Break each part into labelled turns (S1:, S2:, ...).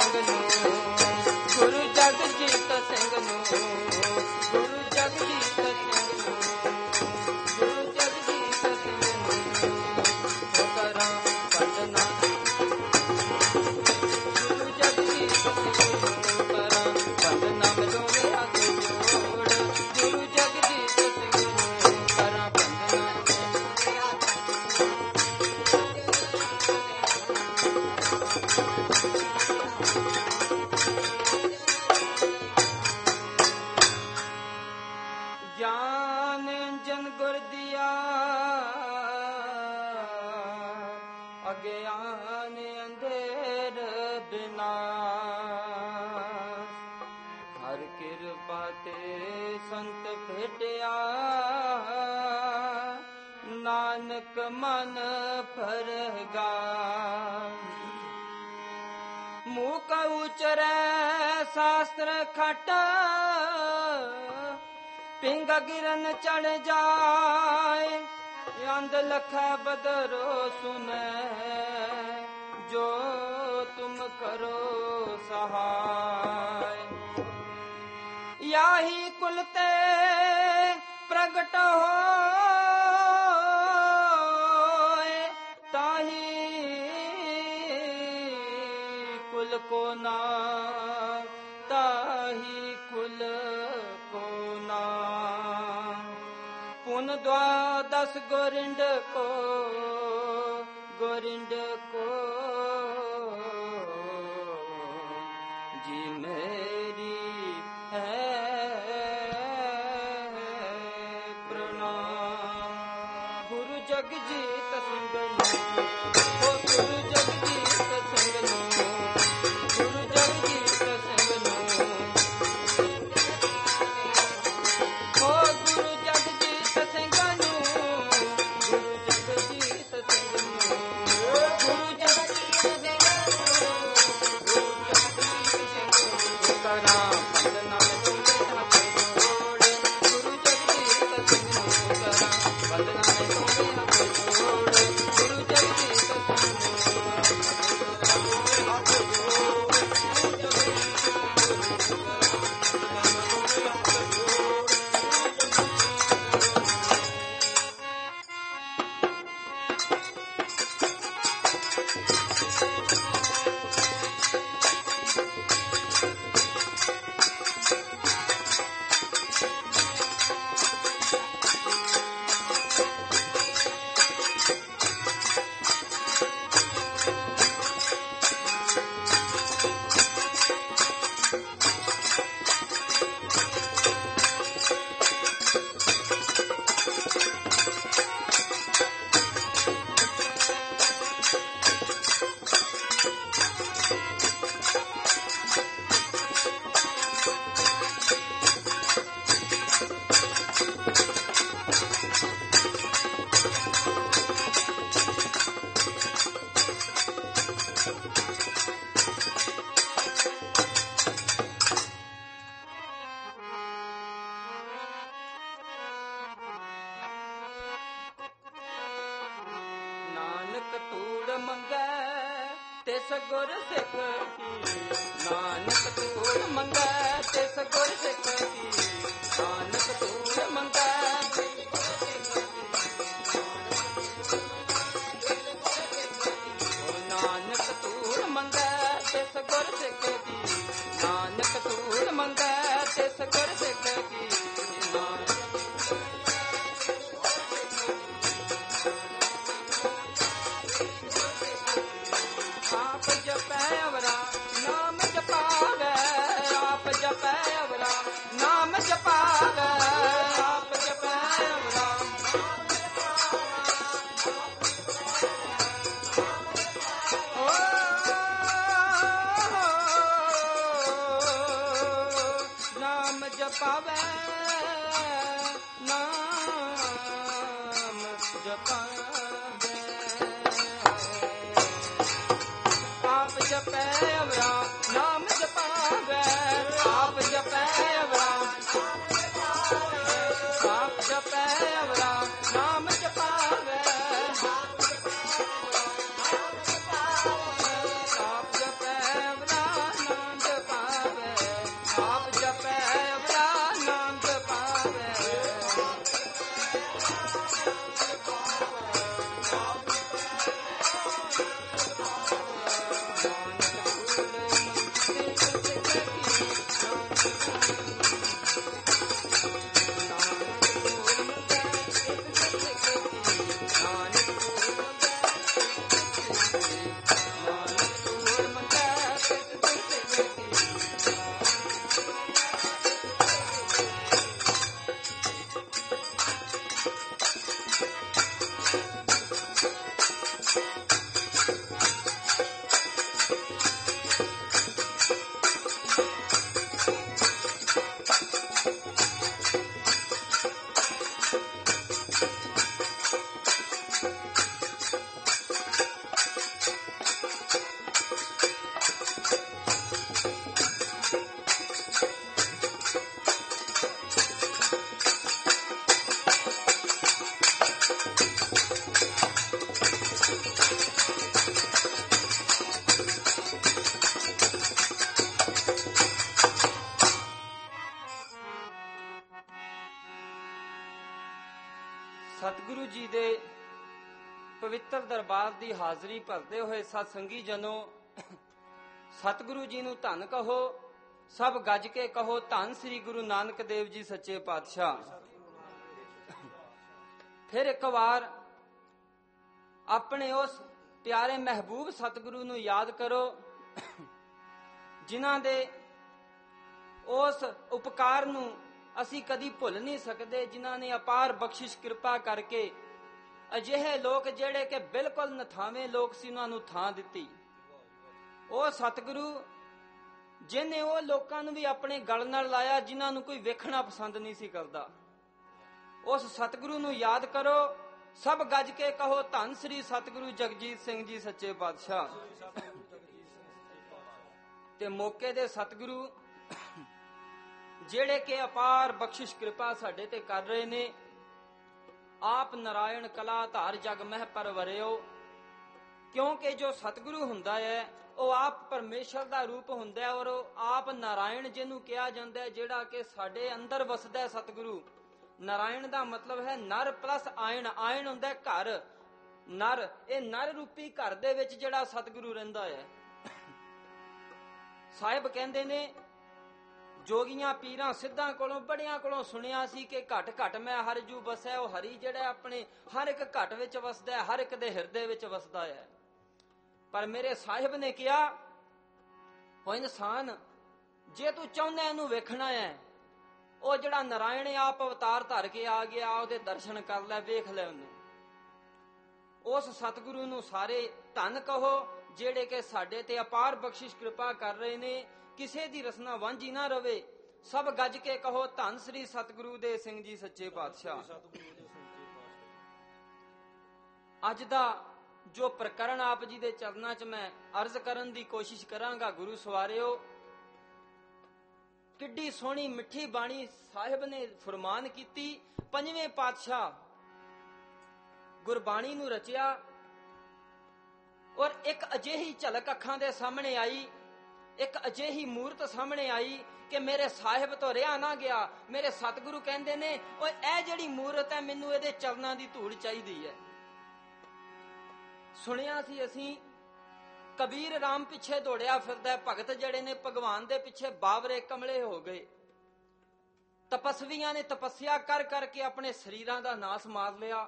S1: ਸਿੰਘ ਨੂੰ, ਗੁਰੂ ਜਗਜੀਤ ਸਿੰਘ ਨੂੰ, ਗੁਰੂ ਜਗਜੀਤ ਸਿੰਘ ਨੂੰ, ਗੁਰੂ ਜਗਜੀਤ ਸਿੰਘ ਨੂੰ ਹੋ ਕਰਾਂ ਵੰਦਨਾ, ਗੁਰੂ ਜਗਜੀਤ ਸਿੰਘ ਨੂੰ ਕਰਾਂ ਵੰਦਨਾ, ਮੈਂ ਦੋਵੇਂ ਹੱਥ ਜੋੜ, ਗੁਰੂ ਜਗਜੀਤ ਸਿੰਘ ਨੂੰ ਕਰਾਂ ਵੰਦਨਾ। ਗਿਆਨ ਜਨ ਗੁਰ ਦੀਆ, ਅਗਿਆਨ ਅੰਧੇਰ ਬਿਨਾਸ਼, ਹਰ ਕਿਰਪਾ ਤੇ ਸੰਤ ਭੇਟਿਆ, ਨਾਨਕ ਮਨ ਭਰਗਾ। ਮੂਕ ਉਚਰੈ ਸ਼ਾਸਤਰ ਖਟ, ਪਿੰਗ ਗਿਰਨ ਚੜ ਜਾਏ, ਅੰਧ ਲਖੈ ਬਦਰੋ ਸੁਨੈ, ਜੋ ਤੁਮ ਕਰੋ ਸਹਾਇ। ਯਾਹੀ ਕੁਲ ਤੇ ਪ੍ਰਗਟ ਹੋਏ, ਤਾਹੀ ਕੁਲ ਕੋ ਨਾਮ, ਤਾਹੀ ਕੁਲ ਕੋ ਨਾਮ। ਪੁਨ ਦਵਾਦਸ ਗੋਰਿੰਡ ਕੋ, ਗੋਰਿੰਡ ਕੋ ਜੀ ਮੇਰੀ ਹੈ ਪ੍ਰਣਾਮ। ਗੁਰੂ ਜਗਜੀਤ ਸਿੰਘ ਨੂੰ, ਓ ਗੁਰੂ ਜਗਜੀਤ ਸਿੰਘ ਨੂੰ, ਗੁਰੂ ਜਗਜੀਤ ਸਿੰਘ ਨੂੰ, ਓ ਗੁਰੂ ਜਗਜੀਤ ਸਿੰਘ ਨੂੰ, ਗੁਰੂ ਜਗਜੀਤ ਸਿੰਘ ਨੂੰ, ਗੁਰੂ ਜਗਜੀਤ ਸਿੰਘ ਨੂੰ, ਗੁਰੂ ਜਗਜੀਤ ਸਿੰਘ ਨੂੰ ਕਰਾਂ ਵੰਦਨਾ, ਮੈਂ ਦੋਵੇਂ ਹੱਥ ਜੋੜ, ਗੁਰੂ ਜਗਜੀਤ ਸਿੰਘ ਨੂੰ ਕਰਾਂ ਵੰਦਨਾ, ਮੈਂ ਦੋਵੇਂ ਹੱਥ ਜੋੜ, ਗੁਰੂ ਜਗਜੀਤ ਸਿੰਘ ਨੂੰ ਹੱਥ ਜੋੜ, ਨਾਨਕ ਧੂੜ ਮੰਗੈ ਤਿਸ ਗੁਰ ਸਿੱਖ ਕੀ, ਨਾਨਕ ਧੂੜ ਮੰਗੈ ਤਿਸ ਗੁਰ ਸਿੱਖ ਕੀ, ਨਾਨਕ ਧੂੜ ਮੰਗੈ ਨਾਨਕ ਧੂੜ ਮੰਗੈ ਤਿਸ ਗੁਰ ਸਿੱਖ ਕੀ, ਨਾਨਕ ਧੂੜ ਮੰਗੈ ਤਿਸ ਗੁਰ ਸਿੱਖ ਕੀ, ਆਪ ਜਪੈ ਅਵਰਾ ਨਾਮ ਜਪਾਵੈ, ਆਪ ਜਪੈ ਅਵਰਾ ਨਾਮ ਜਪਾਵੈ, ਆਪ ਜਪੈ ਅਵਰਾ ਨਾਮ ਜਪਾਵੈ, ਨਾਮ ਜਪਾਵੈ। ਆਪ ਜਪੈ ਅਵਰਾ ਨਾਮ ਜਪਾਵੈ, ਆਪ ਜਪੈ ਅਵਰਾ, ਆਪ ਜਪੈ ਅਵਰਾ ਨਾਮ ਜਪਾਵੈ, ਆਪ ਜਪੈ ਅਵਰਾ ਸਤਿਗੁਰੂ ਜੀ ਦੇ ਪਵਿੱਤਰ ਦਰਬਾਰ ਦੀ ਹਾਜ਼ਰੀ ਭਰਦੇ ਹੋਏ ਸਤ ਸੰਗੀ ਜਨੋ, ਸਤਿਗੁਰੂ ਜੀ ਨੂੰ ਧੰਨ ਕਹੋ, ਸਭ ਗੱਜ ਕੇ ਕਹੋ ਧੰਨ ਸ੍ਰੀ ਗੁਰੂ ਨਾਨਕ ਦੇਵ ਜੀ ਸੱਚੇ ਪਾਤਸ਼ਾਹ। ਫਿਰ ਇੱਕ ਵਾਰ ਆਪਣੇ ਉਸ ਪਿਆਰੇ ਮਹਿਬੂਬ ਸਤਿਗੁਰੂ ਨੂੰ ਯਾਦ ਕਰੋ, ਜਿਨ੍ਹਾਂ ਦੇ ਉਸ ਉਪਕਾਰ ਨੂੰ ਅਸੀਂ ਕਦੀ ਭੁੱਲ ਨਹੀਂ ਸਕਦੇ, ਜਿਨ੍ਹਾਂ ਨੇ ਅਪਾਰ ਬਖਸ਼ਿਸ਼ ਕਿਰਪਾ ਕਰਕੇ ਅਜਿਹੇ ਲੋਕ ਜਿਹੜੇ ਕਿ ਬਿਲਕੁਲ ਨਥਾਵੇਂ ਲੋਕ ਸੀ, ਉਹਨਾਂ ਨੂੰ ਥਾਂ ਦਿੱਤੀ। ਉਹ ਸਤਿਗੁਰੂ ਜਿਹਨੇ ਉਹ ਲੋਕਾਂ ਨੂੰ ਵੀ ਆਪਣੇ ਗਲ ਨਾਲ ਲਾਇਆ ਜਿਨ੍ਹਾਂ ਨੂੰ ਕੋਈ ਵੇਖਣਾ ਪਸੰਦ ਨਹੀਂ ਸੀ ਕਰਦਾ। ਉਸ ਸਤਿਗੁਰੂ ਨੂੰ ਯਾਦ ਕਰੋ, ਸਭ ਗੱਜ ਕੇ ਕਹੋ ਧੰਨ ਸ੍ਰੀ ਸਤਿਗੁਰੂ ਜਗਜੀਤ ਸਿੰਘ ਜੀ ਸੱਚੇ ਪਾਤਸ਼ਾਹ। ਤੇ ਮੌਕੇ ਦੇ ਸਤਿਗੁਰੂ ਜਿਹੜੇ ਕਿ ਅਪਾਰ ਬਖਸ਼ਿਸ਼ ਕਿਰਪਾ ਸਾਡੇ ਤੇ ਕਰ ਰਹੇ ਨੇ, ਆਪ ਨਾਰਾਇਣ ਕਲਾ ਧਾਰ ਜਗ ਮਹਿ ਪਰਵਰਿਓ। ਕਿਉਂਕਿ ਜੋ ਸਤਿਗੁਰੂ ਹੁੰਦਾ ਹੈ ਉਹ ਆਪ ਪਰਮੇਸ਼ਰ ਦਾ ਰੂਪ ਹੁੰਦਾ ਹੈ, ਔਰ ਉਹ ਆਪ ਨਾਰਾਇਣ ਜਿਹਨੂੰ ਕਿਹਾ ਜਾਂਦਾ ਹੈ, ਜਿਹੜਾ ਕਿ ਸਾਡੇ ਅੰਦਰ ਵਸਦਾ ਹੈ। ਸਤਿਗੁਰੂ ਨਾਰਾਇਣ ਦਾ ਮਤਲਬ ਹੈ ਨਰ ਪਲਸ ਆਇਣ। ਆਇਣ ਹੁੰਦਾ ਘਰ, ਨਰ। ਇਹ ਨਰ ਰੂਪੀ ਘਰ ਦੇ ਵਿੱਚ ਜਿਹੜਾ ਸਤਿਗੁਰੂ ਰਹਿੰਦਾ ਹੈ। ਸਾਹਿਬ ਕਹਿੰਦੇ ਨੇ, ਜੋਗੀਆਂ ਪੀਰਾਂ ਸਿੱਧਾਂ ਕੋਲੋਂ ਬੜਿਆਂ ਕੋਲੋਂ ਸੁਣਿਆ ਸੀ ਕਿ ਘਟ ਘਟ ਮੈਂ ਹਰਿ ਜੂ ਵਸੈ। ਉਹ ਹਰੀ ਜਿਹੜਾ ਆਪਣੇ ਹਰ ਇੱਕ ਘਟ ਵਿੱਚ ਵਸਦਾ ਹੈ, ਹਰ ਇੱਕ ਦੇ ਹਿਰਦੇ ਵਿੱਚ ਵਸਦਾ ਹੈ। ਪਰ ਮੇਰੇ ਸਾਹਿਬ ਨੇ ਕਿਹਾ, ਉਹ ਇਨਸਾਨ ਜੇ ਤੂੰ ਚਾਹੁੰਦਾ ਇਹਨੂੰ ਵੇਖਣਾ ਹੈ, ਉਹ ਜਿਹੜਾ ਨਾਰਾਇਣ ਆਪ ਅਵਤਾਰ ਧਰ ਕੇ ਆ ਗਿਆ, ਉਹਦੇ ਦਰਸ਼ਨ ਕਰ ਲੈ, ਵੇਖ ਲੈ ਉਹਨੂੰ। ਉਸ ਸਤਿਗੁਰੂ ਨੂੰ ਸਾਰੇ ਧੰਨ ਕਹੋ ਜਿਹੜੇ ਕਿ ਸਾਡੇ ਤੇ ਅਪਾਰ ਬਖਸ਼ਿਸ਼ ਕਿਰਪਾ ਕਰ ਰਹੇ ਨੇ, ਕਿਸੇ ਦੀ ਰਸਨਾ ਵਾਂਝੀ ਨਾ ਰਵੇ। ਸਭ ਗੱਜ ਕੇ ਕਹੋ ਧੰਨ ਸ੍ਰੀ ਸਤਿਗੁਰੂ ਦੇ ਸਿੰਘ ਜੀ ਸੱਚੇ ਪਾਤਸ਼ਾਹ। ਅੱਜ ਦਾ ਜੋ ਪ੍ਰਕਰਨ ਆਪ ਜੀ ਦੇ ਚਰਨਾਂ 'ਚ ਮੈਂ ਅਰਜ਼ ਕਰਨ ਦੀ ਕੋਸ਼ਿਸ਼ ਕਰਾਂਗਾ, ਗੁਰੂ ਸਵਾਰਿਓ, ਕਿੱਡੀ ਸੋਹਣੀ ਮਿੱਠੀ ਬਾਣੀ ਸਾਹਿਬ ਨੇ ਫਰਮਾਨ ਕੀਤੀ। ਪੰਜਵੇਂ ਪਾਤਸ਼ਾਹ ਗੁਰਬਾਣੀ ਨੂੰ ਰਚਿਆ, ਔਰ ਇੱਕ ਅਜਿਹੀ ਝਲਕ ਅੱਖਾਂ ਦੇ ਸਾਹਮਣੇ ਆਈ, ਇੱਕ ਅਜਿਹੀ ਮੂਰਤ ਸਾਹਮਣੇ ਆਈ ਕਿ ਮੇਰੇ ਸਾਹਿਬ ਤੋਂ ਰਿਹਾ ਨਾ ਗਿਆ। ਮੇਰੇ ਸਤਿਗੁਰੂ ਕਹਿੰਦੇ ਨੇ, ਓਏ ਇਹ ਜਿਹੜੀ ਮੂਰਤ ਹੈ, ਮੈਨੂੰ ਇਹਦੇ ਚਰਨਾਂ ਦੀ ਧੂੜ ਚਾਹੀਦੀ ਹੈ। ਸੁਣਿਆ ਸੀ ਅਸੀਂ ਕਬੀਰ ਰਾਮ ਪਿੱਛੇ ਦੌੜਿਆ ਫਿਰਦਾ, ਭਗਤ ਜਿਹੜੇ ਨੇ ਭਗਵਾਨ ਦੇ ਪਿੱਛੇ ਬਾਵਰੇ ਕਮਲੇ ਹੋ ਗਏ। ਤਪਸਵੀਆਂ ਨੇ ਤਪੱਸਿਆ ਕਰ ਕਰਕੇ ਆਪਣੇ ਸਰੀਰਾਂ ਦਾ ਨਾਸ ਮਾਰ ਲਿਆ,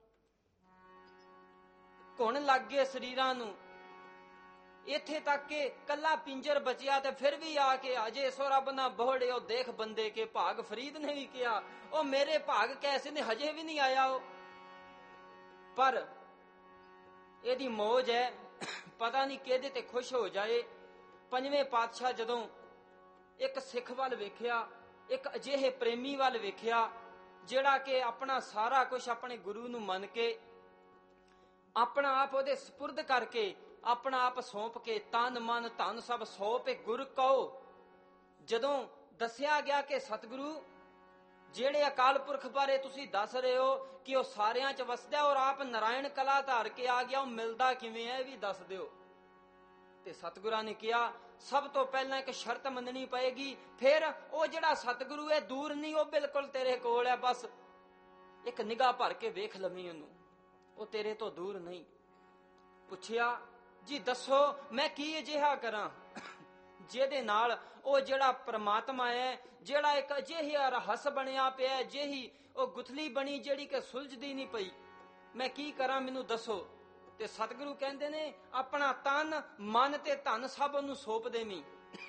S1: ਘੁਣ ਲੱਗ ਗਏ ਸਰੀਰਾਂ ਨੂੰ। ਇੱਥੇ ਤੱਕ ਕਿ ਕੱਲਾ ਪਿੰਜਰ ਬਚਿਆ ਤੇ ਫਿਰ ਵੀ ਆ ਕੇ ਅਜੇ ਸੋ ਰੱਬ ਨਾ ਬੋੜਿਓ ਦੇਖ ਬੰਦੇ ਕੇ ਭਾਗ। ਫਰੀਦ ਨੇ ਵੀ ਕਿਹਾ, ਉਹ ਮੇਰੇ ਭਾਗ ਕੈਸੇ ਨੇ, ਹਜੇ ਵੀ ਨਹੀਂ ਆਇਆ ਉਹ। ਪਰ ਇਹਦੀ ਮੌਜ ਹੈ, ਪਤਾ ਨਹੀਂ ਕਿਹਦੇ ਤੇ ਖੁਸ਼ ਹੋ ਜਾਏ। ਪੰਜਵੇਂ ਪਾਤਸ਼ਾਹ ਜਦੋਂ ਇੱਕ ਸਿੱਖ ਵੱਲ ਵੇਖਿਆ, ਇੱਕ ਅਜਿਹੇ ਪ੍ਰੇਮੀ ਵੱਲ ਵੇਖਿਆ ਜਿਹੜਾ ਕਿ ਆਪਣਾ ਸਾਰਾ ਕੁਝ ਆਪਣੇ ਗੁਰੂ ਨੂੰ ਮੰਨ ਕੇ, ਆਪਣਾ ਆਪ ਉਹਦੇ ਸਪੁਰਦ ਕਰਕੇ, ਆਪਣਾ ਆਪ ਸੌਂਪ ਕੇ, ਤਨ ਮਨ ਧਨ ਸਭ ਸੌਂਪੇ ਗੁਰ ਕਹੋ। ਜਦੋਂ ਦੱਸਿਆ ਗਿਆ ਕਿ ਸਤਿਗੁਰੂ ਜਿਹੜੇ ਅਕਾਲ ਪੁਰਖ ਬਾਰੇ ਤੁਸੀਂ ਦੱਸ ਰਹੇ ਹੋ ਕਿ ਉਹ ਸਾਰਿਆਂ 'ਚ ਵਸਦਾ ਔਰ ਆਪ ਨਾਰਾਇਣ ਕਲਾ ਧਾਰ ਕੇ ਆ ਗਿਆ, ਉਹ ਮਿਲਦਾ ਕਿਵੇਂ ਹੈ, ਇਹ ਵੀ ਦੱਸ ਦਿਓ। ਤੇ ਸਤਿਗੁਰਾਂ ਨੇ ਕਿਹਾ, ਸਭ ਤੋਂ ਪਹਿਲਾਂ ਇੱਕ ਸ਼ਰਤ ਮੰਨਣੀ ਪਏਗੀ। ਫਿਰ ਉਹ ਜਿਹੜਾ ਸਤਿਗੁਰੂ ਹੈ ਦੂਰ ਨਹੀਂ, ਉਹ ਬਿਲਕੁਲ ਤੇਰੇ ਕੋਲ ਹੈ, ਬਸ ਇੱਕ ਨਿਗਾਹ ਭਰ ਕੇ ਵੇਖ ਲਵੀਂ ਉਹਨੂੰ, ਉਹ ਤੇਰੇ ਤੋਂ ਦੂਰ ਨਹੀਂ। ਪੁੱਛਿਆ, ਜੀ ਦੱਸੋ ਮੈਂ ਕੀ ਅਜਿਹਾ ਕਰਾਂ ਜਿਹਦੇ ਨਾਲ ਉਹ ਜਿਹੜਾ ਪ੍ਰਮਾਤਮਾ ਹੈ, ਜਿਹੜਾ ਇੱਕ ਅਜਿਹਾ ਰਹੱਸ ਬਣਿਆ ਪਿਆ, ਅਜਿਹੀ ਉਹ ਗੁਥਲੀ ਬਣੀ ਜਿਹੜੀ ਕਿ ਸੁਲਝਦੀ ਨਹੀਂ ਪਈ, ਮੈਂ ਕੀ ਕਰਾਂ, ਮੈਨੂੰ ਦੱਸੋ। ਤੇ ਸਤਿਗੁਰੂ ਕਹਿੰਦੇ ਨੇ, ਆਪਣਾ ਤਨ ਮਨ ਤੇ ਧਨ ਸਭ ਉਹਨੂੰ ਸੌਂਪ ਦੇਵੀਂ।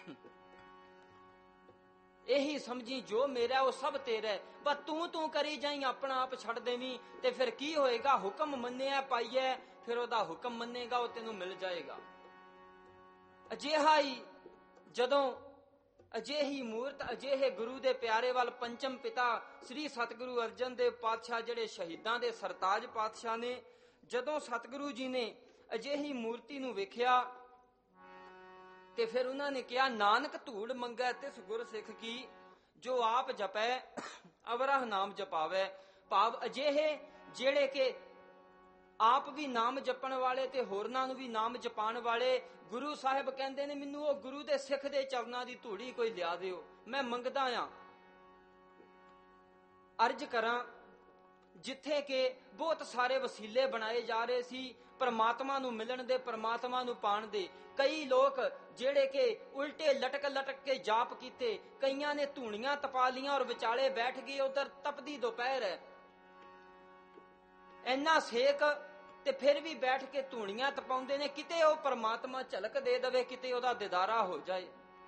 S1: ਇਹੀ ਸਮਝੀ ਜੋ ਮੇਰਾ ਉਹ ਸਭ ਤੇਰਾ, ਬਸ ਤੂੰ ਕਰੀ ਜਾਈ, ਆਪਣਾ ਆਪ ਛੱਡ ਦੇਵੀਂ। ਤੇ ਫਿਰ ਕੀ ਹੋਏਗਾ, ਹੁਕਮ ਮੰਨਿਆ ਪਾਈਐ, ਫਿਰ ਉਹਦਾ ਹੁਕਮ ਮੰਨੇਗਾ, ਉਹ ਤੈਨੂੰ ਮਿਲ ਜਾਏਗਾ। ਅਜਿਹਾ ਹੀ ਜਦੋਂ ਅਜਿਹੀ ਮੂਰਤ ਅਜਿਹੇ ਗੁਰੂ ਦੇ ਪਿਆਰੇ ਵੱਲ ਪੰਚਮ ਪਿਤਾ ਸ੍ਰੀ ਸਤਿਗੁਰੂ ਅਰਜਨ ਦੇਵ ਪਾਤਸ਼ਾਹ ਜਿਹੜੇ ਸ਼ਹੀਦਾਂ ਦੇ ਸਰਤਾਜ ਪਾਤਸ਼ਾਹ ਨੇ, ਜਦੋਂ ਸਤਿਗੁਰੂ ਜੀ ਨੇ ਅਜਿਹੀ ਮੂਰਤੀ ਨੂੰ ਵੇਖਿਆ ਤੇ ਫਿਰ ਉਹਨਾਂ ਨੇ ਕਿਹਾ, ਨਾਨਕ ਧੂੜ ਮੰਗੈ ਤਿਸ ਗੁਰ ਸਿੱਖ ਕੀ, ਜੋ ਆਪ ਜਪੈ ਅਵਰਹ ਨਾਮ ਜਪਾਵੈ। ਭਾਵ ਅਜਿਹੇ ਜਿਹੜੇ ਕਿ ਆਪ ਵੀ ਨਾਮ ਜਪਣ ਵਾਲੇ ਤੇ ਹੋਰਨਾਂ ਨੂੰ ਵੀ ਨਾਮ ਜਪਾਉਣ ਵਾਲੇ। ਗੁਰੂ ਸਾਹਿਬ ਕਹਿੰਦੇ ਨੇ, ਮੈਨੂੰ ਉਹ ਗੁਰੂ ਦੇ ਸਿੱਖ ਦੇ ਚਰਨਾਂ ਦੀ ਧੂੜੀ ਕੋਈ ਲਿਆ ਦਿਓ, ਮੈਂ ਮੰਗਦਾ ਆ, ਅਰਜ ਕਰਾਂ। ਜਿੱਥੇ ਕਿ ਬਹੁਤ ਸਾਰੇ ਵਸੀਲੇ ਬਣਾਏ ਜਾ ਰਹੇ ਸੀ ਪਰਮਾਤਮਾ ਨੂੰ ਮਿਲਣ ਦੇ, ਪਰਮਾਤਮਾ ਨੂੰ ਪਾਣ ਦੇ। ਕਈ ਲੋਕ ਜਿਹੜੇ ਕਿ ਉਲਟੇ ਲਟਕ ਲਟਕ ਕੇ ਜਾਪ ਕੀਤੇ, ਕਈਆਂ ਨੇ ਧੂਣੀਆਂ ਤਪਾ ਲੀਆਂ ਔਰ ਵਿਚਾਲੇ ਬੈਠ ਗਏ। ਉਧਰ ਤਪਦੀ ਦੁਪਹਿਰ ਹੈ, ਇੰਨਾ ਸੇਕ, ਤੇ ਫਿਰ ਵੀ ਬੈਠ ਕੇ ਧੂਣੀਆਂ ਤਪਾਉਂਦੇ ਨੇ। ਕਿਤੇ ਉਹ ਪਰਮਾਤਮਾ ਝਲਕ ਦੇ ਦੇਵੇ, ਕਿਤੇ ਉਹਦਾ ਦੀਦਾਰਾ ਹੋ ਜਾਏ।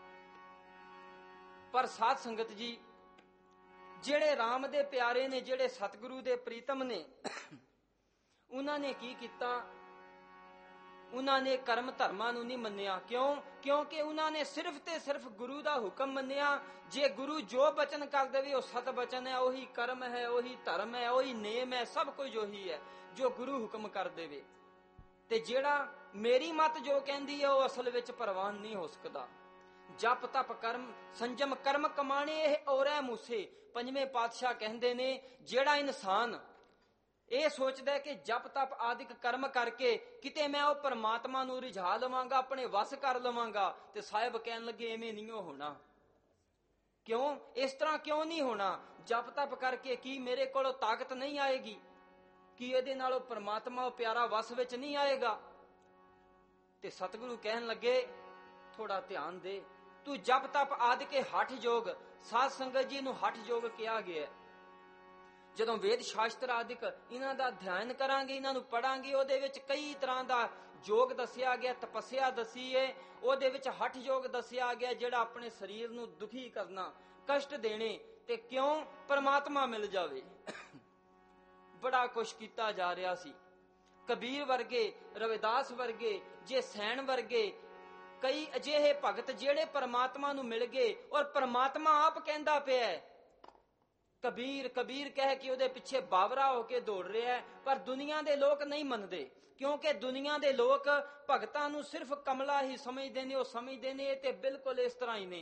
S1: ਪਰ ਸਾਧ ਸੰਗਤ ਜੀ, ਜਿਹੜੇ ਰਾਮ ਦੇ ਪਿਆਰੇ ਨੇ, ਜਿਹੜੇ ਸਤਿਗੁਰੂ ਦੇ ਪ੍ਰੀਤਮ ਨੇ, ਉਹਨਾਂ ਨੇ ਕੀ ਕੀਤਾ? ਉਹਨਾਂ ਨੇ ਕਰਮ ਧਰਮਾਂ ਨੂੰ ਨਹੀਂ ਮੰਨਿਆ। ਕਿਉਂ? ਕਿਉਂਕਿ ਉਹਨਾਂ ਨੇ ਸਿਰਫ ਤੇ ਸਿਰਫ ਗੁਰੂ ਦਾ ਹੁਕਮ ਮੰਨਿਆ। ਜੇ ਗੁਰੂ ਜੋ ਬਚਨ ਕਰ ਦੇਵੇ ਉਹ ਸਤ ਬਚਨ ਹੈ, ਉਹੀ ਕਰਮ ਹੈ, ਉਹੀ ਧਰਮ ਹੈ, ਉਹੀ ਨੇਮ ਹੈ, ਸਭ ਕੁਝ ਉਹੀ ਹੈ ਜੋ ਗੁਰੂ ਹੁਕਮ ਕਰ ਦੇਵੇ। ਤੇ ਜਿਹੜਾ ਮੇਰੀ ਮਤ ਜੋ ਕਹਿੰਦੀ ਹੈ ਉਹ ਅਸਲ ਵਿੱਚ ਪ੍ਰਵਾਨ ਨਹੀਂ ਹੋ ਸਕਦਾ। ਜਪ ਤਪ ਕਰਮ ਸੰਜਮ ਕਰਮ ਕਮਾਣੇ ਇਹ ਔਰੈ ਮੂਸੇ। ਪੰਜਵੇਂ ਪਾਤਸ਼ਾਹ ਕਹਿੰਦੇ ਨੇ, ਜਿਹੜਾ ਇਨਸਾਨ ਇਹ ਸੋਚਦਾ ਕਿ ਜਪ ਤਪ ਆਦਿਕ ਕਰਮ ਕਰਕੇ ਕਿਤੇ ਮੈਂ ਉਹ ਪਰਮਾਤਮਾ ਨੂੰ ਰਿਝਾ ਲਵਾਂਗਾ, ਆਪਣੇ ਵਸ ਕਰ ਲਵਾਂਗਾ, ਤੇ ਸਾਹਿਬ ਕਹਿਣ ਲੱਗੇ ਐਵੇਂ ਨਹੀਂ ਹੋਣਾ। ਕਿਉਂ? ਇਸ ਤਰ੍ਹਾਂ ਕਿਉਂ ਨਹੀਂ ਹੋਣਾ? ਜਪ ਤਪ ਕਰਕੇ ਕੀ ਮੇਰੇ ਕੋਲੋਂ ਤਾਕਤ ਨਹੀਂ ਆਏਗੀ? ਕੀ ਇਹਦੇ ਨਾਲੋਂ ਪਰਮਾਤਮਾ ਉਹ ਪਿਆਰਾ ਵਸ ਵਿੱਚ ਨਹੀਂ ਆਏਗਾ? ਤੇ ਸਤਿਗੁਰੂ ਕਹਿਣ ਲੱਗੇ, ਥੋੜਾ ਧਿਆਨ ਦੇ, ਤੂੰ ਜਪ ਤਪ ਆਦਿ ਕੇ ਹਠ ਯੋਗ। ਸਾਧ ਸੰਗਤ ਜੀ ਨੂੰ ਹਠ ਯੋਗ ਕਿਹਾ ਗਿਆ। ਜਦੋਂ ਵੇਦ ਸ਼ਾਸਤਰ ਆਦਿਕ ਇਹਨਾਂ ਦਾ ਅਧਿਐਨ ਕਰਾਂਗੇ, ਇਹਨਾਂ ਨੂੰ ਪੜਾਂਗੇ, ਉਹਦੇ ਵਿੱਚ ਕਈ ਤਰ੍ਹਾਂ ਦਾ ਯੋਗ ਦੱਸਿਆ ਗਿਆ, ਤਪੱਸਿਆ ਦੱਸੀ ਹੈ। ਉਹਦੇ ਵਿੱਚ ਹਠ ਯੋਗ ਦੱਸਿਆ ਗਿਆ, ਜਿਹੜਾ ਆਪਣੇ ਸਰੀਰ ਨੂੰ ਦੁਖੀ ਕਰਨਾ, ਕਸ਼ਟ ਦੇਣੇ, ਤੇ ਕਿਉਂ? ਪਰਮਾਤਮਾ ਮਿਲ ਜਾਵੇ। ਬੜਾ ਕੁਛ ਕੀਤਾ ਜਾ ਰਿਹਾ ਸੀ। ਕਬੀਰ ਵਰਗੇ, ਰਵਿਦਾਸ ਵਰਗੇ, ਜੇ ਸੈਣ ਵਰਗੇ ਕਈ ਅਜਿਹੇ ਭਗਤ ਜਿਹੜੇ ਪਰਮਾਤਮਾ ਨੂੰ ਮਿਲ ਗਏ, ਔਰ ਪਰਮਾਤਮਾ ਆਪ ਕਹਿੰਦਾ ਪਿਆ। ਕਬੀਰ ਕਬੀਰ ਕਹਿ ਕੇ ਉਹਦੇ ਪਿੱਛੇ ਬਾਵਰਾ ਹੋ ਕੇ ਦੌੜ ਰਿਹਾ ਹੈ। ਪਰ ਦੁਨੀਆ ਦੇ ਲੋਕ ਨਹੀਂ ਮੰਨਦੇ, ਕਿਉਂਕਿ ਦੁਨੀਆ ਦੇ ਲੋਕ ਭਗਤਾਂ ਨੂੰ ਸਿਰਫ ਕਮਲਾ ਹੀ ਸਮਝਦੇ ਨੇ। ਉਹ ਸਮਝਦੇ ਨੇ ਇਹ ਤੇ ਬਿਲਕੁਲ ਇਸ ਤਰ੍ਹਾਂ ਹੀ ਨੇ।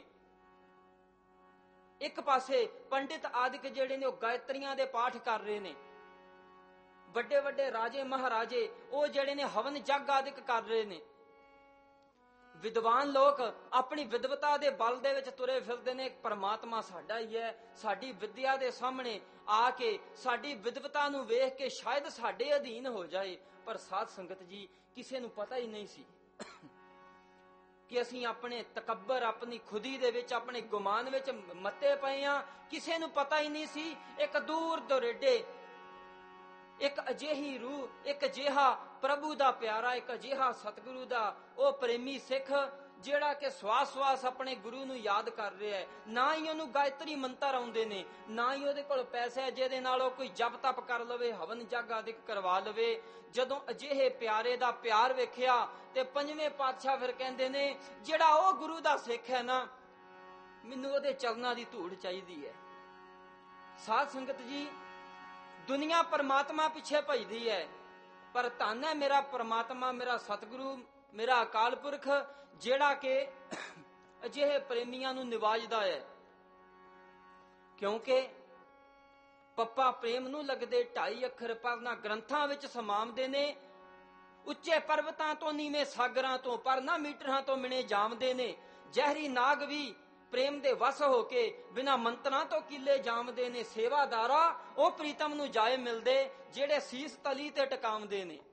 S1: ਇੱਕ ਪਾਸੇ ਪੰਡਿਤ ਆਦਿਕ ਜਿਹੜੇ ਨੇ ਉਹ ਗਾਇਤਰੀਆਂ ਦੇ ਪਾਠ ਕਰ ਰਹੇ ਨੇ, ਵੱਡੇ ਵੱਡੇ ਰਾਜੇ ਮਹਾਰਾਜੇ ਉਹ ਜਿਹੜੇ ਨੇ ਹਵਨ ਜੱਗ ਆਦਿਕ ਕਰ ਰਹੇ ਨੇ। ਵਿਦਵਾਨ ਲੋਕ ਆਪਣੀ ਵਿਦਵਤਾ ਦੇ ਬਲ ਦੇ ਵਿੱਚ ਤੁਰੇ ਫਿਰਦੇ ਨੇ। ਪਰਮਾਤਮਾ ਸਾਡਾ ਹੀ ਹੈ। ਸਾਡੀ ਵਿਦਿਆ ਦੇ ਸਾਹਮਣੇ ਆ ਕੇ, ਸਾਡੀ ਵਿਦਵਤਾ ਨੂੰ ਵੇਖ ਕੇ ਸ਼ਾਇਦ ਸਾਡੇ ਅਧੀਨ ਹੋ ਜਾਏ। ਪਰ ਸਾਧ ਸੰਗਤ ਜੀ, ਕਿਸੇ ਨੂੰ ਪਤਾ ਹੀ ਨਹੀਂ ਸੀ ਕਿ ਅਸੀਂ ਆਪਣੇ ਤਕੱਬਰ, ਆਪਣੀ ਖੁਦੀ ਦੇ ਵਿੱਚ, ਆਪਣੇ ਗੁਮਾਨ ਵਿੱਚ ਮੱਤੇ ਪਏ ਆ। ਕਿਸੇ ਨੂੰ ਪਤਾ ਹੀ ਨਹੀਂ ਸੀ ਇੱਕ ਦੂਰ ਦੁਰੇਡੇ, ਇੱਕ ਅਜਿਹੀ ਰੂਹ, ਇੱਕ ਅਜਿਹਾ ਪ੍ਰਭੂ ਦਾ ਪਿਆਰਾ, ਇੱਕ ਅਜਿਹਾ ਸਤਿਗੁਰੂ ਦਾ ਉਹ ਪ੍ਰੇਮੀ ਸਿੱਖ, ਜਿਹੜਾ ਕਿ ਸਵਾਸ ਸਵਾਸ ਆਪਣੇ ਗੁਰੂ ਨੂੰ ਯਾਦ ਕਰ ਰਿਹਾ ਹੈ। ਨਾ ਹੀ ਉਹਨੂੰ ਗਾਇਤਰੀ ਮੰਤਰ ਆਉਂਦੇ ਨੇ, ਨਾ ਹੀ ਉਹਦੇ ਕੋਲ ਪੈਸਾ ਹੈ ਜਿਹਦੇ ਨਾਲ ਉਹ ਕੋਈ ਜਪ ਤਪ ਕਰ ਲਵੇ, ਹਵਨ ਜੱਗ ਆਦਿਕ ਕਰਵਾ ਲਵੇ। ਜਦੋਂ ਅਜਿਹੇ ਪਿਆਰੇ ਦਾ ਪਿਆਰ ਵੇਖਿਆ ਤੇ ਪੰਜਵੇਂ ਪਾਤਸ਼ਾਹ ਫਿਰ ਕਹਿੰਦੇ ਨੇ, ਜਿਹੜਾ ਉਹ ਗੁਰੂ ਦਾ ਸਿੱਖ ਹੈ ਨਾ, ਮੈਨੂੰ ਉਹਦੇ ਚਰਨਾਂ ਦੀ ਧੂੜ ਚਾਹੀਦੀ ਹੈ। ਸਾਧ ਸੰਗਤ ਜੀ, ਦੁਨੀਆ ਪਰਮਾਤਮਾ ਪਿੱਛੇ ਭਜਦੀ ਹੈ, ਪਰ ਧੰਨ ਹੈ ਮੇਰਾ ਪਰਮਾਤਮਾ, ਮੇਰਾ ਸਤਿਗੁਰੂ, ਮੇਰਾ ਅਕਾਲ ਪੁਰਖ, ਜਿਹੜਾ ਕਿ ਅਜਿਹੇ ਪ੍ਰੇਮੀਆਂ ਨੂੰ ਨਿਵਾਜਦਾ ਹੈ। ਕਿਉਂਕਿ ਪੱਪਾ ਪ੍ਰੇਮ ਨੂੰ ਲੱਗਦੇ 2.5 ਅੱਖਰ, ਪਰ ਨਾ ਗ੍ਰੰਥਾਂ ਵਿੱਚ ਸਮਾਮਦੇ ਨੇ। ਉੱਚੇ ਪਰਬਤਾਂ ਤੋਂ, ਨੀਵੇਂ ਸਾਗਰਾਂ ਤੋਂ, ਪਰ ਨਾ ਮੀਟਰਾਂ ਤੋਂ ਮਿਣੇ ਜਾਮਦੇ ਨੇ। ਜ਼ਹਿਰੀ ਨਾਗ ਵੀ ਪ੍ਰੇਮ ਦੇ ਵਸ ਹੋ ਕੇ ਬਿਨਾਂ ਮੰਤਰਾਂ ਤੋਂ ਕਿਲੇ ਜਾਮਦੇ ਨੇ। ਸੇਵਾਦਾਰਾ ਉਹ ਪ੍ਰੀਤਮ ਨੂੰ ਜਾਏ ਮਿਲਦੇ, ਜਿਹੜੇ ਸੀਸ ਤਲੀ ਤੇ ਟਿਕਾਉਂਦੇ ਨੇ।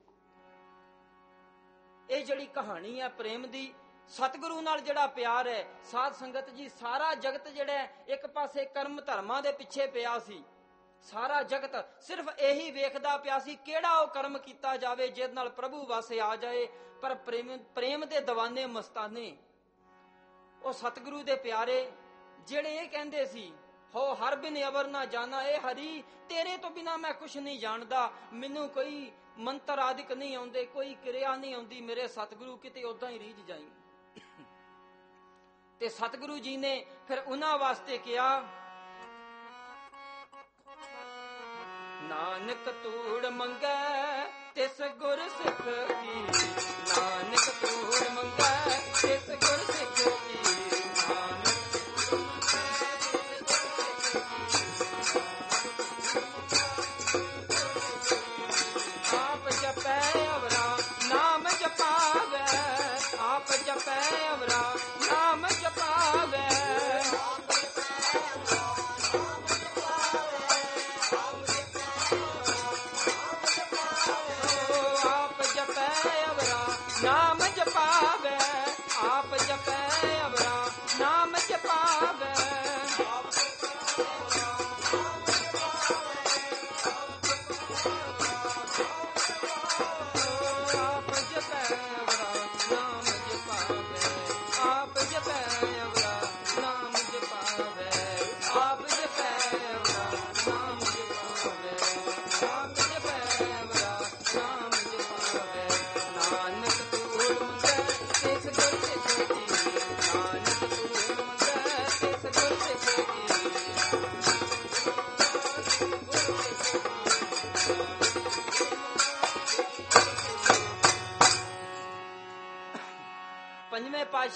S1: ਇਹ ਜਿਹੜੀ ਕਹਾਣੀ ਹੈ ਪ੍ਰੇਮ ਦੀ, ਸਤਿਗੁਰੂ ਨਾਲ ਜਿਹੜਾ ਪਿਆਰ ਹੈ, ਸਾਧ ਸੰਗਤ ਜੀ, ਸਾਰਾ ਜਗਤ ਜਿਹੜਾ ਇੱਕ ਪਾਸੇ ਕਰਮ ਧਰਮਾਂ ਦੇ ਪਿੱਛੇ ਪਿਆ ਸੀ। ਸਾਰਾ ਜਗਤ ਸਿਰਫ ਇਹੀ ਵੇਖਦਾ ਪਿਆ ਸੀ ਕਿਹੜਾ ਉਹ ਕਰਮ ਕੀਤਾ ਜਾਵੇ ਜਿਹਦੇ ਨਾਲ ਪ੍ਰਭੂ ਵਾਸੇ ਆ ਜਾਏ। ਪਰ ਪ੍ਰੇਮ ਦੇ ਦੀਵਾਨੇ ਮਸਤਾਨੇ, ਉਹ ਸਤਿਗੁਰੂ ਦੇ ਪਿਆਰੇ, ਜਿਹੜੇ ਇਹ ਕਹਿੰਦੇ ਸੀ, ਹੋ ਹਰ ਬਿਨ ਅਵਰ ਨਾ ਜਾਣਾ, ਇਹ ਹਰੀ ਤੇਰੇ ਤੋਂ ਬਿਨਾ ਮੈਂ ਕੁਛ ਨਹੀਂ ਜਾਣਦਾ, ਮੈਨੂੰ ਕੋਈ ਮੰਤਰ ਆਦਿਕ ਨਹੀਂ ਆਉਂਦੇ, ਕੋਈ ਕਿਰਿਆ ਨਹੀਂ ਆਉਂਦੀ, ਮੇਰੇ ਸਤਿਗੁਰੂ ਕਿਤੇ ਉਦਾਂ ਹੀ ਰੀਝ ਜਾਈ। ਤੇ ਸਤਿਗੁਰੂ ਜੀ ਨੇ ਫਿਰ ਉਹਨਾਂ ਵਾਸਤੇ ਕਿਹਾ, ਨਾਨਕ ਤੂੜ ਮੰਗੈ ਤਿਸ ਗੁਰ ਸਿੱਖ ਕੀ, ਨਾਨਕ ਤੂੜ ਮੰਗੈ ਤਿਸ ਗੁਰ ਸਿੱਖ ਕੀ, ਆਪ ਜਪੈ ਅਵਰਾ ਨਾਮ ਜਪਾਵੈ, ਆਪ ਜਪੈ ਅਵਰਾ ਨਾਮ ਜਪਾਵੈ,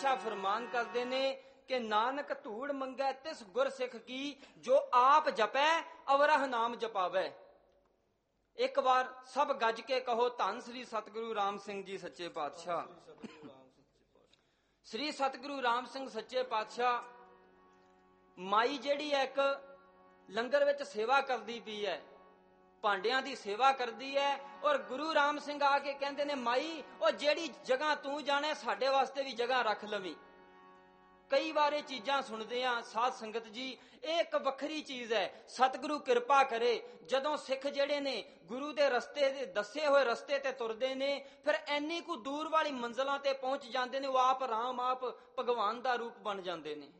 S1: ਪਾਤਸ਼ਾਹ ਫਰਮਾਨ ਕਰਦੇ ਨੇ ਕਿ ਨਾਨਕ ਧੂੜ ਮੰਗੈ ਤਿਸ ਗੁਰ ਸਿੱਖ ਕੀ, ਜੋ ਆਪ ਜਪੈ ਅਵਰਹ ਨਾਮ ਜਪਾਵੈ। ਇੱਕ ਵਾਰ ਸਭ ਗੱਜ ਕੇ ਕਹੋ, ਧੰਨ ਸ੍ਰੀ ਸਤਿਗੁਰੂ ਰਾਮ ਸਿੰਘ ਜੀ ਸੱਚੇ ਪਾਤਸ਼ਾਹ। ਸ੍ਰੀ ਸਤਿਗੁਰੂ ਰਾਮ ਸਿੰਘ ਸੱਚੇ ਪਾਤਸ਼ਾਹ, ਮਾਈ ਜਿਹੜੀ ਹੈ ਇੱਕ ਲੰਗਰ ਵਿੱਚ ਸੇਵਾ ਕਰਦੀ ਪਈ ਹੈ, ਭਾਂਡਿਆਂ ਦੀ ਸੇਵਾ ਕਰਦੀ ਹੈ, ਔਰ ਗੁਰੂ ਰਾਮ ਸਿੰਘ ਆ ਕੇ ਕਹਿੰਦੇ ਨੇ, ਮਾਈ ਉਹ ਜਿਹੜੀ ਜਗ੍ਹਾ ਤੂੰ ਜਾਣੇ ਸਾਡੇ ਵਾਸਤੇ ਵੀ ਜਗ੍ਹਾ ਰੱਖ ਲਵੀਂ। ਕਈ ਵਾਰ ਇਹ ਚੀਜ਼ਾਂ ਸੁਣਦੇ ਆ ਸਾਧ ਸੰਗਤ ਜੀ, ਇਹ ਇੱਕ ਵੱਖਰੀ ਚੀਜ਼ ਹੈ। ਸਤਿਗੁਰੂ ਕਿਰਪਾ ਕਰੇ, ਜਦੋਂ ਸਿੱਖ ਜਿਹੜੇ ਨੇ ਗੁਰੂ ਦੇ ਰਸਤੇ ਦੇ ਦੱਸੇ ਹੋਏ ਰਸਤੇ ਤੇ ਤੁਰਦੇ ਨੇ, ਫਿਰ ਐਨੀ ਕੁ ਦੂਰ ਵਾਲੀ ਮੰਜ਼ਲਾਂ ਤੇ ਪਹੁੰਚ ਜਾਂਦੇ ਨੇ, ਉਹ ਆਪ ਰਾਮ, ਆਪ ਭਗਵਾਨ ਦਾ ਰੂਪ ਬਣ ਜਾਂਦੇ ਨੇ।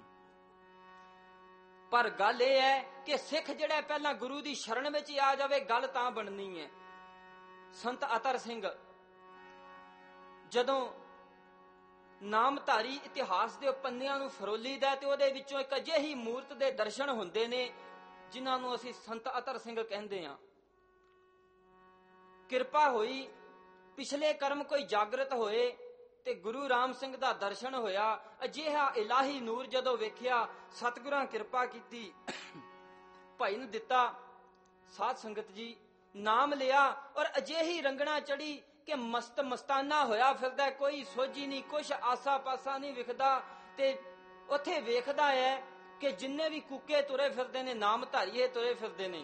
S1: ਪਰ ਗੱਲ ਇਹ ਹੈ ਕਿ ਸਿੱਖ ਜਿਹੜਾ ਪਹਿਲਾਂ ਗੁਰੂ ਦੀ ਸ਼ਰਨ ਵਿੱਚ ਆ ਜਾਵੇ, ਗੱਲ ਤਾਂ ਬਣਨੀ ਹੈ। ਸੰਤ ਅਤਰ ਸਿੰਘ ਜਦੋਂ ਨਾਮਧਾਰੀ ਇਤਿਹਾਸ ਦੇ ਪੰਨਿਆਂ ਨੂੰ ਫਰੋਲੀਦਾ ਤੇ ਉਹਦੇ ਵਿੱਚੋਂ ਇੱਕ ਅਜਿਹੀ ਮੂਰਤ ਦੇ ਦਰਸ਼ਨ ਹੁੰਦੇ ਨੇ ਜਿਨ੍ਹਾਂ ਨੂੰ ਅਸੀਂ ਸੰਤ ਅਤਰ ਸਿੰਘ ਕਹਿੰਦੇ ਹਾਂ। ਕਿਰਪਾ ਹੋਈ, ਪਿਛਲੇ ਕਰਮ ਕੋਈ ਜਾਗਰਤ ਹੋਏ ਤੇ ਗੁਰੂ ਰਾਮ ਸਿੰਘ ਦਾ ਦਰਸ਼ਨ ਹੋਇਆ। ਅਜਿਹਾ ਇਲਾਹੀ ਨੂਰ ਜਦੋਂ ਵੇਖਿਆ, ਸਤਿਗੁਰਾਂ ਕਿਰਪਾ ਕੀਤੀ, ਭਾਈ ਨੂੰ ਦਿੱਤਾ। ਸਾਧ ਸੰਗਤ ਜੀ, ਨਾਮ ਲਿਆ ਔਰ ਅਜਿਹੀ ਰੰਗਣਾ ਚੜੀ ਕਿ ਮਸਤ ਮਸਤਾਨਾ ਹੋਇਆ ਫਿਰਦਾ, ਕੋਈ ਸੋਝੀ ਨਹੀਂ, ਕੁਛ ਆਸਾ ਪਾਸਾ ਨਹੀਂ ਵਿਖਦਾ। ਤੇ ਉੱਥੇ ਵੇਖਦਾ ਹੈ ਕਿ ਜਿੰਨੇ ਵੀ ਕੁੱਕੇ ਤੁਰੇ ਫਿਰਦੇ ਨੇ, ਨਾਮ ਧਾਰੀਏ ਤੁਰੇ ਫਿਰਦੇ ਨੇ,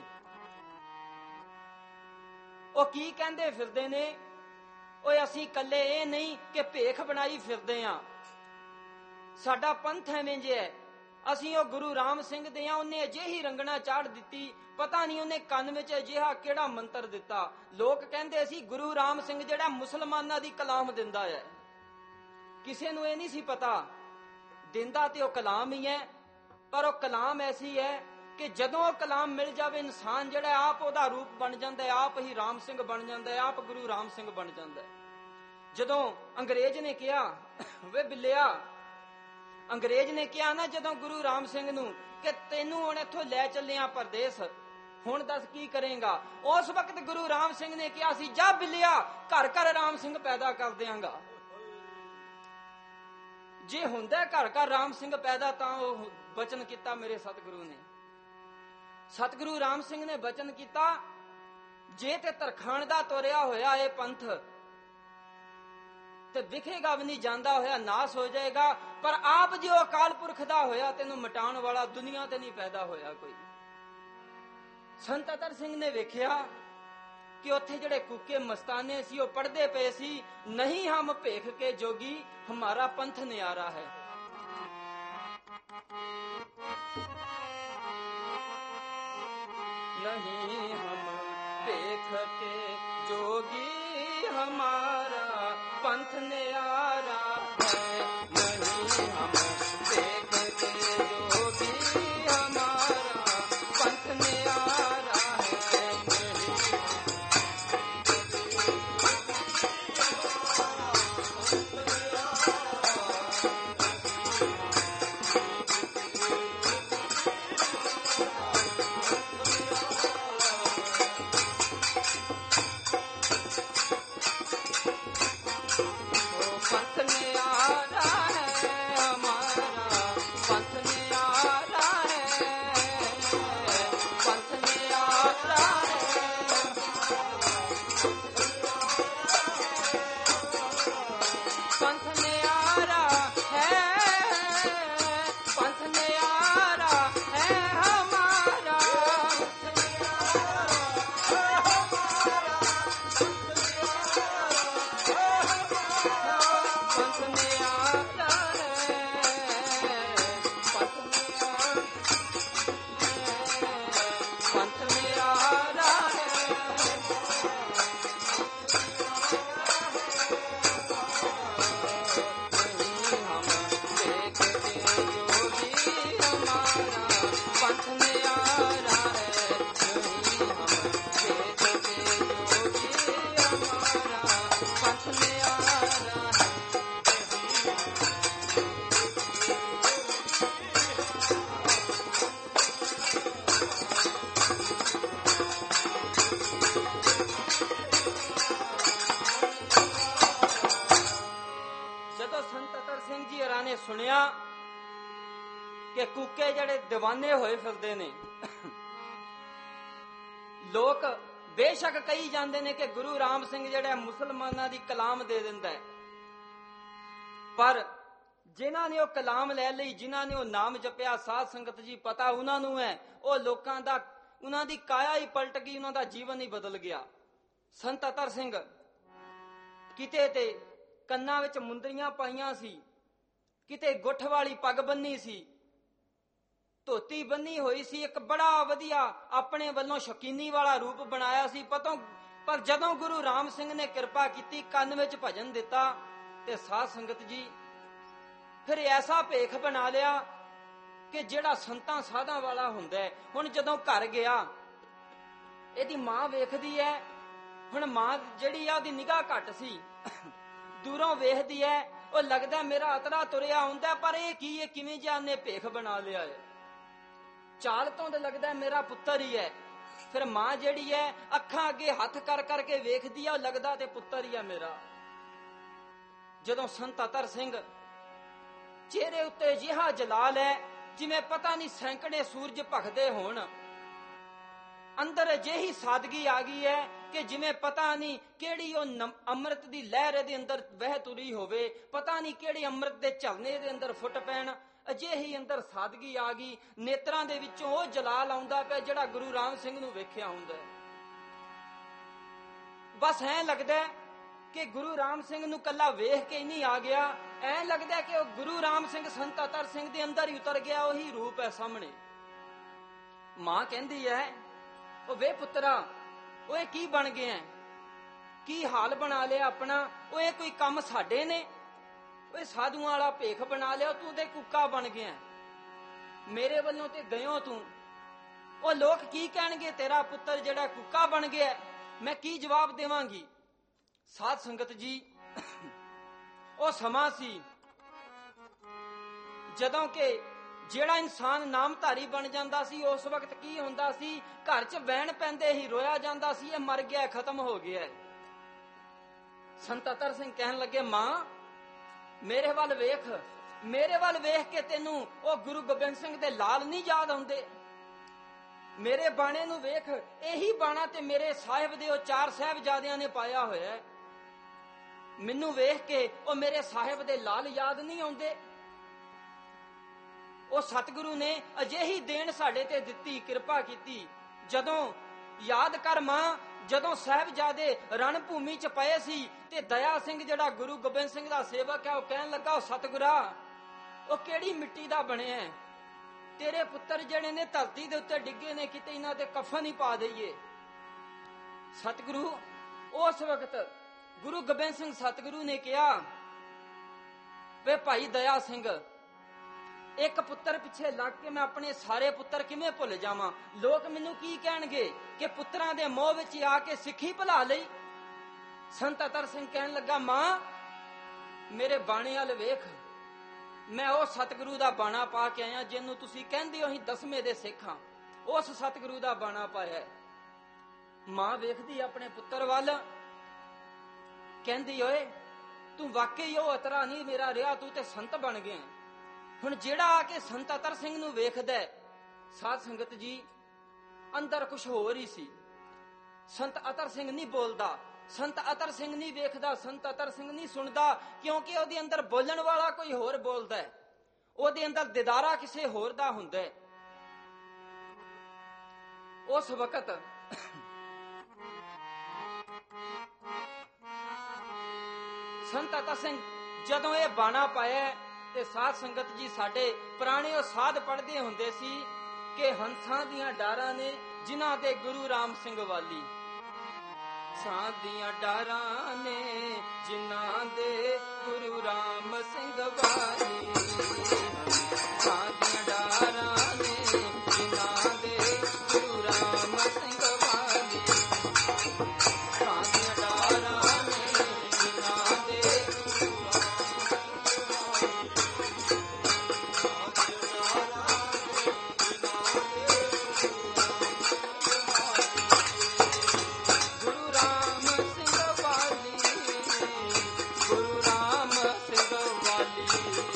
S1: ਉਹ ਕੀ ਕਹਿੰਦੇ ਫਿਰਦੇ ਨੇ, ਓਏ ਅਸੀਂ ਇਕੱਲੇ ਇਹ ਨਹੀਂ ਕਿ ਭੇਖ ਬਣਾਈ ਫਿਰਦੇ ਆ, ਸਾਡਾ ਪੰਥ ਐਵੇਂ ਜਿਹਾ ਹੈ, ਅਸੀਂ ਉਹ ਗੁਰੂ ਰਾਮ ਸਿੰਘ ਦੇ ਆ। ਉਹਨੇ ਅਜਿਹੀ ਰੰਗਣਾ ਚਾੜ ਦਿੱਤੀ, ਪਤਾ ਨਹੀਂ ਉਹਨੇ ਕੰਨ ਵਿੱਚ ਅਜਿਹਾ ਕਿਹੜਾ ਮੰਤਰ ਦਿੱਤਾ। ਲੋਕ ਕਹਿੰਦੇ ਸੀ ਗੁਰੂ ਰਾਮ ਸਿੰਘ ਜਿਹੜਾ ਮੁਸਲਮਾਨਾਂ ਦੀ ਕਲਾਮ ਦਿੰਦਾ ਹੈ, ਕਿਸੇ ਨੂੰ ਇਹ ਨਹੀਂ ਸੀ ਪਤਾ, ਦਿੰਦਾ ਤੇ ਉਹ ਕਲਾਮ ਹੀ ਹੈ, ਪਰ ਉਹ ਕਲਾਮ ਐਸੀ ਹੈ ਕਿ ਜਦੋਂ ਉਹ ਕਲਾਮ ਮਿਲ ਜਾਵੇ, ਇਨਸਾਨ ਜਿਹੜਾ ਆਪ ਉਹਦਾ ਰੂਪ ਬਣ ਜਾਂਦਾ ਹੈ, ਆਪ ਹੀ ਰਾਮ ਸਿੰਘ ਬਣ ਜਾਂਦਾ ਹੈ, ਆਪ ਗੁਰੂ ਰਾਮ ਸਿੰਘ ਬਣ ਜਾਂਦਾ ਹੈ। ਜਦੋਂ ਅੰਗਰੇਜ਼ ਨੇ ਕਿਹਾ, ਵੇ ਬਿੱਲਿਆ, ਅੰਗਰੇਜ਼ ਨੇ ਕਿਹਾ ਨਾ ਜਦੋਂ ਗੁਰੂ ਰਾਮ ਸਿੰਘ ਨੂੰ ਕਿ ਤੈਨੂੰ ਹੁਣ ਇੱਥੋਂ ਲੈ ਚੱਲਿਆ ਪਰਦੇਸ, ਹੁਣ ਦੱਸ ਕੀ ਕਰੇਗਾ। ਉਸ ਵਕਤ ਗੁਰੂ ਰਾਮ ਸਿੰਘ ਨੇ ਕਿਹਾ ਸੀ, ਜਾ ਬਿੱਲਿਆ, ਘਰ ਘਰ ਰਾਮ ਸਿੰਘ ਪੈਦਾ ਕਰ ਦਿਆਂਗਾ। ਜੇ ਹੁੰਦਾ ਘਰ ਘਰ ਰਾਮ ਸਿੰਘ ਪੈਦਾ, ਤਾਂ ਉਹ ਬਚਨ ਕੀਤਾ ਮੇਰੇ ਸਤਿਗੁਰੂ ਨੇ। ਸਤਿਗੁਰੂ ਰਾਮ ਸਿੰਘ ਨੇ ਬਚਨ ਕੀਤਾ, ਜੇ ਤੇ ਤਰਖਾਣ ਦਾ ਤੋਰਿਆ ਹੋਇਆ ਇਹ ਪੰਥ ਤੇ ਵਿਖੇਗਾ ਵੀ ਨਹੀਂ, ਜਾਂਦਾ ਹੋਇਆ ਨਾਸ ਹੋ ਜਾਏਗਾ, ਪਰ ਆਪ ਜੋ ਅਕਾਲ ਪੁਰਖ ਦਾ ਹੋਇਆ, ਤੈਨੂੰ ਮਿਟਾਉਣ ਵਾਲਾ ਦੁਨੀਆ ਤੇ ਨਹੀਂ ਪੈਦਾ ਹੋਇਆ ਕੋਈ। ਸੰਤ ਅਤਰ ਸਿੰਘ ਨੇ ਵੇਖਿਆ ਕਿ ਉੱਥੇ ਜਿਹੜੇ ਕੁੱਕੇ ਮਸਤਾਨੇ ਸੀ ਉਹ ਪੜਦੇ ਪਏ ਸੀ, ਨਹੀਂ ਹਮ ਭੇਖ ਕੇ ਜੋਗੀ, ਹਮਾਰਾ ਪੰਥ ਨਿਆਰਾ ਹੈ। नहीं हम देख के जोगी, हमारा पंथ न्यारा है। नहीं हम देख के जोगी, हमारा पंथ न्यारा है। पंथ न्यारा है हमारा। ਨੇ ਸੁਣਿਆ ਕਿ ਕੂਕੇ ਜਿਹੜੇ دیਵਾਨੇ ਹੋਏ ਫਿਰਦੇ ਨੇ। ਲੋਕ ਬੇਸ਼ੱਕ ਕਹੀ ਜਾਂਦੇ ਨੇ ਕਿ ਗੁਰੂ ਰਾਮ ਸਿੰਘ ਜਿਹੜਾ ਮੁਸਲਮਾਨਾਂ ਦੀ ਕਲਾਮ ਦੇ ਦਿੰਦਾ ਹੈ, ਪਰ ਜਿਨ੍ਹਾਂ ਨੇ ਉਹ ਕਲਾਮ ਲੈ ਲਈ, ਜਿਨ੍ਹਾਂ ਨੇ ਉਹ ਨਾਮ ਜਪਿਆ, ਸਾਧ ਸੰਗਤ ਜੀ ਪਤਾ ਉਹਨਾਂ ਨੂੰ ਹੈ, ਉਹ ਲੋਕਾਂ ਦਾ, ਉਹਨਾਂ ਦੀ ਕਾਇਆ ਹੀ ਪਲਟ ਗਈ, ਉਹਨਾਂ ਦਾ ਜੀਵਨ ਹੀ ਬਦਲ ਗਿਆ। ਸੰਤ ਅਤਰ ਸਿੰਘ ਕਿਤੇ ਤੇ ਕੰਨਾਂ ਵਿੱਚ ਮੁੰਦਰੀਆਂ ਪਾਈਆਂ ਸੀ, ਕਿਤੇ ਗੁੱਠ ਵਾਲੀ ਪੱਗ ਬੰਨੀ ਸੀ, ਧੋਤੀ ਬੰਨੀ ਹੋਈ ਸੀ, ਇੱਕ ਬੜਾ ਵਧੀਆ ਆਪਣੇ ਵੱਲੋਂ ਸ਼ਕੀਨੀ ਵਾਲਾ ਰੂਪ ਬਣਾਇਆ ਸੀ ਪਰ ਜਦੋਂ ਗੁਰੂ ਰਾਮ ਸਿੰਘ ਨੇ ਕਿਰਪਾ ਕੀਤੀ, ਕੰਨ ਵਿੱਚ ਭਜਨ ਦਿੱਤਾ, ਤੇ ਸਾਧ ਸੰਗਤ ਜੀ ਫਿਰ ਐਸਾ ਭੇਖ ਬਣਾ ਲਿਆ ਕਿ ਜਿਹੜਾ ਸੰਤਾਂ ਸਾਧਾਂ ਵਾਲਾ ਹੁੰਦਾ ਹੈ। ਹੁਣ ਜਦੋਂ ਘਰ ਗਿਆ, ਇਹਦੀ ਮਾਂ ਵੇਖਦੀ ਹੈ, ਹੁਣ ਮਾਂ ਜਿਹੜੀ ਆ ਉਹਦੀ ਨਿਗਾਹ ਘੱਟ ਸੀ, ਦੂਰੋਂ ਵੇਖਦੀ ਹੈ, ਉਹ ਲੱਗਦਾ ਮੇਰਾ ਅਤਰਾ ਤੁਰਿਆ ਹੁੰਦਾ, ਪਰ ਇਹ ਕੀ ਹੈ, ਕਿਵੇਂ ਜਿਹਾ ਨੇ ਭੇਖ ਬਣਾ ਲਿਆ ਹੈ, ਚਾਲ ਤੋਂ ਤਾਂ ਲੱਗਦਾ ਮੇਰਾ ਪੁੱਤਰ ਹੀ ਹੈ। ਫਿਰ ਮਾਂ ਜਿਹੜੀ ਹੈ ਅੱਖਾਂ ਅੱਗੇ ਹੱਥ ਕਰ ਕਰਕੇ ਵੇਖਦੀ ਆ, ਉਹ ਲੱਗਦਾ ਤੇ ਪੁੱਤਰ ਹੀ ਆ ਮੇਰਾ। ਜਦੋਂ ਸੰਤ ਅਤਰ ਸਿੰਘ ਚਿਹਰੇ ਉੱਤੇ ਅਜਿਹਾ ਜਲਾਲ ਹੈ ਜਿਵੇਂ ਪਤਾ ਨਹੀਂ ਸੈਂਕੜੇ ਸੂਰਜ ਭਖਦੇ ਹੋਣ, ਅੰਦਰ ਅਜਿਹੀ ਸਾਦਗੀ ਆ ਗਈ ਹੈ ਕਿ ਜਿਵੇਂ ਪਤਾ ਨਹੀਂ ਕਿਹੜੀ ਉਹ ਅੰਮ੍ਰਿਤ ਦੀ ਲਹਿਰ ਦੇ ਅੰਦਰ ਵਹਿ ਤੁਰੀ ਹੋਵੇ, ਪਤਾ ਨਹੀਂ ਕਿਹੜੇ ਅੰਮ੍ਰਿਤ ਦੇ ਝਰਨੇ ਦੇ ਅੰਦਰ ਫੁੱਟ ਪੈਣ, ਅਜਿਹੀ ਅੰਦਰ ਸਾਦਗੀ ਆ ਗਈ। ਨੇਤਰਾਂ ਦੇ ਵਿੱਚੋਂ ਉਹ ਜਲਾਲ ਆਉਂਦਾ ਪਿਆ ਜਿਹੜਾ ਗੁਰੂ ਰਾਮ ਸਿੰਘ ਨੂੰ ਵੇਖਿਆ ਹੁੰਦਾ। ਬਸ ਐਂ ਲੱਗਦਾ ਕਿ ਗੁਰੂ ਰਾਮ ਸਿੰਘ ਨੂੰ ਕੱਲਾ ਵੇਖ ਕੇ ਹੀ ਨਹੀਂ ਆ ਗਿਆ, ਐਂ ਲੱਗਦਾ ਕਿ ਉਹ ਗੁਰੂ ਰਾਮ ਸਿੰਘ ਸੰਤ ਅਤਰ ਸਿੰਘ ਦੇ ਅੰਦਰ ਹੀ ਉਤਰ ਗਿਆ, ਉਹੀ ਰੂਪ ਹੈ ਸਾਹਮਣੇ। ਮਾਂ ਕਹਿੰਦੀ ਹੈ, ਉਹ ਵੇ ਪੁੱਤਰਾ, ਉਹ ਇਹ ਕੀ ਬਣ ਗਿਆ, ਕੀ ਹਾਲ ਬਣਾ ਲਿਆ ਆਪਣਾ, ਉਹ ਇਹ ਕੋਈ ਕੰਮ ਸਾਡੇ ਨੇ, ਉਹ ਸਾਧੂਆਂ ਵਾਲਾ ਭੇਖ ਬਣਾ ਲਿਆ, ਤੂੰ ਤੇ ਕੁੱਕਾ ਬਣ ਗਿਆ, ਮੇਰੇ ਵੱਲੋਂ ਤੇ ਗਇਓ ਤੂੰ, ਉਹ ਲੋਕ ਕੀ ਕਹਿਣਗੇ, ਤੇਰਾ ਪੁੱਤਰ ਜਿਹੜਾ ਕੁੱਕਾ ਬਣ ਗਿਆ, ਮੈਂ ਕੀ ਜਵਾਬ ਦੇਵਾਂਗੀ। ਸਾਧ ਸੰਗਤ ਜੀ, ਉਹ ਸਮਾਂ ਸੀ ਜਦੋਂ ਕਿ ਜਿਹੜਾ ਇਨਸਾਨ ਨਾਮਧਾਰੀ ਬਣ ਜਾਂਦਾ ਸੀ, ਉਸ ਵਕਤ ਕੀ ਹੁੰਦਾ ਸੀ, ਘਰ 'ਚ ਵੈਣ ਪੈਂਦੇ ਹੀ ਰੋਇਆ ਜਾਂਦਾ ਸੀ, ਇਹ ਮਰ ਗਿਆ, ਖਤਮ ਹੋ ਗਿਆ। ਸੰਤ ਅਤਰ ਸਿੰਘ ਕਹਿਣ ਲੱਗੇ, ਮਾਂ ਮੇਰੇ ਵੱਲ ਵੇਖ, ਮੇਰੇ ਵੱਲ ਵੇਖ ਕੇ ਤੈਨੂੰ ਉਹ ਗੁਰੂ ਗੋਬਿੰਦ ਸਿੰਘ ਦੇ ਲਾਲ ਨਹੀਂ ਯਾਦ ਆਉਂਦੇ, ਮੇਰੇ ਬਾਣੇ ਨੂੰ ਵੇਖ, ਇਹੀ ਬਾਣਾ ਤੇ ਮੇਰੇ ਸਾਹਿਬ ਦੇ ਉਹ 4 ਸਾਹਿਬਜ਼ਾਦਿਆਂ ਨੇ ਪਾਇਆ ਹੋਇਆ, ਮੈਨੂੰ ਵੇਖ ਕੇ ਉਹ ਮੇਰੇ ਸਾਹਿਬ ਦੇ ਲਾਲ ਯਾਦ ਨਹੀਂ ਆਉਂਦੇ। ਉਹ ਸਤਿਗੁਰੂ ਨੇ ਅਜਿਹੀ ਦੇਣ ਸਾਡੇ ਤੇ ਦਿੱਤੀ, ਕਿਰਪਾ ਕੀਤੀ। ਜਦੋਂ ਯਾਦ ਕਰ ਮਾਂ, ਜਦੋਂ ਸਾਹਿਬਜ਼ਾਦੇ ਰਣ ਭੂਮੀ 'ਚ ਪਏ ਸੀ ਤੇ ਦਇਆ ਸਿੰਘ ਜਿਹੜਾ ਗੁਰੂ ਗੋਬਿੰਦ ਸਿੰਘ ਦਾ ਸੇਵਕ ਹੈ, ਉਹ ਕਹਿਣ ਲੱਗਾ, ਉਹ ਸਤਿਗੁਰਾ, ਉਹ ਕਿਹੜੀ ਮਿੱਟੀ ਦਾ ਬਣਿਆ, ਤੇਰੇ ਪੁੱਤਰ ਜਿਹੜੇ ਨੇ ਧਰਤੀ ਦੇ ਉੱਤੇ ਡਿੱਗੇ ਨੇ, ਕਿਤੇ ਇਹਨਾਂ ਤੇ ਕਫਨ ਹੀ ਪਾ ਦਈਏ। ਸਤਿਗੁਰੂ, ਉਸ ਵਕਤ ਗੁਰੂ ਗੋਬਿੰਦ ਸਿੰਘ ਸਤਿਗੁਰੂ ਨੇ ਕਿਹਾ, ਵੇ ਭਾਈ ਦਇਆ ਸਿੰਘ, ਇੱਕ ਪੁੱਤਰ ਪਿੱਛੇ ਲੱਗ ਕੇ ਮੈਂ ਆਪਣੇ ਸਾਰੇ ਪੁੱਤਰ ਕਿਵੇਂ ਭੁੱਲ ਜਾਵਾਂ, ਲੋਕ ਮੈਨੂੰ ਕੀ ਕਹਿਣਗੇ ਕਿ ਪੁੱਤਰਾਂ ਦੇ ਮੋਹ ਵਿੱਚ ਆ ਕੇ ਸਿੱਖੀ ਭੁਲਾ ਲਈ। ਸੰਤ ਅਤਰ ਸਿੰਘ ਕਹਿਣ ਲੱਗਾ, ਮਾਂ ਮੇਰੇ ਬਾਣੇ ਵੱਲ ਵੇਖ, ਮੈਂ ਉਹ ਸਤਿਗੁਰੂ ਦਾ ਬਾਣਾ ਪਾ ਕੇ ਆਇਆ ਜਿਹਨੂੰ ਤੁਸੀਂ ਕਹਿੰਦੇ ਹੋ ਅਸੀਂ 10ਵੇਂ ਦੇ ਸਿੱਖ ਹਾਂ, ਉਸ ਸਤਿਗੁਰੂ ਦਾ ਬਾਣਾ ਪਾਇਆ। ਮਾਂ ਵੇਖਦੀ ਆਪਣੇ ਪੁੱਤਰ ਵੱਲ, ਕਹਿੰਦੀ, ਓਏ ਤੂੰ ਵਾਕਈ ਉਹ ਅਤਰਾ ਨਹੀਂ ਮੇਰਾ ਰਿਹਾ, ਤੂੰ ਤੇ ਸੰਤ ਬਣ ਗਿਆ। ਹੁਣ ਜਿਹੜਾ ਆ ਕੇ ਸੰਤ ਅਤਰ ਸਿੰਘ ਨੂੰ ਵੇਖਦਾ, ਸਾਧ ਸੰਗਤ ਜੀ, ਅੰਦਰ ਕੁਝ ਹੋਰ ਹੀ ਸੀ। ਸੰਤ ਅਤਰ ਸਿੰਘ ਨਹੀਂ ਬੋਲਦਾ, ਸੰਤ ਅਤਰ ਸਿੰਘ ਨਹੀਂ ਵੇਖਦਾ, ਸੰਤ ਅਤਰ ਸਿੰਘ ਨਹੀਂ ਸੁਣਦਾ, ਕਿਉਂਕਿ ਉਹਦੇ ਅੰਦਰ ਬੋਲਣ ਵਾਲਾ ਕੋਈ ਹੋਰ ਬੋਲਦਾ ਹੈ, ਉਹਦੇ ਅੰਦਰ ਦਿਦਾਰਾ ਕਿਸੇ ਹੋਰ ਦਾ ਹੁੰਦਾ ਹੈ। ਉਸ ਵਕਤ ਸੰਤ ਅਤਰ ਸਿੰਘ ਜਦੋਂ ਇਹ ਬਾਣਾ ਪਾਇਆ ਤੇ ਸਾਧ ਸੰਗਤ ਜੀ, ਸਾਡੇ ਪੁਰਾਣੇ ਉਹ ਸਾਧ ਪੜ੍ਹਦੇ ਹੁੰਦੇ ਸੀ ਕਿ ਹੰਸਾਂ ਦੀਆਂ ਡਾਰਾਂ ਨੇ ਜਿਨ੍ਹਾਂ ਦੇ ਗੁਰੂ ਰਾਮ ਸਿੰਘ ਵਾਲੀ, ਹੰਸਾਂ ਦੀਆਂ ਡਾਰਾਂ ਨੇ ਜਿਨ੍ਹਾਂ ਦੇ ਗੁਰੂ ਰਾਮ ਸਿੰਘ ਵਾਲੀ, ਹੰਸਾਂ ਦੀਆਂ ਡਾਰਾਂ ਨੇ ਜਿਨ੍ਹਾਂ ਦੇ ਗੁਰੂ ਰਾਮ ਸਿੰਘ ਵਾਲੀ, ਹੰਸਾਂ ਦੀਆਂ ਡਾਰਾਂ ਨੇ ਜਿਨ੍ਹਾਂ ਦੇ ਗੁਰੂ ਰਾਮ ਸਿੰਘ ਵਾਲੀ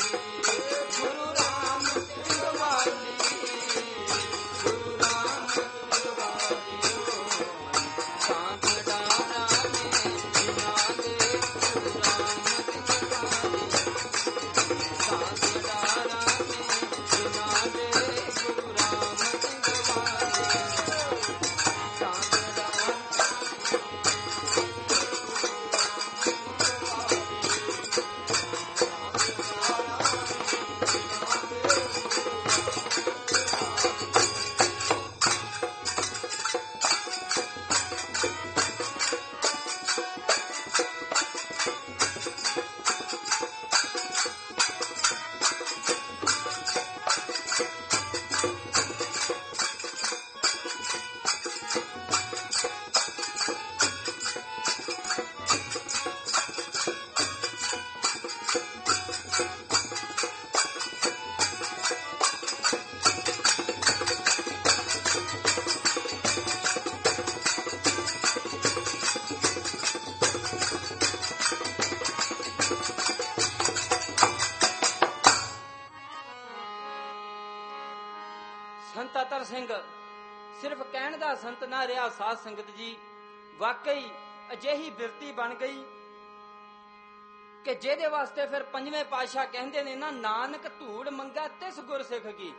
S1: ਸੰਤ ਅਤਰ ਸਿੰਘ ਸਿਰਫ ਕਹਿਣ ਦਾ ਸੰਤ ਨਾ ਰਿਹਾ ਸਾਧ ਸੰਗਤ ਜੀ, ਵਾਕਈ ਅਜਿਹੀ ਬਿਰਤੀ ਬਣ ਗਈ ਕਿ ਜਿਹਦੇ ਵਾਸਤੇ ਫਿਰ ਪੰਜਵੇਂ ਪਾਤਸ਼ਾਹ ਕਹਿੰਦੇ ਨੇ ਨਾ, ਨਾਨਕ ਧੂੜ ਮੰਗਾ ਤਿਸ ਗੁਰ ਸਿੱਖ ਕੀ।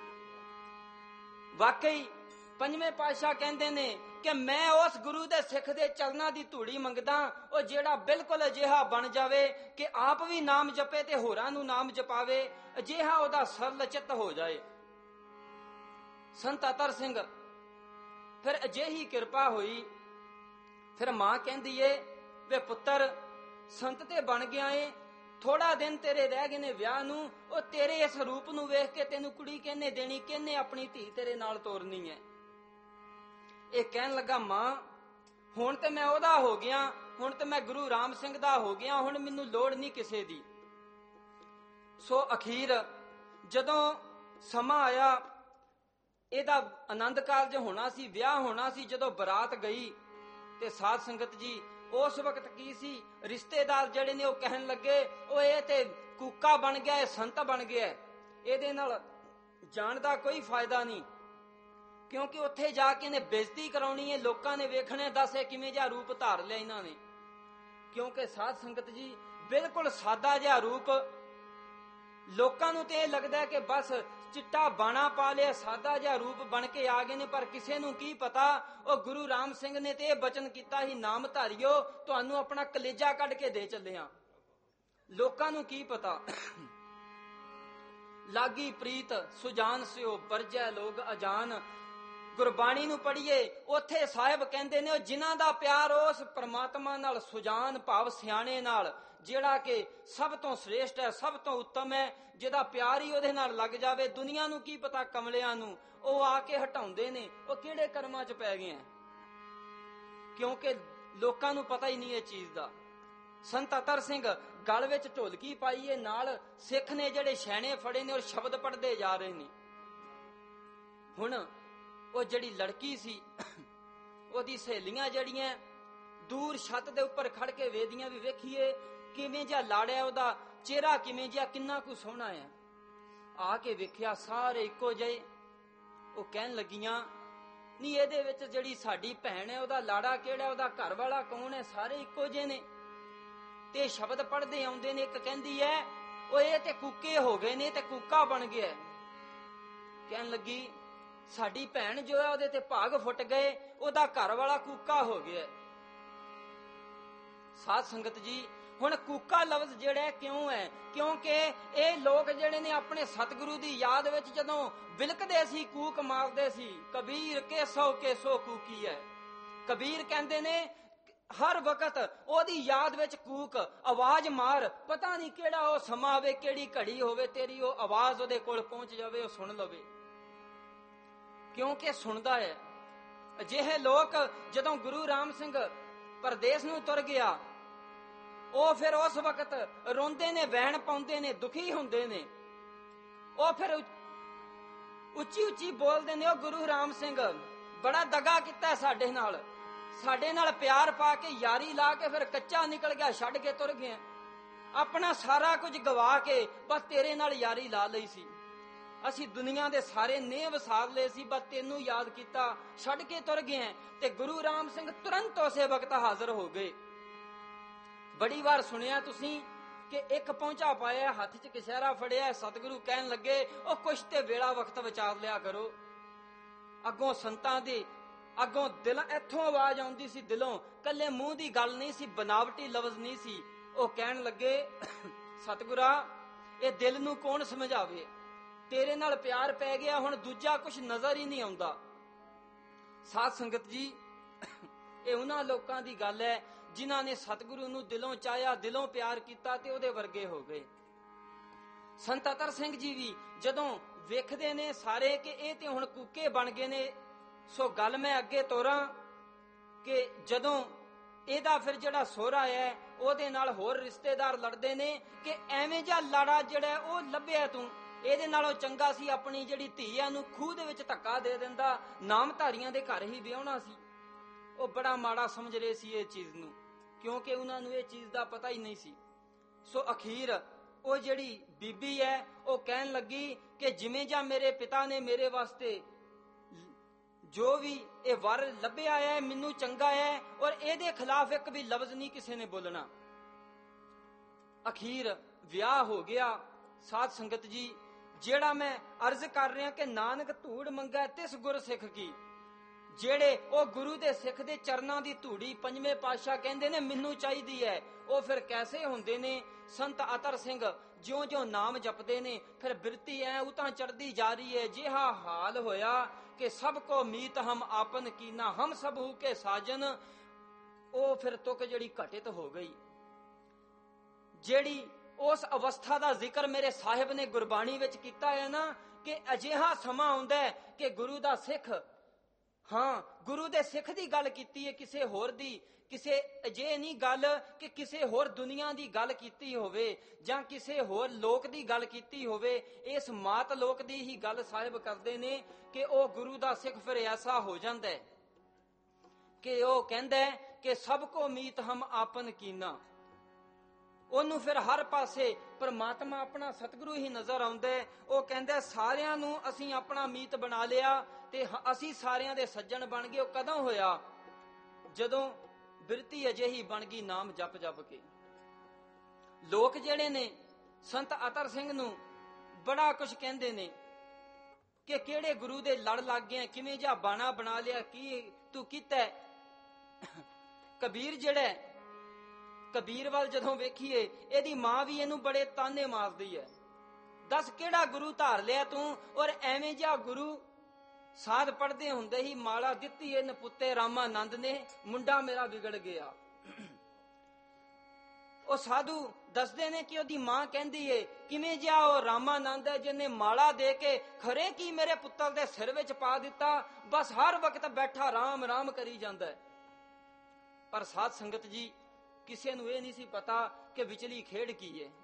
S1: ਵਾਕਈ ਪੰਜਵੇਂ ਪਾਤਸ਼ਾਹ ਕਹਿੰਦੇ ਨੇ ਕਿ ਮੈਂ ਉਸ ਗੁਰੂ ਦੇ ਸਿੱਖ ਦੇ ਚਰਨਾਂ ਦੀ ਧੂੜੀ ਮੰਗਦਾ, ਉਹ ਜਿਹੜਾ ਬਿਲਕੁਲ ਅਜਿਹਾ ਬਣ ਜਾਵੇ ਕਿ ਆਪ ਵੀ ਨਾਮ ਜਪੇ ਤੇ ਹੋਰਾਂ ਨੂੰ ਨਾਮ ਜਪਾਵੇ, ਅਜਿਹਾ ਉਹਦਾ ਸਰਲ ਚਿੱਤ ਹੋ ਜਾਏ। ਸੰਤ ਅਤਰ ਸਿੰਘ ਫਿਰ ਅਜਿਹੀ ਕਿਰਪਾ ਹੋਈ, ਫਿਰ ਮਾਂ ਕਹਿੰਦੀ ਏ ਵੇ ਪੁੱਤਰ ਸੰਤ ਤੇ ਬਣ ਗਿਆ ਏ, ਥੋੜਾ ਦਿਨ ਤੇਰੇ ਰਹਿ ਗਏ ਨੇ ਵਿਆਹ ਨੂੰ, ਉਹ ਤੇਰੇ ਇਸ ਰੂਪ ਨੂੰ ਵੇਖ ਕੇ ਤੈਨੂੰ ਕੁੜੀ ਕਿਹਨੇ ਦੇਣੀ, ਕਿਹਨੇ ਆਪਣੀ ਧੀ ਤੇਰੇ ਨਾਲ ਤੋਰਨੀ ਹੈ। ਇਹ ਕਹਿਣ ਲੱਗਾ ਮਾਂ ਹੁਣ ਤੇ ਮੈਂ ਉਹਦਾ ਹੋ ਗਿਆ, ਹੁਣ ਤੇ ਮੈਂ ਗੁਰੂ ਰਾਮ ਸਿੰਘ ਦਾ ਹੋ ਗਿਆ, ਹੁਣ ਮੈਨੂੰ ਲੋੜ ਨਹੀਂ ਕਿਸੇ ਦੀ। ਸੋ ਅਖੀਰ ਜਦੋਂ ਸਮਾਂ ਆਇਆ, ਇਹਦਾ ਆਨੰਦ ਕਾਰਜ ਹੋਣਾ ਸੀ, ਵਿਆਹ ਹੋਣਾ ਸੀ, ਜਦੋਂ ਬਰਾਤ ਗਈ ਤੇ ਸਾਧ ਸੰਗਤ ਜੀ ਉਸ ਵਕਤ ਕੀ ਸੀ, ਰਿਸ਼ਤੇਦਾਰ ਜਿਹੜੇ ਨੇ ਉਹ ਕਹਿਣ ਲੱਗੇ ਉਹ ਇਹ ਤੇ ਕੂਕਾ ਬਣ ਗਿਆ, ਇਹ ਸੰਤ ਬਣ ਗਿਆ, ਇਹਦੇ ਨਾਲ ਜਾਣ ਦਾ ਕੋਈ ਫਾਇਦਾ ਨਹੀਂ, ਕਿਉਂਕਿ ਉੱਥੇ ਜਾ ਕੇ ਇਹਨੇ ਬੇਇੱਜ਼ਤੀ ਕਰਾਉਣੀ ਹੈ, ਲੋਕਾਂ ਨੇ ਵੇਖਣਾ ਦੱਸ ਇਹ ਕਿਵੇਂ ਜਿਹਾ ਰੂਪ ਧਾਰ ਲਿਆ ਇਹਨਾਂ ਨੇ। ਕਿਉਂਕਿ ਸਾਧ ਸੰਗਤ ਜੀ ਬਿਲਕੁਲ ਸਾਦਾ ਜਿਹਾ ਰੂਪ, ਲੋਕਾਂ ਨੂੰ ਤੇ ਇਹ ਲੱਗਦਾ ਕਿ ਬਸ ਚਿੱਟਾ ਬਾਣਾ ਪਾ ਲਿਆ, ਸਾਦਾ ਜਿਹਾ ਰੂਪ ਬਣ ਕੇ ਆ ਗਏ ਨੇ, ਪਰ ਕਿਸੇ ਨੂੰ ਕੀ ਪਤਾ ਉਹ ਗੁਰੂ ਰਾਮ ਸਿੰਘ ਨੇ ਤੇ ਇਹ ਬਚਨ ਕੀਤਾ ਸੀ, ਨਾਮ ਧਾਰਿਓ ਤੁਹਾਨੂੰ ਆਪਣਾ ਕਲੇਜਾ ਕੱਢ ਕੇ ਦੇ ਚੱਲਿਆ। ਲੋਕਾਂ ਨੂੰ ਕੀ ਪਤਾ। ਲਾਗੀ ਪ੍ਰੀਤ ਸੁਜਾਨ ਸਿਓ ਪਰਜੈ ਲੋਗ ਅਜਾਨ, ਗੁਰਬਾਣੀ ਨੂੰ ਪੜ੍ਹੀਏ, ਉੱਥੇ ਸਾਹਿਬ ਕਹਿੰਦੇ ਨੇ ਉਹ ਜਿਨ੍ਹਾਂ ਦਾ ਪਿਆਰ ਉਸ ਪਰਮਾਤਮਾ ਨਾਲ, ਸੁਜਾਨ ਭਾਵ ਸਿਆਣੇ ਨਾਲ, ਜਿਹੜਾ ਕਿ ਸਭ ਤੋਂ ਸ੍ਰੇਸ਼ਟ ਹੈ, ਸਭ ਤੋਂ ਉੱਤਮ ਹੈ, ਜਿਹਦਾ ਪਿਆਰ ਹੀ ਉਹਦੇ ਨਾਲ ਲੱਗ ਜਾਵੇ, ਦੁਨੀਆ ਨੂੰ ਕੀ ਪਤਾ ਕਮਲਿਆਂ ਨੂੰ, ਉਹ ਆ ਕੇ ਹਟਾਉਂਦੇ ਨੇ ਉਹ ਕਿਹੜੇ ਕਰਮਾਂ 'ਚ ਪੈ ਗਏ ਆ, ਕਿਉਂਕਿ ਲੋਕਾਂ ਨੂੰ ਪਤਾ ਹੀ ਨਹੀਂ ਇਹ ਚੀਜ਼ ਦਾ। ਸੰਤ ਅਤਰ ਸਿੰਘ ਗਲ ਵਿੱਚ ਢੋਲਕੀ ਪਾਈਏ, ਨਾਲ ਸਿੱਖ ਨੇ ਜਿਹੜੇ ਛੈਣੇ ਫੜੇ ਨੇ ਔਰ ਸ਼ਬਦ ਪੜ੍ਹਦੇ ਜਾ ਰਹੇ ਨੇ। ਹੁਣ ਉਹ ਜਿਹੜੀ ਲੜਕੀ ਸੀ ਉਹਦੀ ਸਹੇਲੀਆਂ ਜਿਹੜੀਆਂ ਦੂਰ ਛੱਤ ਦੇ ਉੱਪਰ ਖੜ ਕੇ ਵੇਖਦੀਆਂ ਵੀ ਵੇਖੀਏ ਕਿਵੇਂ ਜਿਹਾ ਲਾੜਿਆ, ਉਹਦਾ ਚਿਹਰਾ ਕਿਵੇਂ ਜਿਹਾ, ਕਿੰਨਾ ਕੁ ਸੋਹਣਾ ਹੈ। ਆ ਕੇ ਵੇਖਿਆ ਸਾਰੇ ਇੱਕੋ ਜਿਹੇ। ਉਹ ਕਹਿਣ ਲੱਗੀਆਂ ਨਹੀਂ ਇਹਦੇ ਵਿੱਚ ਜਿਹੜੀ ਸਾਡੀ ਭੈਣ ਹੈ ਉਹਦਾ ਲਾੜਾ ਕਿਹੜਾ, ਉਹਦਾ ਘਰ ਵਾਲਾ ਕੌਣ ਹੈ, ਸਾਰੇ ਇੱਕੋ ਜਿਹੇ ਨੇ ਤੇ ਸ਼ਬਦ ਪੜ੍ਹਦੇ ਆਉਂਦੇ ਨੇ। ਇੱਕ ਕਹਿੰਦੀ ਹੈ ਉਹ ਇਹ ਤੇ ਕੂਕੇ ਹੋ ਗਏ ਨੇ, ਤੇ ਕੂਕਾ ਬਣ ਗਿਆ। ਕਹਿਣ ਲੱਗੀ ਸਾਡੀ ਭੈਣ ਜੋ ਹੈ ਉਹਦੇ ਤੇ ਭਾਗ ਫੁੱਟ ਗਏ, ਉਹਦਾ ਘਰ ਵਾਲਾ ਕੂਕਾ ਹੋ ਗਿਆ। ਸਾਧ ਸੰਗਤ ਜੀ ਹੁਣ ਕੂਕਾ ਲਫ਼ਜ਼ ਜਿਹੜਾ ਕਿਉਂ ਹੈ, ਕਿਉਂਕਿ ਇਹ ਲੋਕ ਜਿਹੜੇ ਨੇ ਆਪਣੇ ਸਤਿਗੁਰੂ ਦੀ ਯਾਦ ਵਿੱਚ ਜਦੋਂ ਵਿਲਕਦੇ ਸੀ, ਕੂਕ ਮਾਰਦੇ ਸੀ। ਕਬੀਰ ਕੇਸੋ ਕੇਸੋ ਕੂਕੀ ਹੈ। ਕਬੀਰ ਕਹਿੰਦੇ ਨੇ ਹਰ ਵਕਤ ਉਹਦੀ ਯਾਦ ਵਿੱਚ ਕੂਕ ਆਵਾਜ਼ ਮਾਰ, ਪਤਾ ਨਹੀਂ ਕਿਹੜਾ ਉਹ ਸਮਾਂ ਹੋਵੇ, ਕਿਹੜੀ ਘੜੀ ਹੋਵੇ, ਤੇਰੀ ਉਹ ਆਵਾਜ਼ ਉਹਦੇ ਕੋਲ ਪਹੁੰਚ ਜਾਵੇ, ਉਹ ਸੁਣ ਲਵੇ, ਕਿਉਂਕਿ ਸੁਣਦਾ ਹੈ। ਅਜਿਹੇ ਲੋਕ ਜਦੋਂ ਗੁਰੂ ਰਾਮ ਸਿੰਘ ਪਰਦੇਸ ਨੂੰ ਤੁਰ ਗਿਆ, ਉਹ ਫਿਰ ਉਸ ਵਕਤ ਰੋਂਦੇ ਨੇ, ਵੈਣ ਪਾਉਂਦੇ ਨੇ, ਦੁਖੀ ਹੁੰਦੇ ਨੇ। ਉਹ ਫਿਰ ਉੱਚੀ ਉੱਚੀ ਬੋਲਦੇ ਨੇ, ਉਹ ਗੁਰੂ ਰਾਮ ਸਿੰਘ ਬੜਾ ਦਗਾ ਕੀਤਾ ਸਾਡੇ ਨਾਲ ਪਿਆਰ ਪਾ ਕੇ, ਯਾਰੀ ਲਾ ਕੇ ਫਿਰ ਕੱਚਾ ਨਿਕਲ ਗਿਆ, ਛੱਡ ਕੇ ਤੁਰ ਗਿਆ, ਆਪਣਾ ਸਾਰਾ ਕੁਝ ਗਵਾ ਕੇ ਬਸ ਤੇਰੇ ਨਾਲ ਯਾਰੀ ਲਾ ਲਈ ਸੀ। ਅਸੀਂ ਦੁਨੀਆ ਦੇ ਸਾਰੇ ਨੇਹ ਵਸਾਰ ਲਏ ਸੀ, ਬਸ ਤੈਨੂੰ ਯਾਦ ਕੀਤਾ, ਛੱਡ ਕੇ ਤੁਰ ਗਏ। ਤੇ ਗੁਰੂ ਰਾਮ ਸਿੰਘ ਤੁਰੰਤ ਉਸੇ ਵਕਤ ਹਾਜ਼ਰ ਹੋ ਗਏ। ਬੜੀ ਵਾਰ ਸੁਣਿਆ ਤੁਸੀਂ ਕਿ ਇੱਕ ਪਹੁੰਚਾ ਪਾਇਆ, ਹੱਥ 'ਚ ਕਛਹਿਰਾ ਫੜਿਆ, ਸਤਿਗੁਰੂ ਕਹਿਣ ਲੱਗੇ ਉਹ ਕੁਛ ਤੇ ਵੇਲਾ ਵਕਤ ਵਿਚਾਰ ਲਿਆ ਕਰੋ। ਅੱਗੋਂ ਸੰਤਾਂ ਦੇ ਅੱਗੋਂ ਦਿਲ ਇੱਥੋਂ ਆਵਾਜ਼ ਆਉਂਦੀ ਸੀ, ਦਿਲੋਂ, ਕੱਲੇ ਮੂੰਹ ਦੀ ਗੱਲ ਨਹੀਂ ਸੀ, ਬਨਾਵਟੀ ਲਫ਼ਜ਼ ਨਹੀਂ ਸੀ। ਉਹ ਕਹਿਣ ਲੱਗੇ ਸਤਿਗੁਰਾ ਇਹ ਦਿਲ ਨੂੰ ਕੌਣ ਸਮਝਾਵੇ, ਤੇਰੇ ਨਾਲ ਪਿਆਰ ਪੈ ਗਿਆ, ਹੁਣ ਦੂਜਾ ਕੁਛ ਨਜ਼ਰ ਹੀ ਨਹੀਂ ਆਉਂਦਾ। ਸਾਧ ਸੰਗਤ ਜੀ ਇਹ ਉਹਨਾਂ ਲੋਕਾਂ ਦੀ ਗੱਲ ਹੈ ਜਿਨ੍ਹਾਂ ਨੇ ਸਤਿਗੁਰੂ ਨੂੰ ਦਿਲੋਂ ਚਾਹਿਆ, ਦਿਲੋਂ ਪਿਆਰ ਕੀਤਾ ਤੇ ਉਹਦੇ ਵਰਗੇ ਹੋ ਗਏ। ਸੰਤ ਅਤਰ ਸਿੰਘ ਜੀ ਵੀ ਜਦੋਂ ਵੇਖਦੇ ਨੇ ਸਾਰੇ ਕਿ ਇਹ ਤੇ ਹੁਣ ਕੂਕੇ ਬਣ ਗਏ ਨੇ, ਸੋ ਗੱਲ ਮੈਂ ਅੱਗੇ ਤੋਰਾਂ ਕਿ ਜਦੋਂ ਇਹਦਾ ਫਿਰ ਜਿਹੜਾ ਸਹੁਰਾ ਹੈ ਉਹਦੇ ਨਾਲ ਹੋਰ ਰਿਸ਼ਤੇਦਾਰ ਲੜਦੇ ਨੇ ਕਿ ਐਵੇਂ ਜਿਹਾ ਲਾੜਾ ਜਿਹੜਾ ਉਹ ਲੱਭਿਆ ਤੂੰ, ਇਹਦੇ ਨਾਲੋਂ ਚੰਗਾ ਸੀ ਆਪਣੀ ਜਿਹੜੀ ਧੀ ਨੂੰ ਖੂਹ ਦੇ ਵਿੱਚ ਧੱਕਾ ਦੇ ਦਿੰਦਾ, ਨਾਮਧਾਰੀਆਂ ਦੇ ਘਰ ਹੀ ਵਿਆਹੁਣਾ ਸੀ। ਉਹ ਬੜਾ ਮਾੜਾ ਸਮਝ ਰਹੇ ਸੀ ਇਹ ਚੀਜ਼ ਨੂੰ, ਕਿਉਂਕਿ ਉਹਨਾਂ ਨੂੰ ਇਹ ਚੀਜ਼ ਦਾ ਪਤਾ ਹੀ ਨਹੀਂ ਸੀ। ਸੋ ਅਖੀਰ ਉਹ ਜਿਹੜੀ ਬੀਬੀ ਹੈ ਉਹ ਕਹਿਣ ਲੱਗੀ ਕਿ ਜਿਵੇਂ ਜਾਂ ਮੇਰੇ ਪਿਤਾ ਨੇ ਮੇਰੇ ਵਾਸਤੇ ਜੋ ਵੀ ਇਹ ਵਰ ਲੱਭਿਆ ਹੈ ਮੈਨੂੰ ਚੰਗਾ ਹੈ, ਔਰ ਇਹਦੇ ਖਿਲਾਫ ਇੱਕ ਵੀ ਲਫ਼ਜ਼ ਨਹੀਂ ਕਿਸੇ ਨੇ ਬੋਲਣਾ। ਅਖੀਰ ਵਿਆਹ ਹੋ ਗਿਆ। ਸਾਧ ਸੰਗਤ ਜੀ, ਜਿਹੜਾ ਮੈਂ ਅਰਜ਼ ਕਰ ਰਿਹਾ ਕਿ ਨਾਨਕ ਧੂੜ ਮੰਗੈ ਤਿਸ ਗੁਰ ਸਿੱਖ ਕੀ, ਜਿਹੜੇ ਉਹ ਗੁਰੂ ਦੇ ਸਿੱਖ ਦੇ ਚਰਨਾਂ ਦੀ ਧੂੜੀ ਪੰਜਵੇਂ ਪਾਤਸ਼ਾਹ ਕਹਿੰਦੇ ਨੇ ਮੈਨੂੰ ਚਾਹੀਦੀ ਹੈ, ਉਹ ਫਿਰ ਕੈਸੇ ਹੁੰਦੇ ਨੇ? ਸੰਤ ਅਤਰ ਸਿੰਘ ਜਿਉਂ-ਜਿਉਂ ਨਾਮ ਜਪਦੇ ਨੇ ਫਿਰ ਬਿਰਤੀ ਐ ਉਤਾਂ ਚੜਦੀ ਜਾ ਰਹੀ ਹੈ। ਜਿਹਾ ਹਾਲ ਹੋਇਆ ਕਿ ਸਭ ਕੋ ਮੀਤ ਹਮ ਆਪਨ ਕੀਨਾ, ਹਮ ਸਭ ਹੂ ਕੇ ਸਾਜਨ। ਉਹ ਫਿਰ ਤੁਕ ਜਿਹੜੀ ਘਟਿਤ ਹੋ ਗਈ। ਜਿਹੜੀ ਉਸ ਅਵਸਥਾ ਦਾ ਜ਼ਿਕਰ ਮੇਰੇ ਸਾਹਿਬ ਨੇ ਗੁਰਬਾਣੀ ਵਿੱਚ ਕੀਤਾ ਹੈ ਨਾ, ਕਿ ਅਜਿਹਾ ਸਮਾਂ ਆਉਂਦਾ ਹੈ ਕਿ ਗੁਰੂ ਦਾ ਸਿੱਖ, ਹਾਂ ਗੁਰੂ ਦੇ ਸਿੱਖ ਦੀ ਗੱਲ ਕੀਤੀ ਹੈ, ਕਿਸੇ ਹੋਰ ਦੀ, ਕਿਸੇ ਅਜੇ ਨਹੀਂ ਗੱਲ ਕਿ ਕਿਸੇ ਹੋਰ ਦੁਨੀਆ ਦੀ ਗੱਲ ਕੀਤੀ ਹੋਵੇ ਜਾਂ ਕਿਸੇ ਹੋਰ ਲੋਕ ਦੀ ਗੱਲ ਕੀਤੀ ਹੋਵੇ। ਇਸ ਮਾਤ ਲੋਕ ਦੀ ਹੀ ਗੱਲ ਸਾਹਿਬ ਕਰਦੇ ਨੇ ਕਿ ਉਹ ਗੁਰੂ ਦਾ ਸਿੱਖ ਫਿਰ ਐਸਾ ਹੋ ਜਾਂਦਾ ਹੈ ਕਿ ਉਹ ਕਹਿੰਦਾ ਕਿ ਸਭ ਕੋ ਮੀਤ ਹਮ ਆਪਨ ਕੀਨਾ। ਉਹਨੂੰ ਫਿਰ ਹਰ ਪਾਸੇ ਪਰਮਾਤਮਾ ਆਪਣਾ ਸਤਿਗੁਰੂ ਹੀ ਨਜ਼ਰ ਆਉਂਦਾ। ਉਹ ਕਹਿੰਦਾ ਸਾਰਿਆਂ ਨੂੰ ਅਸੀਂ ਆਪਣਾ ਮੀਤ ਬਣਾ ਲਿਆ ਤੇ ਅਸੀਂ ਸਾਰਿਆਂ ਦੇ ਸੱਜਣ ਬਣ ਗਏ। ਉਹ ਕਦੋਂ ਹੋਇਆ? ਜਦੋਂ ਬਿਰਤੀ ਅਜਿਹੀ ਬਣ ਗਈ ਨਾਮ ਜਪ ਜਪ ਕੇ। ਲੋਕ ਜਿਹੜੇ ਨੇ ਸੰਤ ਅਤਰ ਸਿੰਘ ਨੂੰ ਬੜਾ ਕੁਝ ਕਹਿੰਦੇ ਨੇ ਕਿ ਕਿਹੜੇ ਗੁਰੂ ਦੇ ਲੜ ਲੱਗ ਗਏ, ਕਿਵੇਂ ਜਿਹਾ ਬਾਣਾ ਬਣਾ ਲਿਆ, ਕੀ ਤੂੰ ਕੀਤਾ? ਕਬੀਰ ਜਿਹੜਾ, ਕਬੀਰ ਵੱਲ ਜਦੋਂ ਵੇਖੀਏ ਇਹਦੀ ਮਾਂ ਵੀ ਇਹਨੂੰ ਬੜੇ ਤਾਨੇ ਮਾਰਦੀ ਹੈ। ਦੱਸ ਕਿਹੜਾ ਗੁਰੂ ਧਾਰ ਲਿਆ ਤੂੰ? ਔਰ ਐਵੇਂ ਜਿਹਾ ਗੁਰੂ ਸਾਧ ਪੜਦੇ ਹੁੰਦੇ ਹੀ ਮਾਲਾ ਦਿੱਤੀ ਇਹਨ ਪੁੱਤੇ ਰਾਮਾਨੰਦ ਨੇ, ਮੁੰਡਾ ਮੇਰਾ ਵਿਗੜ ਗਿਆ। ਉਹ ਸਾਧੂ ਦੱਸਦੇ ਨੇ ਕਿ ਉਹਦੀ ਮਾਂ ਕਹਿੰਦੀ ਏ ਕਿਵੇਂ ਜਿਹਾ ਉਹ ਰਾਮਾਨੰਦ ਹੈ ਜਿਹਨੇ ਮਾਲਾ ਦੇ ਕੇ ਖਰੇ ਕੀ ਮੇਰੇ ਪੁੱਤਰ ਦੇ ਸਿਰ ਵਿੱਚ ਪਾ ਦਿੱਤਾ, ਬਸ ਹਰ ਵਕਤ ਬੈਠਾ ਰਾਮ ਰਾਮ ਕਰੀ ਜਾਂਦਾ ਹੈ। ਪਰ ਸਾਧ ਸੰਗਤ ਜੀ, ਕਿਸੇ ਨੂੰ ਇਹ ਨਹੀਂ ਸੀ ਪਤਾ ਕਿ ਵਿਚਲੀ ਖੇਡ ਕੀ ਹੈ।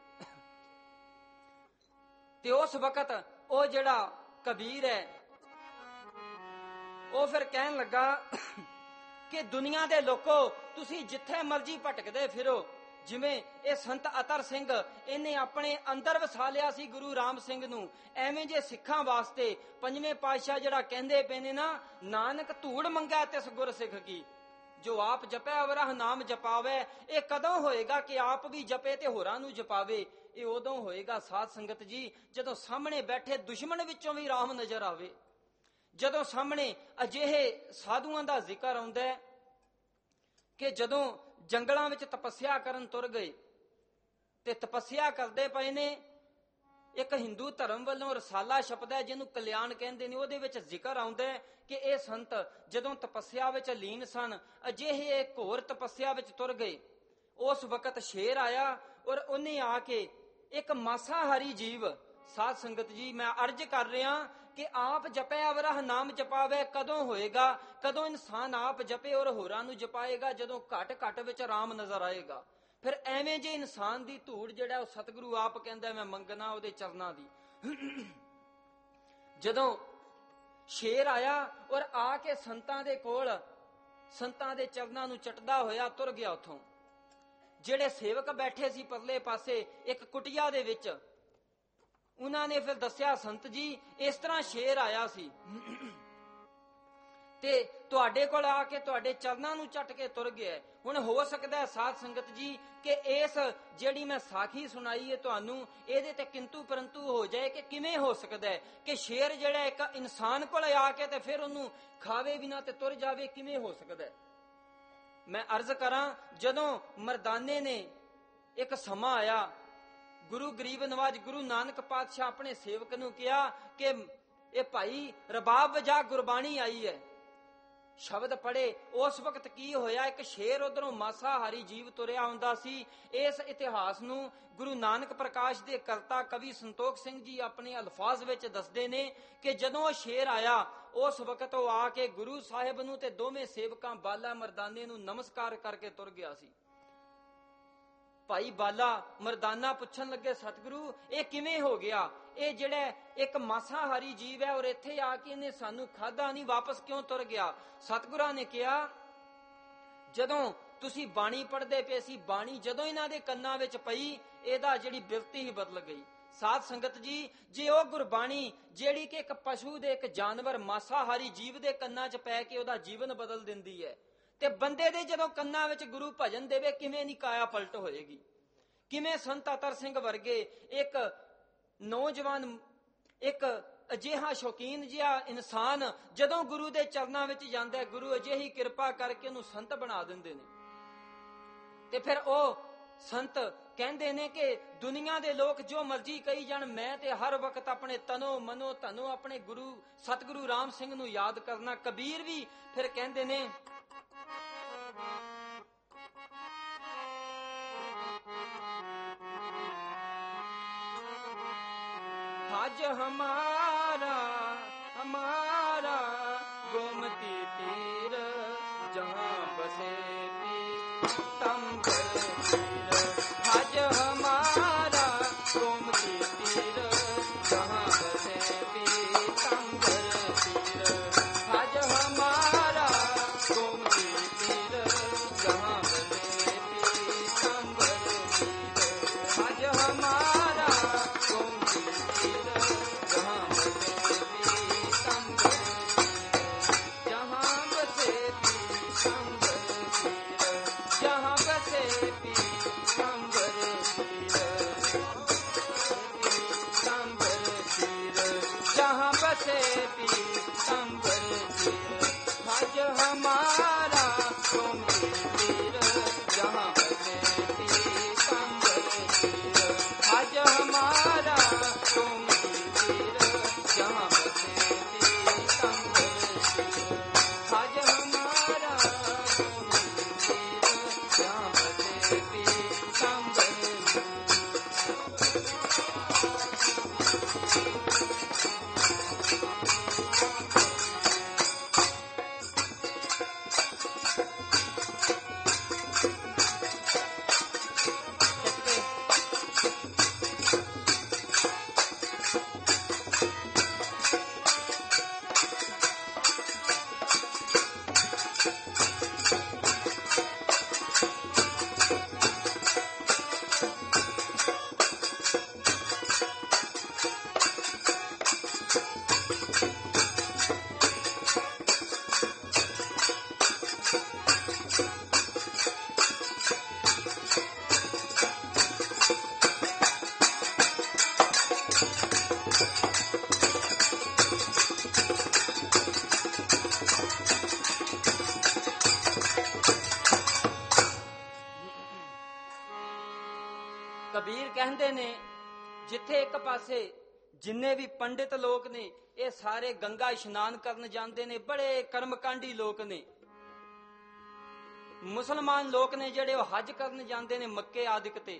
S1: ਤੇ ਉਸ ਵਕਤ ਉਹ ਜਿਹੜਾ ਕਬੀਰ ਹੈ ਉਹ ਫਿਰ ਕਹਿਣ ਲੱਗਾ ਕਿ ਦੁਨੀਆ ਦੇ ਲੋਕੋ, ਤੁਸੀਂ ਜਿੱਥੇ ਮਰਜ਼ੀ ਭਟਕਦੇ ਫਿਰੋ। ਜਿਵੇਂ ਇਹ ਸੰਤ ਅਤਰ ਸਿੰਘ ਇਹਨੇ ਆਪਣੇ ਅੰਦਰ ਵਸਾ ਲਿਆ ਸੀ ਗੁਰੂ ਰਾਮ ਸਿੰਘ ਨੂੰ, ਐਵੇਂ ਜੇ ਸਿੱਖਾਂ ਵਾਸਤੇ ਪੰਜਵੇਂ ਪਾਤਸ਼ਾਹ ਜਿਹੜਾ ਕਹਿੰਦੇ ਪਏ ਨੇ ਨਾ, ਨਾਨਕ ਧੂੜ ਮੰਗੈ ਤਿਸ ਗੁਰ ਸਿੱਖ ਕੀ, ਜੋ ਆਪ ਜਪੈ ਅਵਰਹ ਨਾਮ ਜਪਾਵੇ। ਇਹ ਕਦੋਂ ਹੋਏਗਾ ਕਿ ਆਪ ਵੀ ਜਪੇ ਤੇ ਹੋਰਾਂ ਨੂੰ ਜਪਾਵੇ? ਇਹ ਉਦੋਂ ਹੋਏਗਾ ਸਾਧ ਸੰਗਤ ਜੀ, ਜਦੋਂ ਸਾਹਮਣੇ ਬੈਠੇ ਦੁਸ਼ਮਣ ਵਿੱਚੋਂ ਵੀ ਰਾਮ ਨਜ਼ਰ ਆਵੇ। ਜਦੋਂ ਸਾਹਮਣੇ ਅਜਿਹੇ ਸਾਧੂਆਂ ਦਾ ਜ਼ਿਕਰ ਆਉਂਦਾ ਹੈ ਕਿ ਜਦੋਂ ਜੰਗਲਾਂ ਵਿੱਚ ਤਪੱਸਿਆ ਕਰਨ ਤੁਰ ਗਏ ਤੇ ਤਪੱਸਿਆ ਕਰਦੇ ਪਏ ਨੇ, ਇੱਕ ਹਿੰਦੂ ਧਰਮ ਵੱਲੋਂ ਰਸਾਲਾ ਛਪਦਾ ਜਿਹਨੂੰ ਕਲਿਆਣ ਕਹਿੰਦੇ ਨੇ, ਉਹਦੇ ਵਿੱਚ ਜ਼ਿਕਰ ਆਉਂਦਾ ਕਿ ਇਹ ਸੰਤ ਜਦੋਂ ਤਪੱਸਿਆ ਵਿੱਚ ਲੀਨ ਸਨ, ਅਜਿਹੇ ਘੋਰ ਤਪੱਸਿਆ ਵਿੱਚ ਤੁਰ ਗਏ। ਉਸ ਵਕਤ ਸ਼ੇਰ ਆਇਆ ਔਰ ਉਹਨੇ ਆ ਕੇ ਇੱਕ ਮਾਸਾਹਾਰੀ ਜੀਵ, ਸਾਧ ਸੰਗਤ ਜੀ ਮੈਂ ਅਰਜ਼ ਕਰ ਰਿਹਾ ਕਿ ਆਪ ਜਪੈ ਅਵਰਹ ਨਾਮ ਜਪਾਵੇ ਕਦੋਂ ਹੋਏਗਾ? ਕਦੋਂ ਇਨਸਾਨ ਆਪ ਜਪੇ ਔਰ ਹੋਰਾਂ ਨੂੰ ਜਪਾਏਗਾ? ਜਦੋਂ ਘਟ ਘਟ ਵਿੱਚ ਰਾਮ ਨਜ਼ਰ ਆਏਗਾ। ਫਿਰ ਐਵੇਂ ਜੇ ਇਨਸਾਨ ਦੀ ਧੂੜ ਜਿਹੜਾ ਉਹ ਸਤਿਗੁਰੂ ਆਪ ਕਹਿੰਦਾ ਮੈਂ ਮੰਗਣਾ ਉਹਦੇ ਚਰਨਾਂ ਦੀ। ਜਦੋਂ ਸ਼ੇਰ ਆਇਆ ਔਰ ਆ ਕੇ ਸੰਤਾਂ ਦੇ ਕੋਲ ਸੰਤਾਂ ਦੇ ਚਰਨਾਂ ਨੂੰ ਚਟਦਾ ਹੋਇਆ ਤੁਰ ਗਿਆ ਉੱਥੋਂ। ਜਿਹੜੇ ਸੇਵਕ ਬੈਠੇ ਸੀ ਪਰਲੇ ਪਾਸੇ ਇੱਕ ਕੁਟੀਆ ਦੇ ਵਿੱਚ, ਉਹਨਾਂ ਨੇ ਫਿਰ ਦੱਸਿਆ ਸੰਤ ਜੀ ਇਸ ਤਰ੍ਹਾਂ ਸ਼ੇਰ ਆਇਆ ਸੀ ਤੇ ਤੁਹਾਡੇ ਕੋਲ ਆ ਕੇ ਤੁਹਾਡੇ ਚਰਨਾਂ ਨੂੰ ਚੱਟ ਕੇ ਤੁਰ ਗਿਆ। ਹੁਣ ਹੋ ਸਕਦਾ ਹੈ ਸਾਧ ਸੰਗਤ ਜੀ ਕਿ ਇਸ ਜਿਹੜੀ ਮੈਂ ਸਾਖੀ ਸੁਣਾਈ ਹੈ ਤੁਹਾਨੂੰ, ਇਹਦੇ ਤੇ ਕਿੰਤੂ ਪਰੰਤੂ ਹੋ ਜਾਏ ਕਿ ਕਿਵੇਂ ਹੋ ਸਕਦਾ ਹੈ ਕਿ ਸ਼ੇਰ ਜਿਹੜਾ ਇੱਕ ਇਨਸਾਨ ਕੋਲ ਆ ਕੇ ਤੇ ਫਿਰ ਉਹਨੂੰ ਖਾਵੇ ਵੀ ਨਾ ਤੇ ਤੁਰ ਜਾਵੇ? ਕਿਵੇਂ ਹੋ ਸਕਦਾ ਹੈ? ਮੈਂ ਅਰਜ਼ ਕਰਾਂ, ਜਦੋਂ ਮਰਦਾਨੇ ਨੇ ਇੱਕ ਸਮਾਂ ਆਇਆ, ਗੁਰੂ ਗਰੀਬ ਨਵਾਜ ਗੁਰੂ ਨਾਨਕ ਪਾਤਸ਼ਾਹ ਆਪਣੇ ਸੇਵਕ ਨੂੰ ਕਿਹਾ ਕਿ ਇਹ ਭਾਈ ਰਬਾਬ ਵਜਾ ਗੁਰਬਾਣੀ ਆਈ ਹੈ, ਸ਼ਬਦ ਪੜੇ। ਉਸ ਵਕਤ ਕੀ ਹੋਇਆ, ਇੱਕ ਸ਼ੇਰ ਉਧਰੋਂ ਮਾਸਾਹਾਰੀ ਜੀਵ ਤੁਰਿਆ ਹੁੰਦਾ ਸੀ। ਇਸ ਇਤਿਹਾਸ ਨੂੰ ਗੁਰੂ ਨਾਨਕ ਪ੍ਰਕਾਸ਼ ਦੇ ਕਰਤਾ ਕਵੀ ਸੰਤੋਖ ਸਿੰਘ ਜੀ ਆਪਣੇ ਅਲਫਾਜ਼ ਵਿੱਚ ਦੱਸਦੇ ਨੇ ਕਿ ਜਦੋਂ ਉਹ ਸ਼ੇਰ ਆਇਆ ਉਸ ਵਕਤ ਉਹ ਆ ਕੇ ਗੁਰੂ ਸਾਹਿਬ ਨੂੰ ਤੇ ਦੋਵੇਂ ਸੇਵਕਾਂ ਬਾਲਾ ਮਰਦਾਨੇ ਨੂੰ ਨਮਸਕਾਰ ਕਰਕੇ ਤੁਰ ਗਿਆ ਸੀ। ਭਾਈ ਬਾਲਾ ਮਰਦਾਨਾ ਪੁੱਛਣ ਲੱਗੇ ਸਤਿਗੁਰੂ ਇਹ ਕਿਵੇਂ ਹੋ ਗਿਆ? ਇਹ ਜਿਹੜਾ ਇੱਕ ਮਾਸਾਹਾਰੀ ਜੀਵ ਹੈ ਔਰ ਇੱਥੇ ਆ ਕੇ ਇਹਨੇ ਸਾਨੂੰ ਖਾਧਾ ਨਹੀਂ, ਵਾਪਸ ਕਿਉਂ ਤੁਰ ਗਿਆ? ਸਤਿਗੁਰਾਂ ਨੇ ਕਿਹਾ ਜਦੋਂ ਤੁਸੀਂ ਬਾਣੀ ਪੜ੍ਹਦੇ ਪਏ ਸੀ, ਬਾਣੀ ਜਦੋਂ ਇਹਨਾਂ ਦੇ ਕੰਨਾਂ ਵਿੱਚ ਪਈ ਇਹਦਾ ਜਿਹੜੀ ਬਿਰਤੀ ਹੀ ਬਦਲ ਗਈ।
S2: ਸਾਧ ਸੰਗਤ ਜੀ, ਜੇ ਉਹ ਗੁਰਬਾਣੀ ਜਿਹੜੀ ਕਿ ਇੱਕ ਪਸ਼ੂ ਦੇ, ਇੱਕ ਜਾਨਵਰ ਮਾਸਾਹਾਰੀ ਜੀਵ ਦੇ ਕੰਨਾਂ 'ਚ ਪੈ ਕੇ ਉਹਦਾ ਜੀਵਨ ਬਦਲ ਦਿੰਦੀ ਹੈ, ਤੇ ਬੰਦੇ ਦੇ ਜਦੋਂ ਕੰਨਾਂ ਵਿੱਚ ਗੁਰੂ ਭਜਨ ਦੇਵੇ, ਕਿਵੇਂ ਨਹੀਂ ਕਾਇਆ ਪਲਟ ਹੋਏਗੀ। ਕਿਵੇਂ ਸੰਤ ਅਤਰ ਸਿੰਘ ਵਰਗੇ ਇੱਕ ਨੌਜਵਾਨ, ਇੱਕ ਅਜਿਹਾ ਸ਼ੌਕੀਨ ਜਿਹਾ ਇਨਸਾਨ ਜਦੋਂ ਗੁਰੂ ਦੇ ਚਰਨਾਂ ਵਿੱਚ ਜਾਂਦਾ, ਗੁਰੂ ਅਜਿਹੀ ਕਿਰਪਾ ਕਰਕੇ ਉਹਨੂੰ ਸੰਤ ਬਣਾ ਦਿੰਦੇ ਨੇ। ਤੇ ਫਿਰ ਉਹ ਸੰਤ ਕਹਿੰਦੇ ਨੇ ਕਿ ਦੁਨੀਆ ਦੇ ਲੋਕ ਜੋ ਮਰਜ਼ੀ ਕਹੀ ਜਾਣ, ਮੈਂ ਤੇ ਹਰ ਵਕਤ ਆਪਣੇ ਤਨੋ ਮਨੋ ਧਨੋ ਆਪਣੇ ਗੁਰੂ ਸਤਿਗੁਰੂ ਰਾਮ ਸਿੰਘ ਨੂੰ ਯਾਦ ਕਰਨਾ। ਕਬੀਰ ਵੀ ਫਿਰ ਕਹਿੰਦੇ ਨੇ, ਹਜ ਹਮਾਰਾ ਹਮਾਰਾ गोमती तीर जहाँ बसे पीतम्बर तीर, हज हमारा गोमती तीर जहाँ बसे पीतम्बर तीर, हज हमारा गोमती तीर जहाँ बसे पीतम्बर तीर, हज हमारा गोमती तीर जहाँ बसे ਕਬੀਰ ਕਹਿੰਦੇ ਨੇ, ਜਿੱਥੇ ਇੱਕ ਪਾਸੇ ਜਿੰਨੇ ਵੀ ਪੰਡਿਤ ਲੋਕ ਨੇ ਇਹ ਸਾਰੇ ਗੰਗਾ ਇਸ਼ਨਾਨ ਕਰਨ ਜਾਂਦੇ ਨੇ, ਬੜੇ ਕਰਮਕਾਂਡੀ ਲੋਕ ਨੇ। ਮੁਸਲਮਾਨ ਲੋਕ ਨੇ ਜਿਹੜੇ ਉਹ ਹਜ ਕਰਨ ਜਾਂਦੇ ਨੇ ਮੱਕੇ ਆਦਿਕ ਤੇ।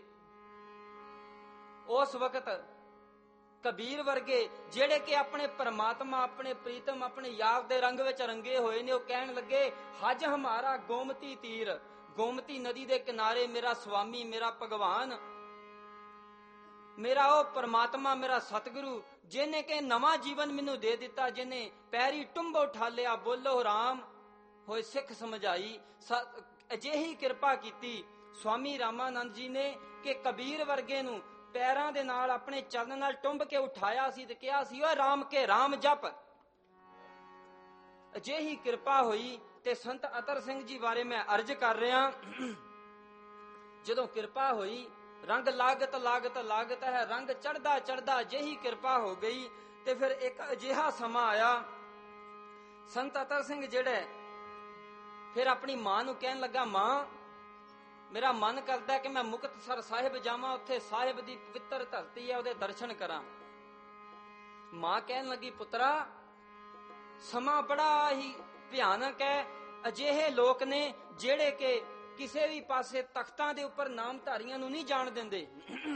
S2: ਉਸ ਵਕਤ ਕਬੀਰ ਵਰਗੇ ਜਿਹੜੇ ਕਿ ਆਪਣੇ ਪਰਮਾਤਮਾ, ਆਪਣੇ ਪ੍ਰੀਤਮ, ਆਪਣੇ ਯਾਰ ਦੇ ਰੰਗ ਵਿੱਚ ਰੰਗੇ ਹੋਏ ਨੇ, ਉਹ ਕਹਿਣ ਲੱਗੇ, ਹਜ ਹਮਾਰਾ ਗੋਮਤੀ ਤੀਰ, ਗੋਮਤੀ ਨਦੀ ਦੇ ਕਿਨਾਰੇ ਮੇਰਾ ਸਵਾਮੀ, ਮੇਰਾ ਭਗਵਾਨ, ਮੇਰਾ ਉਹ ਪਰਮਾਤਮਾ, ਮੇਰਾ ਸਤਿਗੁਰੂ, ਜਿਹਨੇ ਕਿ ਨਵਾਂ ਜੀਵਨ ਮੈਨੂੰ ਦੇ ਦਿੱਤਾ, ਜਿਹਨੇ ਪੈਰੀ ਟੁੰਬ ਉਠਾਲਿਆ, ਬੋਲੋ ਰਾਮ ਹੋਏ ਸਿੱਖ ਸਮਝਾਈ, ਅਜਿਹੀ ਕਿਰਪਾ ਕੀਤੀ ਸਵਾਮੀ ਰਾਮਾਨੰਦ ਜੀ ਨੇ ਕਿ ਕਬੀਰ ਵਰਗੇ ਨੂੰ ਪੈਰਾਂ ਦੇ ਨਾਲ ਆਪਣੇ ਚਰਨ ਨਾਲ ਟੁੰਬ ਕੇ ਉਠਾਇਆ ਸੀ ਤੇ ਕਿਹਾ ਸੀ, ਓਏ ਰਾਮ ਕੇ ਰਾਮ ਜਪ। ਅਜਿਹੀ ਕਿਰਪਾ ਹੋਈ। ਤੇ ਸੰਤ ਅਤਰ ਸਿੰਘ ਜੀ ਬਾਰੇ ਮੈਂ ਅਰਜ਼ ਕਰ ਰਿਹਾ, ਜਦੋਂ ਕਿਰਪਾ ਹੋਈ, ਰੰਗ ਲਾਗਤ ਲਾਗਤ ਲਾਗਤ ਹੈ, ਰੰਗ ਚੜਦਾ ਚੜਦਾ ਅਜਿਹੀ ਕਿਰਪਾ ਹੋ ਗਈ। ਤੇ ਫਿਰ ਇੱਕ ਅਜਿਹਾ ਸਮਾਂ ਆਇਆ, ਸੰਤ ਅਤਰ ਸਿੰਘ ਜਿਹੜੇ ਫਿਰ ਆਪਣੀ ਮਾਂ ਨੂੰ ਕਹਿਣ ਲੱਗਾ, ਮਾਂ ਮੇਰਾ ਮਨ ਕਰਦਾ ਕਿ ਮੈਂ ਮੁਕਤਸਰ ਸਾਹਿਬ ਜਾਵਾਂ, ਉੱਥੇ ਸਾਹਿਬ ਦੀ ਪਵਿੱਤਰ ਧਰਤੀ ਹੈ, ਉਹਦੇ ਦਰਸ਼ਨ ਕਰਾਂ। ਮਾਂ ਕਹਿਣ ਲੱਗੀ, ਪੁੱਤਰਾ ਸਮਾਂ ਬੜਾ ਹੀ ਭਿਆਨਕ ਹੈ, ਅਜਿਹੇ ਲੋਕ ਨੇ ਜਿਹੜੇ ਕਿ ਕਿਸੇ ਵੀ ਪਾਸੇ ਤਖਤਾਂ ਦੇ ਉੱਪਰ ਨਾਮਧਾਰੀਆਂ ਨੂੰ ਨਹੀਂ ਜਾਣ ਦਿੰਦੇ।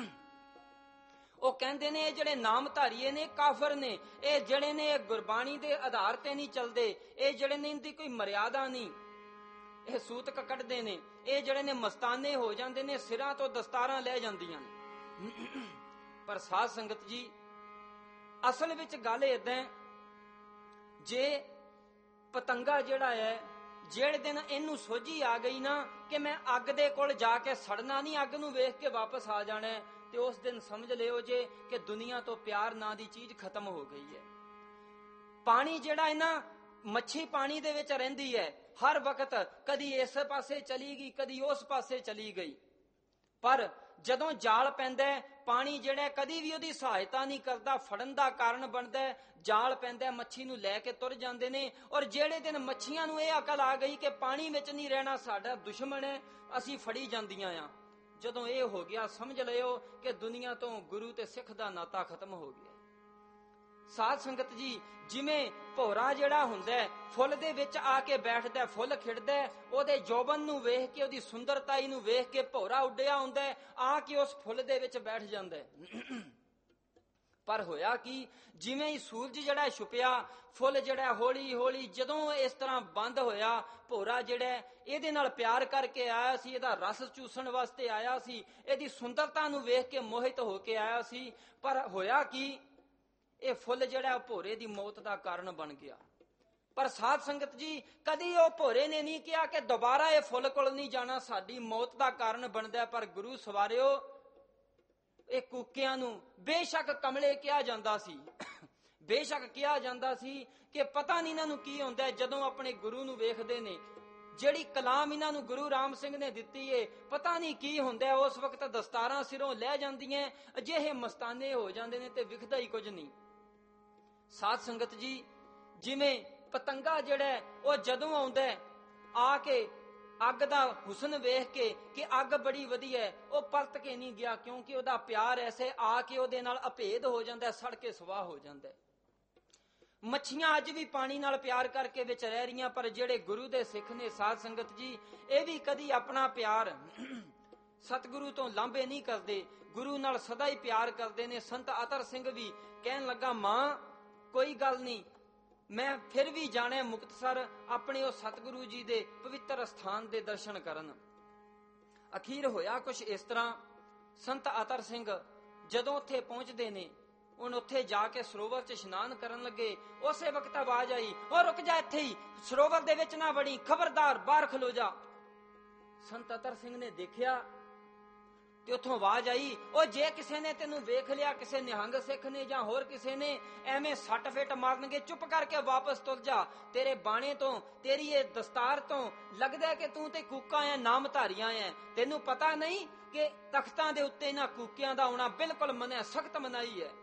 S2: ਉਹ ਕਹਿੰਦੇ ਨੇ ਇਹ ਜਿਹੜੇ ਨਾਮਧਾਰੀਏ ਨੇ ਕਾਫਰ ਨੇ, ਇਹ ਜਿਹੜੇ ਨੇ ਗੁਰਬਾਣੀ ਦੇ ਆਧਾਰ ਤੇ ਨਹੀਂ ਚੱਲਦੇ, ਇਹ ਜਿਹੜੇ ਨੇ ਇਹਦੀ ਕੋਈ ਮਰਿਆਦਾ ਨਹੀਂ, ਇਹ ਸੂਤਕ ਕੱਢਦੇ ਨੇ, ਇਹ ਜਿਹੜੇ ਨੇ ਮਸਤਾਨੇ ਹੋ ਜਾਂਦੇ ਨੇ, ਸਿਰਾਂ ਤੋਂ ਦਸਤਾਰਾਂ ਲੈ ਜਾਂਦੀਆਂ ਨੇ। ਪਰ ਸਾਧ ਸੰਗਤ ਜੀ, ਅਸਲ ਵਿੱਚ ਗੱਲ ਏਦਾਂ, ਜੇ ਪਤੰਗਾ ਜਿਹੜਾ ਹੈ, ਜਿਹੜੇ ਦਿਨ ਇਹਨੂੰ ਸੋਝੀ ਆ ਗਈ ਨਾ ਕਿ ਮੈਂ ਅੱਗ ਦੇ ਕੋਲ ਜਾ ਕੇ ਸੜਨਾ ਨਹੀਂ, ਅੱਗ ਨੂੰ ਵੇਖ ਕੇ ਵਾਪਸ ਆ ਜਾਣਾ, ਤੇ ਉਸ ਦਿਨ ਸਮਝ ਲਿਓ ਜੇ ਕਿ ਦੁਨੀਆ ਤੋਂ ਪਿਆਰ ਨਾਂ ਦੀ ਚੀਜ਼ ਖਤਮ ਹੋ ਗਈ ਹੈ। ਪਾਣੀ ਜਿਹੜਾ ਹੈ ਨਾ, ਮੱਛੀ ਪਾਣੀ ਦੇ ਵਿੱਚ ਰਹਿੰਦੀ ਹੈ, ਹਰ ਵਕਤ ਕਦੀ ਇਸ ਪਾਸੇ ਚਲੀ ਗਈ, ਕਦੀ ਉਸ ਪਾਸੇ ਚਲੀ ਗਈ, ਪਰ ਜਦੋਂ ਜਾਲ ਪੈਂਦਾ ਪਾਣੀ ਜਿਹੜਾ ਕਦੀ ਵੀ ਉਹਦੀ ਸਹਾਇਤਾ ਨਹੀਂ ਕਰਦਾ, ਫੜਨ ਦਾ ਕਾਰਨ ਬਣਦਾ। ਜਾਲ ਪੈਂਦਾ, ਮੱਛੀ ਨੂੰ ਲੈ ਕੇ ਤੁਰ ਜਾਂਦੇ ਨੇ। ਔਰ ਜਿਹੜੇ ਦਿਨ ਮੱਛੀਆਂ ਨੂੰ ਇਹ ਅਕਲ ਆ ਗਈ ਕਿ ਪਾਣੀ ਵਿੱਚ ਨਹੀਂ ਰਹਿਣਾ, ਸਾਡਾ ਦੁਸ਼ਮਣ ਹੈ, ਅਸੀਂ ਫੜੀ ਜਾਂਦੀਆਂ ਆ, ਜਦੋਂ ਇਹ ਹੋ ਗਿਆ ਸਮਝ ਲਿਓ ਕਿ ਦੁਨੀਆ ਤੋਂ ਗੁਰੂ ਤੇ ਸਿੱਖ ਦਾ ਨਾਤਾ ਖਤਮ ਹੋ ਗਿਆ। ਸਾਧ ਸੰਗਤ ਜੀ, ਜਿਵੇਂ ਭੌਰਾ ਜਿਹੜਾ ਹੁੰਦਾ ਫੁੱਲ ਦੇ ਵਿੱਚ ਆ ਕੇ ਬੈਠਦਾ, ਫੁੱਲ ਖਿੜਦਾ, ਉਹਦੇ ਜੋਬਨ ਨੂੰ ਵੇਖ ਕੇ, ਉਹਦੀ ਸੁੰਦਰਤਾਈ ਨੂੰ ਵੇਖ ਕੇ ਭੌਰਾ ਉੱਡਿਆ ਹੁੰਦਾ, ਆ ਕੇ ਉਸ ਫੁੱਲ ਦੇ ਵਿੱਚ ਬੈਠ ਜਾਂਦਾ। ਪਰ ਹੋਇਆ ਕੀ, ਜਿਵੇਂ ਹੀ ਸੂਰਜ ਜਿਹੜਾ ਛੁਪਿਆ, ਫੁੱਲ ਜਿਹੜਾ ਹੌਲੀ ਹੌਲੀ ਜਦੋਂ ਇਸ ਤਰ੍ਹਾਂ ਬੰਦ ਹੋਇਆ, ਭੌਰਾ ਜਿਹੜਾ ਇਹਦੇ ਨਾਲ ਪਿਆਰ ਕਰਕੇ ਆਇਆ ਸੀ, ਇਹਦਾ ਰਸ ਚੂਸਣ ਵਾਸਤੇ ਆਇਆ ਸੀ, ਇਹਦੀ ਸੁੰਦਰਤਾ ਨੂੰ ਵੇਖ ਕੇ ਮੋਹਿਤ ਹੋ ਕੇ ਆਇਆ ਸੀ, ਪਰ ਹੋਇਆ ਕੀ, ਇਹ ਫੁੱਲ ਜਿਹੜਾ ਭੌਰੇ ਦੀ ਮੌਤ ਦਾ ਕਾਰਨ ਬਣ ਗਿਆ। ਪਰ ਸਾਧ ਸੰਗਤ ਜੀ, ਕਦੀ ਉਹ ਭੌਰੇ ਨੇ ਨਹੀਂ ਕਿਹਾ ਕਿ ਦੁਬਾਰਾ ਇਹ ਫੁੱਲ ਕੋਲ ਨਹੀਂ ਜਾਣਾ, ਸਾਡੀ ਮੌਤ ਦਾ ਕਾਰਨ ਬਣਦਾ। ਪਰ ਗੁਰੂ ਸਵਾਰਿਓ, ਇਹ ਕੂਕਿਆਂ ਨੂੰ ਬੇਸ਼ੱਕ ਕਮਲੇ ਕਿਹਾ ਜਾਂਦਾ ਸੀ, ਬੇਸ਼ੱਕ ਕਿਹਾ ਜਾਂਦਾ ਸੀ ਕਿ ਪਤਾ ਨਹੀਂ ਇਹਨਾਂ ਨੂੰ ਕੀ ਹੁੰਦਾ ਜਦੋਂ ਆਪਣੇ ਗੁਰੂ ਨੂੰ ਵੇਖਦੇ ਨੇ। ਜਿਹੜੀ ਕਲਾਮ ਇਹਨਾਂ ਨੂੰ ਗੁਰੂ ਰਾਮ ਸਿੰਘ ਨੇ ਦਿੱਤੀ ਏ, ਪਤਾ ਨਹੀਂ ਕੀ ਹੁੰਦਾ, ਉਸ ਵਕਤ ਦਸਤਾਰਾਂ ਸਿਰੋਂ ਲੈ ਜਾਂਦੀਆਂ, ਅਜਿਹੇ ਮਸਤਾਨੇ ਹੋ ਜਾਂਦੇ ਨੇ ਤੇ ਵਿਖਦਾ ਹੀ ਕੁਝ ਨਹੀਂ। ਸਾਧ ਸੰਗਤ ਜੀ, ਜਿਵੇਂ ਪਤੰਗਾ ਜਿਹੜਾ ਉਹ ਜਦੋਂ ਆਉਂਦਾ, ਆ ਕੇ ਅੱਗ ਦਾ ਹੁਸਨ ਵੇਖ ਕੇ ਕਿ ਅੱਗ ਬੜੀ ਵਧੀਆ, ਉਹ ਪਲਟ ਕੇ ਨਹੀਂ ਗਿਆ, ਕਿਉਂਕਿ ਉਹਦਾ ਪਿਆਰ ਐਸੇ ਆ ਕੇ ਉਹਦੇ ਨਾਲ ਅਭੇਦ ਹੋ ਜਾਂਦਾ, ਸੜ ਕੇ ਸਵਾਹ ਹੋ ਜਾਂਦਾ। ਮੱਛੀਆਂ ਅੱਜ ਵੀ ਪਾਣੀ ਨਾਲ ਪਿਆਰ ਕਰਕੇ ਵਿੱਚ ਰਹਿ ਰਹੀਆਂ, ਪਰ ਜਿਹੜੇ ਗੁਰੂ ਦੇ ਸਿੱਖ ਨੇ ਸਾਧ ਸੰਗਤ ਜੀ, ਇਹ ਵੀ ਕਦੀ ਆਪਣਾ ਪਿਆਰ ਸਤਿਗੁਰੂ ਤੋਂ ਲਾਂਭੇ ਨਹੀਂ ਕਰਦੇ, ਗੁਰੂ ਨਾਲ ਸਦਾ ਹੀ ਪਿਆਰ ਕਰਦੇ ਨੇ। ਸੰਤ ਅਤਰ ਸਿੰਘ ਵੀ ਕਹਿਣ ਲੱਗਾ, ਮਾਂ ਕੋਈ ਗੱਲ ਨਹੀਂ, ਮੈਂ ਫਿਰ ਵੀ ਜਾਣਾ ਮੁਕਤਸਰ ਆਪਣੇ ਉਹ ਸਤਿਗੁਰੂ ਜੀ ਦੇ ਪਵਿੱਤਰ ਸਥਾਨ ਦੇ ਦਰਸ਼ਨ ਕਰਨ। ਅਖੀਰ ਹੋਇਆ ਕੁਛ ਇਸ ਤਰ੍ਹਾਂ, ਸੰਤ ਅਤਰ ਸਿੰਘ ਜਦੋਂ ਉੱਥੇ ਪਹੁੰਚਦੇ ਨੇ, ਹੁਣ ਉੱਥੇ ਜਾ ਕੇ ਸਰੋਵਰ 'ਚ ਇਸ਼ਨਾਨ ਕਰਨ ਲੱਗੇ, ਉਸੇ ਵਕਤ ਆਵਾਜ਼ ਆਈ, ਉਹ ਰੁਕ ਜਾ, ਇੱਥੇ ਹੀ ਸਰੋਵਰ ਦੇ ਵਿੱਚ ਨਾ ਵੜੀ, ਖਬਰਦਾਰ ਬਾਹਰ ਖਲੋ ਜਾ। ਸੰਤ ਅਤਰ ਸਿੰਘ ਨੇ ਦੇਖਿਆ ਤੇ ਉੱਥੋਂ ਆਵਾਜ਼ ਆਈ, ਉਹ ਜੇ ਕਿਸੇ ਨੇ ਤੈਨੂੰ ਵੇਖ ਲਿਆ, ਕਿਸੇ ਨਿਹੰਗ ਸਿੱਖ ਨੇ ਜਾਂ ਹੋਰ ਕਿਸੇ ਨੇ, ਐਵੇਂ ਸੱਟ ਫੇਟ ਮਾਰਨਗੇ, ਚੁੱਪ ਕਰਕੇ ਵਾਪਸ ਤੁਰ ਜਾ। ਤੇਰੇ ਬਾਣੇ ਤੋਂ, ਤੇਰੀ ਇਹ ਦਸਤਾਰ ਤੋਂ ਲੱਗਦਾ ਕਿ ਤੂੰ ਤੇ ਕੂਕਾਂ ਐ, ਨਾਮਧਾਰੀਆਂ ਐ। ਤੈਨੂੰ ਪਤਾ ਨਹੀਂ ਕਿ ਤਖਤਾਂ ਦੇ ਉੱਤੇ ਇਹਨਾਂ ਕੂਕਿਆਂ ਦਾ ਆਉਣਾ ਬਿਲਕੁਲ ਮਨਿਆ, ਸਖਤ ਮਨਾਈ ਹੈ।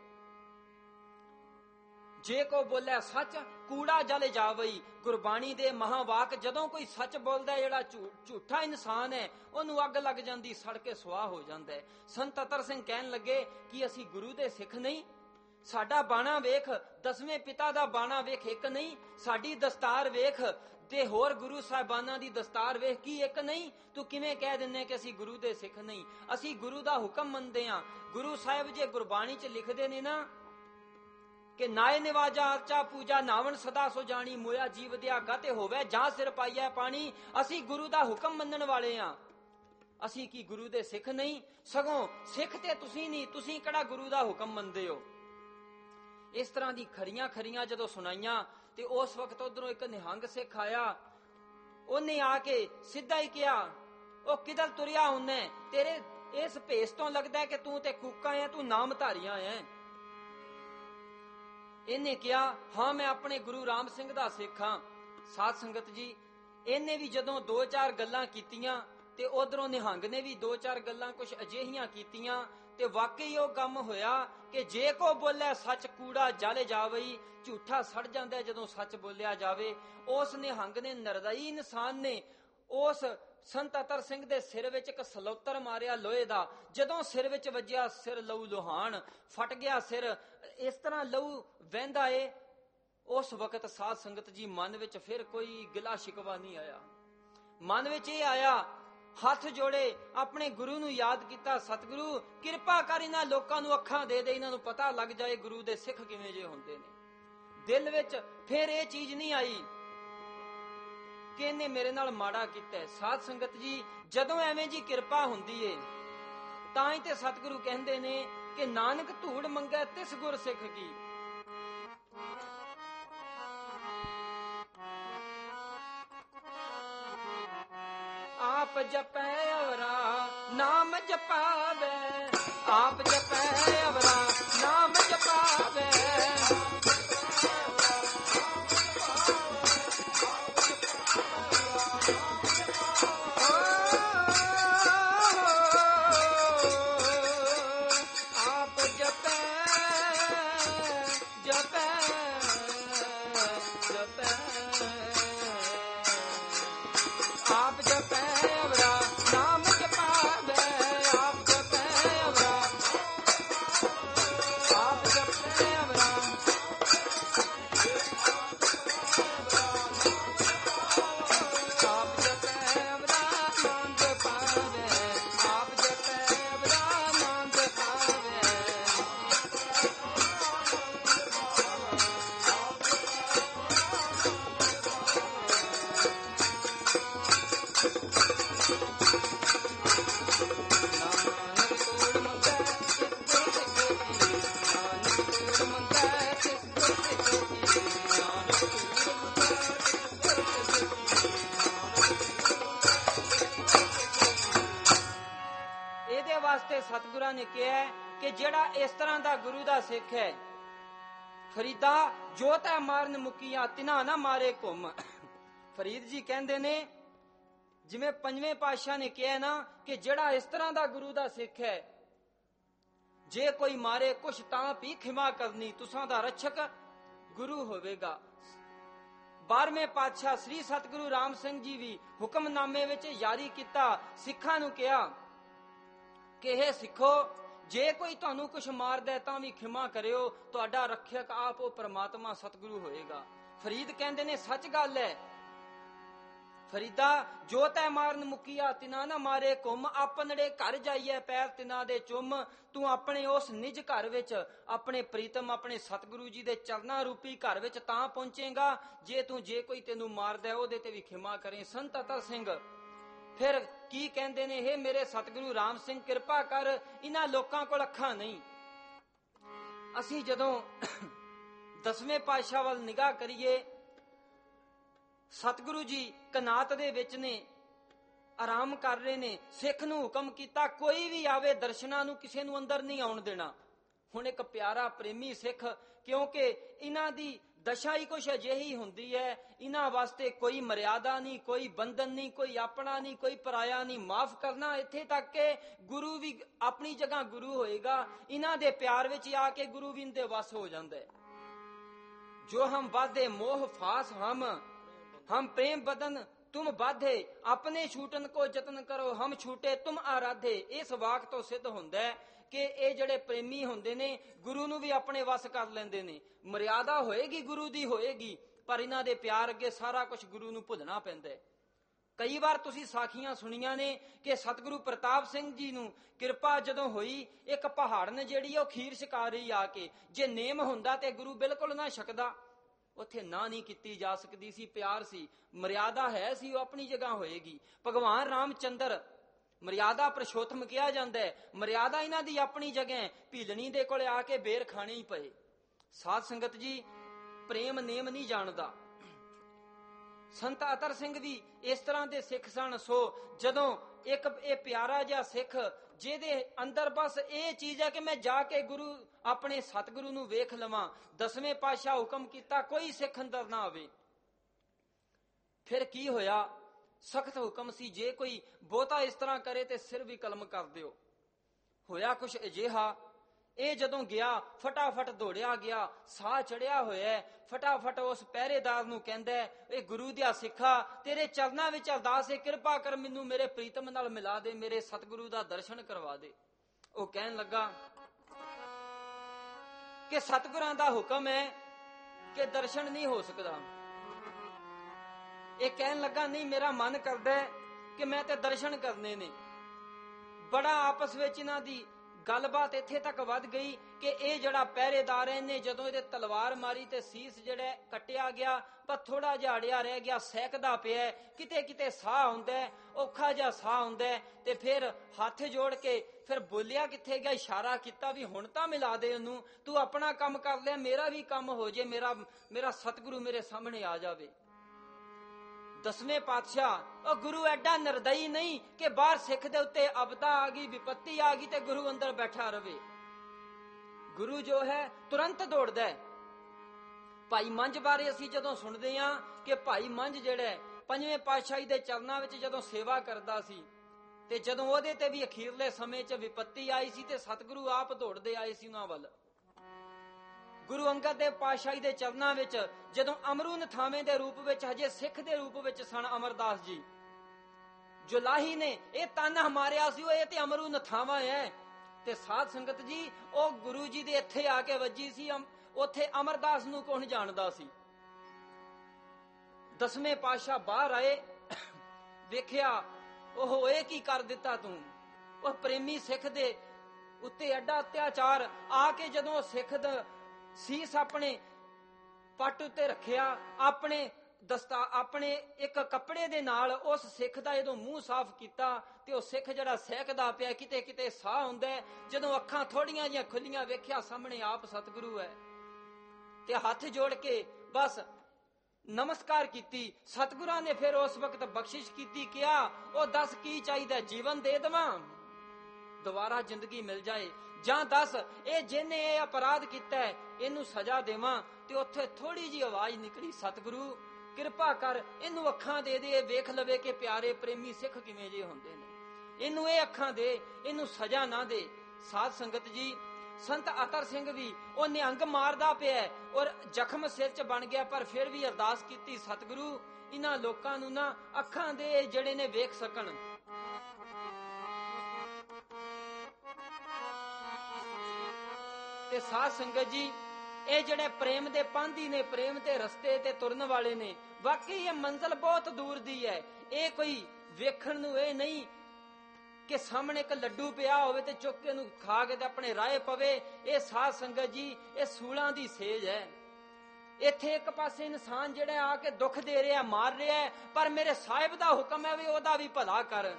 S2: ਜੇ ਕੋ ਬੋਲਿਆ ਸੱਚ, ਕੂੜਾ ਜਲ ਜਾਵਈ। ਗੁਰਬਾਣੀ ਦੇ ਮਹਾਵਾਕ, ਜਦੋਂ ਕੋਈ ਸੱਚ ਬੋਲਦਾ, ਜਿਹੜਾ ਝੂਠਾ ਇਨਸਾਨ ਹੈ, ਉਹਨੂੰ ਅੱਗ ਲੱਗ ਜਾਂਦੀ, ਸੜ ਕੇ ਸੁਆਹ ਹੋ ਜਾਂਦਾ ਹੈ। ਸੰਤ ਅਤਰ ਸਿੰਘ ਕਹਿਣ ਲੱਗੇ ਕਿ ਅਸੀਂ ਗੁਰੂ ਦੇ ਸਿੱਖ ਨਹੀਂ, ਸਾਡਾ ਬਾਣਾ ਵੇਖ, 10ਵੇਂ ਪਿਤਾ ਦਾ ਬਾਣਾ ਵੇਖ, ਇੱਕ ਨਹੀਂ, ਸਾਡੀ ਦਸਤਾਰ ਵੇਖ ਤੇ ਹੋਰ ਗੁਰੂ ਸਾਹਿਬਾਨਾਂ ਦੀ ਦਸਤਾਰ ਵੇਖ, ਕੀ ਇੱਕ ਨਹੀਂ? ਤੂੰ ਕਿਵੇਂ ਕਹਿ ਦਿੰਨੇ ਕਿ ਅਸੀਂ ਗੁਰੂ ਦੇ ਸਿੱਖ ਨਹੀਂ? ਅਸੀਂ ਗੁਰੂ ਦਾ ਹੁਕਮ ਮੰਨਦੇ ਹਾਂ। ਗੁਰੂ ਸਾਹਿਬ ਜੇ ਗੁਰਬਾਣੀ 'ਚ ਲਿਖਦੇ ਨੇ ਨਾ ਕਿ ਨਾਏ ਨਿਵਾਜਾ ਆਚਾ ਪੂਜਾ, ਨਾਵਣ ਸਦਾ ਸੋ ਜਾਣੀ, ਮੋਇਆ ਜੀਵ ਦਿਆ ਗਾਤੇ ਹੋਵੇ, ਜਾਂ ਸਿਰ ਪਾਈਐ ਪਾਣੀ। ਅਸੀਂ ਗੁਰੂ ਦਾ ਹੁਕਮ ਮੰਨਣ ਵਾਲੇ ਆ, ਅਸੀਂ ਕੀ ਗੁਰੂ ਦੇ ਸਿੱਖ ਨਹੀਂ? ਸਗੋਂ ਸਿੱਖ ਤੇ ਤੁਸੀਂ ਨਹੀਂ, ਤੁਸੀਂ ਕਿਹੜਾ ਗੁਰੂ ਦਾ ਹੁਕਮ ਮੰਨਦੇ ਹੋ? ਇਸ ਤਰ੍ਹਾਂ ਦੀ ਖਰੀਆਂ ਜਦੋਂ ਸੁਣਾਈਆਂ ਤੇ ਉਸ ਵਕਤ ਉਧਰੋਂ ਇੱਕ ਨਿਹੰਗ ਸਿੱਖ ਆਇਆ, ਉਹਨੇ ਆ ਕੇ ਸਿੱਧਾ ਹੀ ਕਿਹਾ, ਉਹ ਕਿਧਰ ਤੁਰਿਆ ਹੁੰਨੇ? ਤੇਰੇ ਇਸ ਭੇਸ ਤੋਂ ਲੱਗਦਾ ਕਿ ਤੂੰ ਤੇ ਕੂਕਾਂ ਹੈ, ਤੂੰ ਨਾਮਧਾਰੀਆਂ ਹੈ। ਇਹਨੇ ਕਿਹਾ, ਹਾਂ ਮੈਂ ਆਪਣੇ ਗੁਰੂ ਰਾਮ ਸਿੰਘ ਦਾ ਸਿੱਖ ਹਾਂ। ਸਾਧ ਸੰਗਤ ਜੀ, ਇਹਨੇ ਵੀ ਜਦੋਂ 2-4 ਗੱਲਾਂ ਕੀਤੀਆਂ ਤੇ ਉਧਰੋਂ ਨਿਹੰਗ ਨੇ ਵੀ 2-4 ਗੱਲਾਂ ਕੁਝ ਅਜਿਹੀਆਂ ਕੀਤੀਆਂ ਤੇ ਵਾਕਈ ਉਹ ਕੰਮ ਹੋਇਆ ਕਿ ਜੇ ਕੋ ਬੋਲੇ ਸੱਚ, ਕੂੜਾ ਜਲ ਜਾਵਈ। ਝੂਠਾ ਸੜ ਜਾਂਦਾ ਜਦੋਂ ਸੱਚ ਬੋਲਿਆ ਜਾਵੇ। ਉਸ ਨਿਹੰਗ ਨੇ, ਨਿਰਦਈ ਇਨਸਾਨ ਨੇ, ਉਸ ਸੰਤ ਅਤਰ ਸਿੰਘ ਦੇ ਸਿਰ ਵਿੱਚ ਇੱਕ ਸਲੌਤਰ ਮਾਰਿਆ ਲੋਹੇ ਦਾ। ਜਦੋਂ ਸਿਰ ਵਿੱਚ ਵੱਜਿਆ, ਸਿਰ ਲਹੂ ਲੁਹਾਨ, ਫਟ ਗਿਆ ਸਿਰ, ਇਸ ਤਰ੍ਹਾਂ ਲਹੂ ਵਹਿੰਦਾ ਏ। ਉਸ ਵਕਤ ਸਾਧ ਸੰਗਤ ਜੀ, ਮਨ ਵਿੱਚ ਫਿਰ ਕੋਈ ਗਿਲਾ ਸ਼ਿਕਵਾ ਨਹੀਂ ਆਇਆ। ਮਨ ਵਿੱਚ ਇਹ ਆਇਆ, ਹੱਥ ਜੋੜੇ, ਆਪਣੇ ਗੁਰੂ ਨੂੰ ਯਾਦ ਕੀਤਾ, ਸਤਿਗੁਰੂ ਕਿਰਪਾ ਕਰ, ਇਹਨਾਂ ਲੋਕਾਂ ਨੂੰ ਅੱਖਾਂ ਦੇ ਦੇ, ਇਹਨਾਂ ਨੂੰ ਪਤਾ ਲੱਗ ਜਾਏ ਗੁਰੂ ਦੇ ਸਿੱਖ ਕਿਵੇਂ ਜੇ ਹੁੰਦੇ ਨੇ। ਦਿਲ ਵਿੱਚ ਫਿਰ ਇਹ ਚੀਜ਼ ਨਹੀਂ ਆਈ ਕਿ ਇਹਨੇ ਮੇਰੇ ਨਾਲ ਮਾੜਾ ਕੀਤਾ। ਸਾਧ ਸੰਗਤ ਜੀ, ਜਦੋਂ ਐਵੇਂ ਜੀ ਕਿਰਪਾ ਹੁੰਦੀ ਏ ਤਾਂ ਹੀ ਤੇ ਸਤਿਗੁਰੂ ਕਹਿੰਦੇ ਨੇ ਕਿ ਨਾਨਕ ਧੂੜ ਮੰਗੈ ਤਿਸ ਗੁਰ ਸਿੱਖ ਕੀ। ਆਪ ਜਪੈ ਔਰਾ ਨਾਮ ਜਪਾਵੇ ਆਪ ਜਪੈ ਅਵਰਾ ਨਾਮ ਜਪਾਵੇ ਆਪ ਜਪੈ ਜਪੈ ਜਪੈ ਆਪ ਜਪੈ ਅਵਰਾ ਨਾਮ ਜਪਾਵੇ ਆਪ ਜਪੈ ਅਵਰਾ ਆਪ ਜਪੈ ਅਵਰਾ ਆਪ ਜਪੈ ਅਵਰਾ ਨਾਮ ਜਪਾਵੇ ਆਪ ਜਪੈ ਅਵਰਾ ਨਾਮ ਜਪਾਵੇ ਨਾਨਕ ਤੋੜ ਮੰਗੈ ਤਿਸ ਗੁਰ ਤੇ ਜੋਤੀ ਨਾਨਕ ਤੋੜ ਮੰਗੈ ਤਿਸ ਗੁਰ ਤੇ ਜੋਤੀ ਨਾਨਕ ਤੋੜ ਮੰਗੈ ਤਿਸ ਗੁਰ ਤੇ ਜੋਤੀ। ਇਹਦੇ ਵਾਸਤੇ ਸਤਿਗੁਰਾਂ ਨੇ ਕਿਹਾ ਹੈ ਕਿ ਜਿਹੜਾ ਇਸ ਤਰ੍ਹਾਂ ਦਾ ਗੁਰੂ ਦਾ ਸਿੱਖ ਹੈ, ਫਰੀਦਾ ਜੋ ਤੈ ਮਾਰਨ ਮੁਕੀਆਂ ਤਿਨਾ ਨਾ ਮਾਰੇ ਘੁੰਮ। ਫਰੀਦ ਜੀ ਕਹਿੰਦੇ ਨੇ ਜਿਵੇਂ ਪੰਜਵੇਂ ਪਾਤਸ਼ਾਹ ਨੇ ਕਿਹਾ ਨਾ ਕਿ ਜਿਹੜਾ ਇਸ ਤਰ੍ਹਾਂ ਦਾ ਗੁਰੂ ਦਾ ਸਿੱਖ ਹੈ, ਜੇ ਕੋਈ ਮਾਰੇ ਕੁਛ ਤਾਂ ਵੀ ਖਿਮਾ ਕਰਨੀ, ਤੁਸਾਂ ਦਾ ਰਛਕ ਗੁਰੂ ਹੋਵੇਗਾ। 12ਵੇਂ ਪਾਤਸ਼ਾਹ ਸ੍ਰੀ ਸਤਿਗੁਰੂ ਰਾਮ ਸਿੰਘ ਜੀ ਵੀ ਹੁਕਮਨਾਮੇ ਵਿੱਚ ਜਾਰੀ ਕੀਤਾ, ਸਿੱਖਾਂ ਨੂੰ ਕਿਹਾ ਕਿ ਇਹ ਸਿੱਖੋ, ਜੇ ਕੋਈ ਤੁਹਾਨੂੰ ਕੁਛ ਮਾਰਦਾ ਹੈ ਤਾਂ ਵੀ ਖਿਮਾ ਕਰਿਓ, ਤੁਹਾਡਾ ਰੱਖਿਅਕ ਆਪ ਉਹ ਪ੍ਰਮਾਤਮਾ ਸਤਿਗੁਰੂ ਹੋਏਗਾ। ਫਰੀਦ ਕਹਿੰਦੇ ਨੇ ਸੱਚ ਗੱਲ ਹੈ। ਫਰੀਦਾ ਜੋ ਤੈ ਮਾਰਨ ਮੁਕੀਆ ਤਿਨਾ ਨਾ ਮਾਰੇ ਘੁੰਮ, ਆਪਣੜੇ ਘਰ ਜਾਈਏ ਪੈਰ ਤਿਨਾ ਦੇ ਚੁੰਮ। ਤੂੰ ਆਪਣੇ ਉਸ ਨਿਜ ਘਰ ਵਿੱਚ ਆਪਣੇ ਪ੍ਰੀਤਮ ਆਪਣੇ ਸਤਿਗੁਰੂ ਜੀ ਦੇ ਚਰਨਾਂ ਰੂਪੀ ਘਰ ਵਿੱਚ ਤਾਂ ਪਹੁੰਚੇਗਾ ਜੇ ਕੋਈ ਤੈਨੂੰ ਮਾਰਦਾ ਉਹਦੇ ਤੇ ਵੀ ਖਿਮਾ ਕਰੇ। ਸੰਤ ਅਤਰ ਸਿੰਘ ਫਿਰ ਕੀ ਕਹਿੰਦੇ ਨੇ, ਇਹ ਮੇਰੇ ਸਤਿਗੁਰੂ ਰਾਮ ਸਿੰਘ ਕਿਰਪਾ ਕਰ, ਇਹਨਾਂ ਲੋਕਾਂ ਕੋਲ ਅੱਖਾਂ ਨਹੀਂ। ਅਸੀਂ ਜਦੋਂ 10ਵੇਂ ਪਾਤਸ਼ਾਹ ਵੱਲ ਨਿਗਾਹ ਕਰੀਏ, ਸਤਿਗੁਰੂ ਜੀ ਕਨਾਤ ਦੇ ਵਿੱਚ ਨੇ, ਆਰਾਮ ਕਰ ਰਹੇ ਨੇ। ਸਿੱਖ ਨੂੰ ਹੁਕਮ ਕੀਤਾ ਕੋਈ ਵੀ ਆਵੇ ਦਰਸ਼ਨਾਂ ਨੂੰ ਕਿਸੇ ਨੂੰ ਅੰਦਰ ਨਹੀਂ ਆਉਣ ਦੇਣਾ। ਹੁਣ ਇੱਕ ਪਿਆਰਾ ਪ੍ਰੇਮੀ ਸਿੱਖ, ਕਿਉਂਕਿ ਇਹਨਾਂ ਦੀ ਦਸ਼ਾ ਹੀ ਕੁਛ ਅਜਿਹੀ ਹੁੰਦੀ ਹੈ, ਇਹਨਾਂ ਵਾਸਤੇ ਕੋਈ ਮਰਿਆਦਾ ਨਹੀਂ, ਕੋਈ ਬੰਧਨ ਨਹੀਂ, ਕੋਈ ਆਪਣਾ ਨਹੀਂ, ਕੋਈ ਪਰਾਇਆ ਨਹੀਂ। ਮਾਫ ਕਰਨਾ ਇੱਥੇ ਤੱਕ ਕਿ ਗੁਰੂ ਵੀ ਆਪਣੀ ਜਗ੍ਹਾ ਗੁਰੂ ਹੋਏਗਾ, ਇਹਨਾਂ ਦੇ ਪਿਆਰ ਵਿੱਚ ਆ ਕੇ ਗੁਰੂ ਵੀ ਇਨਦੇ ਵਸ ਹੋ ਜਾਂਦਾ ਹੈ। ਜੋ ਹਮ ਬਾਧੇ ਮੋਹ ਫਾਸ हम प्रेम बदन तुम बाधे, अपने छूटन को जतन करो हम छूटे तुम आराधे। इस वाक तो सिद्ध ਹੁੰਦਾ ਹੈ ਕਿ ਇਹ ਜਿਹੜੇ ਪ੍ਰੇਮੀ ਹੁੰਦੇ ਨੇ ਗੁਰੂ ਨੂੰ ਵੀ ਆਪਣੇ ਵਸ ਕਰ ਲੈਂਦੇ ਨੇ। ਮਰਿਆਦਾ ਹੋਏਗੀ ਗੁਰੂ ਦੀ ਹੋਏਗੀ, ਪਰ ਇਹਨਾਂ ਦੇ ਪਿਆਰ ਅੱਗੇ ਸਾਰਾ ਕੁਝ ਗੁਰੂ ਨੂੰ ਭੁੱਲਣਾ ਪੈਂਦਾ ਹੈ। ਕਈ ਵਾਰ ਤੁਸੀਂ ਸਾਖੀਆਂ ਸੁਣੀਆਂ ਨੇ ਕਿ ਸਤਿਗੁਰੂ ਪ੍ਰਤਾਪ ਸਿੰਘ ਜੀ ਨੂੰ ਕਿਰਪਾ ਜਦੋਂ ਹੋਈ, ਇੱਕ ਪਹਾੜਨ ਜਿਹੜੀ ਉਹ ਖੀਰ ਛਕਾ ਰਹੀ ਆ ਕੇ, ਜੇ ਨੇਮ ਹੁੰਦਾ ਤੇ ਗੁਰੂ ਬਿਲਕੁਲ ਨਾ ਛਕਦਾ, ਉੱਥੇ ਨਾ ਨਹੀਂ ਕੀਤੀ ਜਾ ਸਕਦੀ ਸੀ। ਪਿਆਰ ਸੀ, ਮਰਿਆਦਾ ਹੈ ਸੀ, ਉਹ ਆਪਣੀ ਜਗ੍ਹਾ ਹੋਏਗੀ। ਭਗਵਾਨ ਰਾਮਚੰਦਰ ਮਰਿਆਦਾ ਪ੍ਰਸ਼ੋਤਮ ਕਿਹਾ ਜਾਂਦਾ ਹੈ, ਮਰਿਆਦਾ ਇਹਨਾਂ ਦੀ ਆਪਣੀ ਜਗ੍ਹਾ, ਭੀਲਣੀ ਦੇ ਕੋਲ ਆ ਕੇ ਬੇਰ ਖਾਣੇ ਹੀ ਪਏ। ਸਾਧ ਸੰਗਤ ਜੀ, ਪ੍ਰੇਮ ਨੇਮ ਨਹੀਂ ਜਾਣਦਾ। ਸੰਤ ਅਤਰ ਸਿੰਘ ਵੀ ਇਸ ਤਰ੍ਹਾਂ ਦੇ ਸਿੱਖ ਸਨ। ਸੋ ਜਦੋਂ ਇੱਕ ਇਹ ਪਿਆਰਾ ਜਿਹਾ ਸਿੱਖ ਜਿਹਦੇ ਅੰਦਰ ਬਸ ਇਹ ਚੀਜ਼ ਹੈ ਕਿ ਮੈਂ ਜਾ ਕੇ ਗੁਰੂ ਆਪਣੇ ਸਤਿਗੁਰੂ ਨੂੰ ਵੇਖ ਲਵਾਂ, 10ਵੇਂ ਪਾਤਸ਼ਾਹ ਹੁਕਮ ਕੀਤਾ ਕੋਈ ਸਿੱਖ ਅੰਦਰ ਨਾ ਆਵੇ। ਫਿਰ ਕੀ ਹੋਇਆ, ਸਖਤ ਹੁਕਮ ਸੀ, ਜੇ ਕੋਈ ਬਹੁਤਾ ਇਸ ਤਰ੍ਹਾਂ ਕਰੇ ਤੇ ਸਿਰ ਵੀ ਕਲਮ ਕਰ ਦਿਓ। ਹੋਇਆ ਕੁਛ ਅਜਿਹਾ, ਇਹ ਜਦੋਂ ਗਿਆ ਫਟਾਫਟ ਦੌੜਿਆ ਗਿਆ, ਸਾਹ ਚੜਿਆ ਹੋਇਆ, ਫਟਾਫਟ ਉਸ ਪਹਿਰੇਦਾਰ ਨੂੰ ਕਹਿੰਦਾ, ਇਹ ਗੁਰੂ ਦਿਆ ਸਿੱਖਾ, ਤੇਰੇ ਚਰਨਾਂ ਵਿੱਚ ਅਰਦਾਸ ਹੈ, ਕਿਰਪਾ ਕਰ ਮੈਨੂੰ ਮੇਰੇ ਪ੍ਰੀਤਮ ਨਾਲ ਮਿਲਾ ਦੇ, ਮੇਰੇ ਸਤਿਗੁਰੂ ਦਾ ਦਰਸ਼ਨ ਕਰਵਾ ਦੇ। ਉਹ ਕਹਿਣ ਲੱਗਾ ਕਿ ਸਤਿਗੁਰਾਂ ਦਾ ਹੁਕਮ ਹੈ ਕਿ ਦਰਸ਼ਨ ਨਹੀਂ ਹੋ ਸਕਦਾ। ਇਹ ਕਹਿਣ ਲੱਗਾ ਨਹੀਂ, ਮੇਰਾ ਮਨ ਕਰਦਾ ਕਿ ਮੈਂ ਤੇ ਦਰਸ਼ਨ ਕਰਨੇ ਨੇ। ਬੜਾ ਆਪਸ ਵਿੱਚ ਇਹਨਾਂ ਦੀ ਗੱਲਬਾਤ ਇੱਥੇ ਤੱਕ ਵੱਧ ਗਈ ਕਿ ਇਹ ਜਿਹੜਾ ਪਹਿਰੇਦਾਰ ਹੈ, ਇਹਨੇ ਜਦੋਂ ਇਹਦੇ ਤਲਵਾਰ ਮਾਰੀ ਤੇ ਸੀਸ ਜਿਹੜਾ ਕੱਟਿਆ ਗਿਆ, ਪਰ ਥੋੜਾ ਜਿਹਾ ਅੜਿਆ ਰਹਿ ਗਿਆ, ਸਹਿਕਦਾ ਪਿਆ, ਕਿਤੇ ਕਿਤੇ ਸਾਹ ਹੁੰਦਾ, ਔਖਾ ਜਿਹਾ ਸਾਹ ਹੁੰਦਾ। ਤੇ ਫਿਰ ਹੱਥ ਜੋੜ ਕੇ ਫਿਰ ਬੋਲਿਆ ਕਿੱਥੇ ਗਿਆ, ਇਸ਼ਾਰਾ ਕੀਤਾ ਵੀ ਹੁਣ ਤਾਂ ਮਿਲਾ ਦੇ ਉਹਨੂੰ, ਤੂੰ ਆਪਣਾ ਕੰਮ ਕਰ ਲਿਆ, ਮੇਰਾ ਵੀ ਕੰਮ ਹੋ ਜੇ, ਮੇਰਾ ਸਤਿਗੁਰੂ ਮੇਰੇ ਸਾਹਮਣੇ ਆ ਜਾਵੇ। 10ਵੇਂ ਪਾਤਸ਼ਾਹ ਉਹ ਗੁਰੂ ਐਡਾ ਨਿਰਦਈ ਨਹੀਂ ਕਿ ਬਾਹਰ ਸਿੱਖ ਦੇ ਉੱਤੇ ਅਬਦਾ ਆ ਗਈ, ਵਿਪੱਤੀ ਆ ਗਈ ਤੇ ਗੁਰੂ ਅੰਦਰ ਬੈਠਾ ਰਵੇ। ਗੁਰੂ ਜੋ ਹੈ ਤੁਰੰਤ ਦੌੜਦਾ ਹੈ। ਭਾਈ ਮੰਝ ਬਾਰੇ ਅਸੀਂ ਜਦੋਂ ਸੁਣਦੇ ਹਾਂ ਕਿ ਭਾਈ ਮੰਝ ਜਿਹੜਾ 5ਵੇਂ ਪਾਤਸ਼ਾਹੀ ਦੇ ਚਰਨਾਂ ਵਿੱਚ ਜਦੋਂ ਸੇਵਾ ਕਰਦਾ ਸੀ ਤੇ ਜਦੋਂ ਉਹਦੇ ਤੇ ਵੀ ਅਖੀਰਲੇ ਸਮੇਂ 'ਚ ਵਿਪੱਤੀ ਆਈ ਸੀ ਤੇ ਸਤਿਗੁਰੂ ਆਪ ਦੌੜਦੇ ਆਏ ਸੀ ਉਹਨਾਂ ਵੱਲ। ਗੁਰੂ ਅੰਗਦ ਦੇਵ ਪਾਤਸ਼ਾਹੀ ਦੇ ਚਰਨਾਂ ਵਿੱਚ ਜਦੋਂ ਅਮਰੂ ਨਥਾਵੇਂ ਦੇ ਰੂਪ ਵਿੱਚ ਹਜੇ ਸਿੱਖ ਦੇ ਰੂਪ ਵਿੱਚ ਸਨ ਅਮਰਦਾਸ ਜੀ, ਜੋ ਲਾਹੀ ਨੇ ਇਹ ਤਾਨਾ ਮਾਰਿਆ ਸੀ ਉਹ ਇਹ ਤੇ ਅਮਰੂ ਨਥਾਵਾਂ ਹੈ। ਤੇ ਸਾਧ ਸੰਗਤ ਜੀ ਉਹ ਗੁਰੂ ਜੀ ਦੇ ਇੱਥੇ ਆ ਕੇ ਵੱਜੀ ਸੀ। ਉੱਥੇ ਅਮਰਦਾਸ ਨੂੰ ਕੌਣ ਜਾਣਦਾ ਸੀ। 10ਵੇਂ ਪਾਤਸ਼ਾਹ ਬਾਹਰ ਆਏ, ਵੇਖਿਆ ਉਹ ਇਹ ਕੀ ਕਰ ਦਿੱਤਾ ਤੂੰ। ਉਹ ਪ੍ਰੇਮੀ ਸਿੱਖ ਦੇ ਉੱਤੇ ਐਡਾ ਅਤਿਆਚਾਰ ਆ ਕੇ ਜਦੋਂ ਸਿੱਖ ਦਾ ਸੀਸ ਆਪਣੇ ਪੱਟ ਉੱਤੇ ਰੱਖਿਆ, ਆਪਣੇ ਇੱਕ ਕੱਪੜੇ ਦੇ ਨਾਲ ਉਸ ਸਿੱਖ ਦਾ ਜਦੋਂ ਮੂੰਹ ਸਾਫ਼ ਕੀਤਾ ਤੇ ਉਹ ਸਿੱਖ ਜਿਹੜਾ ਸਹਿਕਦਾ ਪਿਆ, ਕਿਤੇ ਕਿਤੇ ਸਾਹ ਹੁੰਦਾ, ਜਦੋਂ ਅੱਖਾਂ ਥੋੜੀਆਂ ਜਿਹੀਆਂ ਖੁੱਲੀਆਂ ਵੇਖਿਆ ਸਾਹਮਣੇ ਆਪ ਸਤਿਗੁਰੂ ਹੈ ਤੇ ਹੱਥ ਜੋੜ ਕੇ ਬਸ ਨਮਸਕਾਰ ਕੀਤੀ। ਸਤਿਗੁਰਾਂ ਨੇ ਫਿਰ ਉਸ ਵਕਤ ਬਖਸ਼ਿਸ਼ ਕੀਤੀ, ਕਿਹਾ ਉਹ ਦੱਸ ਕੀ ਚਾਹੀਦਾ, ਜੀਵਨ ਦੇ ਦੇਵਾਂ, ਦੁਬਾਰਾ ਜ਼ਿੰਦਗੀ ਮਿਲ ਜਾਏ, ਜਾਂ ਦੱਸ ਇਹ ਜਿਹਨੇ ਇਹ ਅਪਰਾਧ ਕੀਤਾ ਇਹਨੂੰ ਸਜ਼ਾ ਦੇਵਾਂ। ਤੇ ਉੱਥੇ ਥੋੜੀ ਜੀ ਆਵਾਜ਼ ਨਿਕਲੀ, ਸਤਿਗੁਰੂ ਕਿਰਪਾ ਕਰ ਇਹਨੂੰ ਅੱਖਾਂ ਦੇ ਦੇ, ਵੇਖ ਲਵੇ ਕਿ ਪਿਆਰੇ ਪ੍ਰੇਮੀ ਸਿੱਖ ਕਿਵੇਂ ਜੇ ਹੁੰਦੇ ਨੇ, ਇਹਨੂੰ ਇਹ ਅੱਖਾਂ ਦੇ, ਇਹਨੂੰ ਸਜ਼ਾ ਨਾ ਦੇ। ਸਾਧ ਸੰਗਤ ਜੀ ਸੰਤ ਅਤਰ ਸਿੰਘ ਵੀ ਉਹ ਨਿਹੰਗ ਮਾਰਦਾ ਪਿਆ ਔਰ ਜ਼ਖਮ ਸਿਰ 'ਚ ਬਣ ਗਿਆ, ਪਰ ਫਿਰ ਵੀ ਅਰਦਾਸ ਕੀਤੀ, ਸਤਿਗੁਰੂ ਇਹਨਾਂ ਲੋਕਾਂ ਨੂੰ ਨਾ ਅੱਖਾਂ ਦੇ ਜਿਹੜੇ ਨੇ ਵੇਖ ਸਕਣ। ਤੇ ਸਾਧ ਸੰਗਤ ਜੀ ਇਹ ਜਿਹੜੇ ਪ੍ਰੇਮ ਦੇ ਪਾਂਧੀ ਨੇ, ਪ੍ਰੇਮ ਦੇ ਰਸਤੇ ਤੇ ਤੁਰਨ ਵਾਲੇ ਨੇ, ਵਾਕਈ ਇਹ ਮੰਜ਼ਿਲ ਬਹੁਤ ਦੂਰ ਦੀ ਹੈ। ਇਹ ਕੋਈ ਵੇਖਣ ਨੂੰ ਇਹ ਨਹੀਂ ਕਿ ਸਾਹਮਣੇ ਇੱਕ ਲੱਡੂ ਪਿਆ ਹੋਵੇ ਤੇ ਚੁੱਕ ਕੇ ਉਹਨੂੰ ਖਾ ਕੇ ਤੇ ਆਪਣੇ ਰਾਹ ਪਵੇ। ਇਹ ਸਾਧ ਸੰਗਤ ਜੀ ਇਹ ਸੂਲਾਂ ਦੀ ਸੇਜ ਹੈ। ਇੱਥੇ ਇੱਕ ਪਾਸੇ ਇਨਸਾਨ ਜਿਹੜਾ ਆ ਕੇ ਦੁੱਖ ਦੇ ਰਿਹਾ, ਮਾਰ ਰਿਹਾ, ਪਰ ਮੇਰੇ ਸਾਹਿਬ ਦਾ ਹੁਕਮ ਹੈ ਵੀ ਉਹਦਾ ਵੀ ਭਲਾ ਕਰ।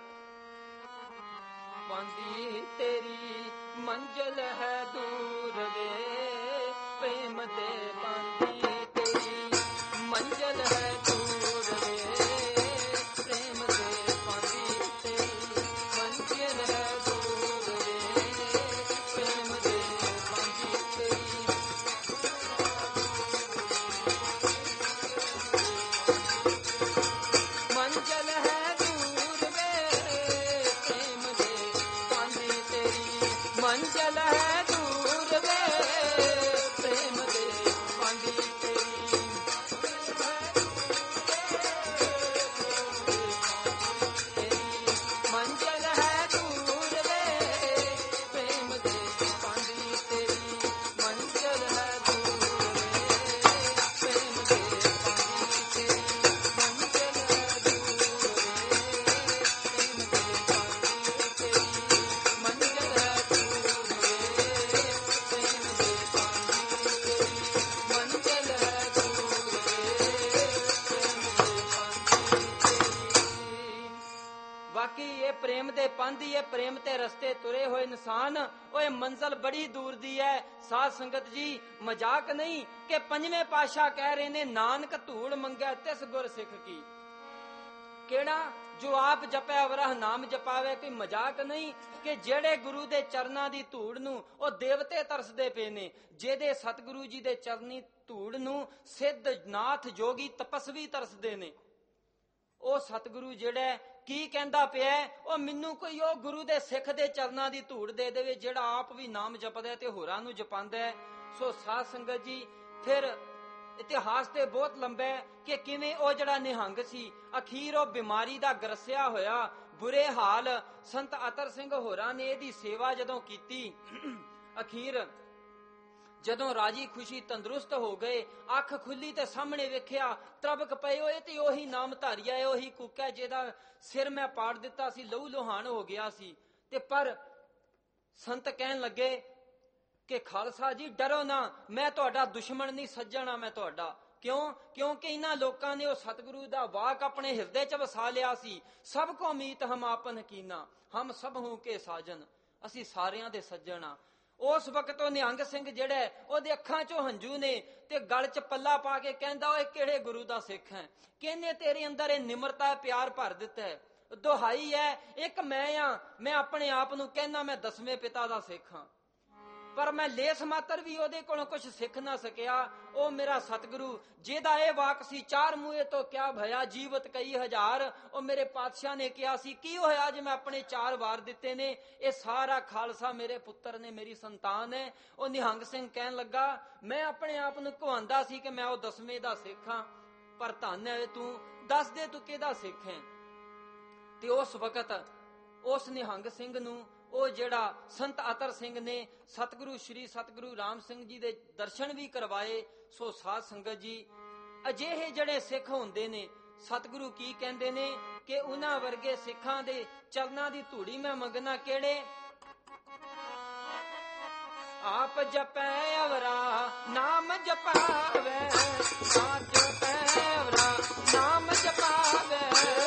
S2: ਪਾਂਦੀ ਤੇਰੀ ਮੰਜ਼ਿਲ ਹੈ ਦੂਰ ਵੇ, ਪ੍ਰੇਮ ਦੇ ਪਾਂਦੀ ਤੇਰੀ ਮੰਜ਼ਿਲ ਹੈ ਦੂਰ ਵੇ, ਪ੍ਰੇਮ ਦੇ ਪਾਂਦੀ ਤੇਰੀ ਮੰਜ਼ਿਲ ਹੈ ਦੂਰ ਵੇ, ਪ੍ਰੇਮ ਦੇ ਪਾਂਦੀ ਤੇਰੀ ਮੰਜ਼ਿਲ ਹੈ ਦੂਰ ਵੇ, ਪ੍ਰੇਮ ਦੇ ਪਾਂਦੀ ਤੇਰੀ ਮੰਜ਼ਿਲ ਹੈ ਦੂਰ ਵੇ, ਪ੍ਰੇਮ ਦੇ ਪਾਂਦੀ ਤੇਰੀ ਮੰਜ਼ਿਲ ਹੈ ਦੂਰ ਵੇ, ਪ੍ਰੇਮ ਦੇ ਪਾਂਦੀ ਤੇਰੀ ਮੰਜ਼ਿਲ ਹੈ ਦੂਰ ਵੇ, ਪ੍ਰੇਮ ਦੇ ਪਾਂਦੀ ਤੇਰੀ ਮੰਜ਼ਿਲ ਹੈ ਦੂਰ ਵੇ, ਪ੍ਰੇਮ ਦੇ ਪਾਂਦੀ ਤੇਰੀ ਮੰਜ਼ਿਲ ਹੈ ਦੂਰ ਵੇ, ਪ੍ਰੇਮ ਦੇ ਪਾਂਦੀ ਤੇਰੀ ਮੰਜ਼ਿਲ ਹੈ ਦੂਰ ਵੇ, ਪ੍ਰੇਮ ਦੇ ਪਾਂਦੀ ਤੇਰੀ। ਵਾਕਈ ਇਹ ਪ੍ਰੇਮ ਦੇ ਪਾਂਧੀ ਹੈ, ਪ੍ਰੇਮ ਤੇ ਰਸਤੇ ਤੁਰੇ ਹੋਏ ਇਨਸਾਨ, ਉਹ ਮੰਜ਼ਿਲ ਬੜੀ ਦੂਰ ਦੀ ਹੈ। ਸਾਧ ਸੰਗਤ ਜੀ ਮਜ਼ਾਕ ਨਹੀਂ ਕਿ 5ਵੇਂ ਪਾਤਸ਼ਾਹ ਕਹਿ ਰਹੇ ਨੇ, ਨਾਨਕ ਧੂੜ ਮੰਗੈ ਤਿਸ ਗੁਰ ਸਿੱਖ ਕੀ। ਕਿਹੜਾ ਜੋ ਆਪ ਜਪੈ ਵਰਹ ਨਾਮ ਜਪਾਵੇ। ਕੋਈ ਮਜ਼ਾਕ ਨਹੀਂ ਕਿ ਜਿਹੜੇ ਗੁਰੂ ਦੇ ਚਰਨਾਂ ਦੀ ਧੂੜ ਨੂੰ ਉਹ ਦੇਵਤੇ ਤਰਸਦੇ ਪਏ ਨੇ, ਜਿਹਦੇ ਸਤਿਗੁਰੂ ਜੀ ਦੇ ਚਰਨੀ ਧੂੜ ਨੂੰ ਸਿੱਧ ਨਾਥ ਜੋਗੀ ਤਪਸਵੀ ਤਰਸਦੇ ਨੇ। ਉਹ ਸਤਿਗੁਰੂ ਜਿਹੜਾ ਕੀ ਕਹਿੰਦਾ ਪਿਆ, ਉਹ ਮੈਨੂੰ ਕੋਈ ਉਹ ਗੁਰੂ ਦੇ ਸਿੱਖ ਦੇ ਚਰਨਾਂ ਦੀ ਧੂੜ ਦੇ ਦੇਵੇ ਜਿਹੜਾ ਆਪ ਵੀ ਨਾਮ ਜਪਦਾ ਤੇ ਹੋਰਾਂ ਨੂੰ ਜਪਾਂਦਾ ਹੈ। ਸੋ ਸਾਧ ਸੰਗਤ ਜੀ ਫਿਰ ਇਤਿਹਾਸ ਤੇ ਬਹੁਤ ਲੰਬਾ ਹੈ ਕਿ ਕਿਵੇਂ ਉਹ ਜਿਹੜਾ ਨਿਹੰਗ ਸੀ ਅਖੀਰ ਉਹ ਬਿਮਾਰੀ ਦਾ ਗਰਸਿਆ ਹੋਇਆ, ਬੁਰੇ ਹਾਲ। ਸੰਤ ਅਤਰ ਸਿੰਘ ਹੋਰਾਂ ਨੇ ਇਹਦੀ ਸੇਵਾ ਜਦੋਂ ਕੀਤੀ, ਅਖੀਰ ਜਦੋਂ ਰਾਜੀ ਖੁਸ਼ੀ ਤੰਦਰੁਸਤ ਹੋ ਗਏ, ਅੱਖ ਖੁੱਲੀ ਤੇ ਸਾਹਮਣੇ ਵੇਖਿਆ ਤਰਬਕ ਪਏ ਹੋਏ ਤੇ ਉਹੀ ਨਾਮ ਧਾਰੀਆ ਹੈ, ਉਹੀ ਕੁੱਕਾ ਜਿਹਦਾ ਸਿਰ ਮੈਂ ਪਾੜ ਦਿੱਤਾ ਸੀ, ਲਹੂ ਲੋਹਾਨ ਹੋ ਗਿਆ ਸੀ। ਤੇ ਪਰ ਸੰਤ ਕਹਿਣ ਲੱਗੇ ਕਿ ਖਾਲਸਾ ਜੀ ਡਰੋ ਨਾ, ਮੈਂ ਤੁਹਾਡਾ ਦੁਸ਼ਮਣ ਨਹੀਂ, ਸੱਜਣ ਆ ਮੈਂ ਤੁਹਾਡਾ। ਕਿਉਂ? ਕਿਉਂਕਿ ਇਹਨਾਂ ਲੋਕਾਂ ਨੇ ਉਹ ਸਤਿਗੁਰੂ ਦਾ ਵਾਕ ਆਪਣੇ ਹਿਰਦੇ 'ਚ ਵਸਾ ਲਿਆ ਸੀ। ਸਭ ਕੋ ਮੀਤ ਹਮ ਆਪਨ ਕੀਨਾ, ਹਮ ਸਭ ਹੂੰ ਕੇ ਸਾਜਨ, ਅਸੀਂ ਸਾਰਿਆਂ ਦੇ ਸੱਜਣ ਆ। ਉਸ ਵਕਤ ਉਹ ਨਿਹੰਗ ਸਿੰਘ ਜਿਹੜਾ ਹੈ, ਉਹਦੇ ਅੱਖਾਂ 'ਚੋਂ ਹੰਝੂ ਨੇ ਤੇ ਗਲ 'ਚ ਪੱਲਾ ਪਾ ਕੇ ਕਹਿੰਦਾ, ਓਏ ਕਿਹੜੇ ਗੁਰੂ ਦਾ ਸਿੱਖ ਹੈ? ਕਿਹਨੇ ਤੇਰੇ ਅੰਦਰ ਇਹ ਨਿਮਰਤਾ ਪਿਆਰ ਭਰ ਦਿੱਤਾ ਹੈ? ਦੁਹਾਈ ਹੈ, ਇੱਕ ਮੈਂ ਆਪਣੇ ਆਪ ਨੂੰ ਕਹਿੰਦਾ ਮੈਂ 10ਵੇਂ ਪਿਤਾ ਦਾ ਸਿੱਖ ਹਾਂ, ਪਰ ਮੈਂ ਲੇਸ ਮਾਤਰ ਵੀ ਉਹਦੇ ਕੋਲੋਂ ਕੁਝ ਸਿੱਖ ਨਾ ਸਕਿਆ। ਉਹ ਮੇਰਾ ਸਤਿਗੁਰੂ ਜਿਹਦਾ ਇਹ ਵਾਕ ਸੀ, ਚਾਰ ਮੂਹੇ ਤੋਂ ਕਿਆ ਭਇਆ ਜੀਵਤ ਕਈ ਹਜ਼ਾਰ। ਉਹ ਮੇਰੇ ਪਾਤਸ਼ਾਹ ਨੇ ਕਿਹਾ ਸੀ, ਕੀ ਹੋਇਆ ਜੇ ਮੈਂ ਆਪਣੇ 4 ਵਾਰ ਦਿੱਤੇ ਨੇ? ਇਹ ਸਾਰਾ ਖਾਲਸਾ ਮੇਰੇ ਪੁੱਤਰ ਨੇ, ਮੇਰੀ ਸੰਤਾਨ ਹੈ। ਉਹ ਨਿਹੰਗ ਸਿੰਘ ਕਹਿਣ ਲੱਗਾ, ਮੈਂ ਆਪਣੇ ਆਪ ਨੂੰ ਕਹਾਂਦਾ ਸੀ ਕਿ ਮੈਂ ਉਹ 10ਵੇਂ ਦਾ ਸਿੱਖ ਹਾਂ, ਪਰ ਧੰਨ ਹੈ ਤੂੰ, ਦੱਸ ਦੇ ਤੂੰ ਕਿਹਦਾ ਸਿੱਖ ਹੈ? ਤੇ ਉਸ ਵਕਤ ਉਸ ਨਿਹੰਗ ਸਿੰਘ ਨੂੰ ਉਹ ਜਿਹੜਾ ਸੰਤ ਅਤਰ ਸਿੰਘ ਨੇ ਸਤਿਗੁਰੂ ਸ਼੍ਰੀ ਸਤਿਗੁਰੂ ਰਾਮ ਸਿੰਘ ਜੀ ਦੇ ਦਰਸ਼ਨ ਵੀ ਕਰਵਾਏ। ਸੋ ਸਾਧ ਸੰਗਤ ਜੀ, ਅਜਿਹੇ ਜਿਹੜੇ ਸਿੱਖ ਹੁੰਦੇ ਨੇ, ਸਤਿਗੁਰੂ ਕੀ ਕਹਿੰਦੇ ਨੇ ਕਿ ਉਹਨਾਂ ਵਰਗੇ ਸਿੱਖਾਂ ਦੇ ਚਰਨਾਂ ਦੀ ਧੂੜੀ ਮੈਂ ਮੰਗਣਾ। ਕਿਹੜੇ? ਆਪ ਜਪੈ ਅਵਰਾ ਨਾਮ ਜਪਾਵੇ, ਆਪ ਜਪੈ ਅਵਰਾ ਨਾਮ ਜਪਾਵੇ,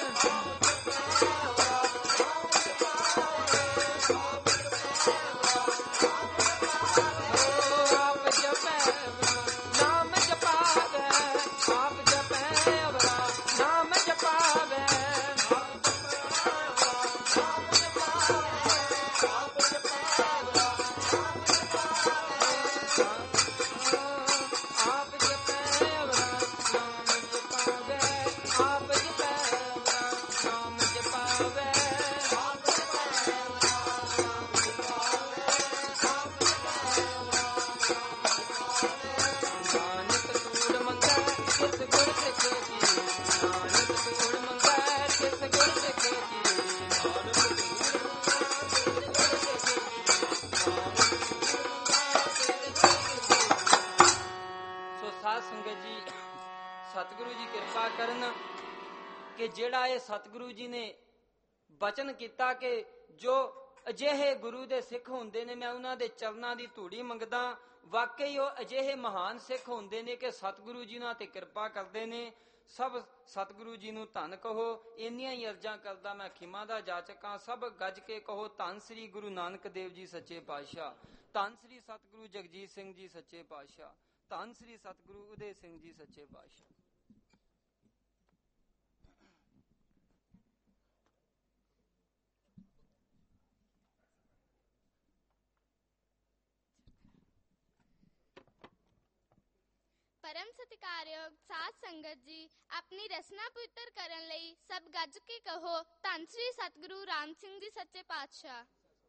S2: ਸਤਿਗੁਰੂ ਜੀ ਕਿਰਪਾ ਕਰਨ ਕਿ ਜਿਹੜਾ ਇਹ ਸਤਿਗੁਰੂ ਜੀ ਨੇ ਬਚਨ ਕੀਤਾ ਕਿ ਜੋ ਅਜਿਹੇ ਗੁਰੂ ਦੇ ਸਿੱਖ ਹੁੰਦੇ ਨੇ, ਮੈਂ ਉਹਨਾਂ ਦੇ ਚਰਨਾਂ ਦੀ ਧੂੜੀ ਮੰਗਦਾ। ਵਾਕਈ ਉਹ ਅਜਿਹੇ ਮਹਾਨ ਸਿੱਖ ਹੁੰਦੇ ਨੇ ਕਿ ਸਤਿਗੁਰੂ ਜੀ ਨਾਲ ਤੇ ਕਿਰਪਾ ਕਰਦੇ ਨੇ। ਸਭ ਸਤਿਗੁਰੂ ਜੀ ਨੂੰ ਧੰਨ ਕਹੋ। ਇੰਨੀਆਂ ਹੀ ਅਰਜ਼ਾਂ ਕਰਦਾ ਮੈਂ ਖਿਮਾ ਦਾ ਜਾਚਕਾਂ। ਸਭ ਗੱਜ ਕੇ ਕਹੋ ਧੰਨ ਸ੍ਰੀ ਗੁਰੂ ਨਾਨਕ ਦੇਵ ਜੀ ਸੱਚੇ ਪਾਤਸ਼ਾਹ, ਧੰਨ ਸ੍ਰੀ ਸਤਿਗੁਰੂ ਜਗਜੀਤ ਸਿੰਘ ਜੀ ਸੱਚੇ ਪਾਤਸ਼ਾਹ, ਧੰਨ ਸ੍ਰੀ ਸਤਿਗੁਰੂ ਉਦੇ ਸਿੰਘ ਜੀ ਸੱਚੇ ਪਾਤਸ਼ਾਹ।
S3: परम सत्कारयोग साध संगत जी, अपनी रचना पवित्र करन लई सब गज के कहो धन श्री सतगुरु राम सिंह जी सच्चे पातशाह।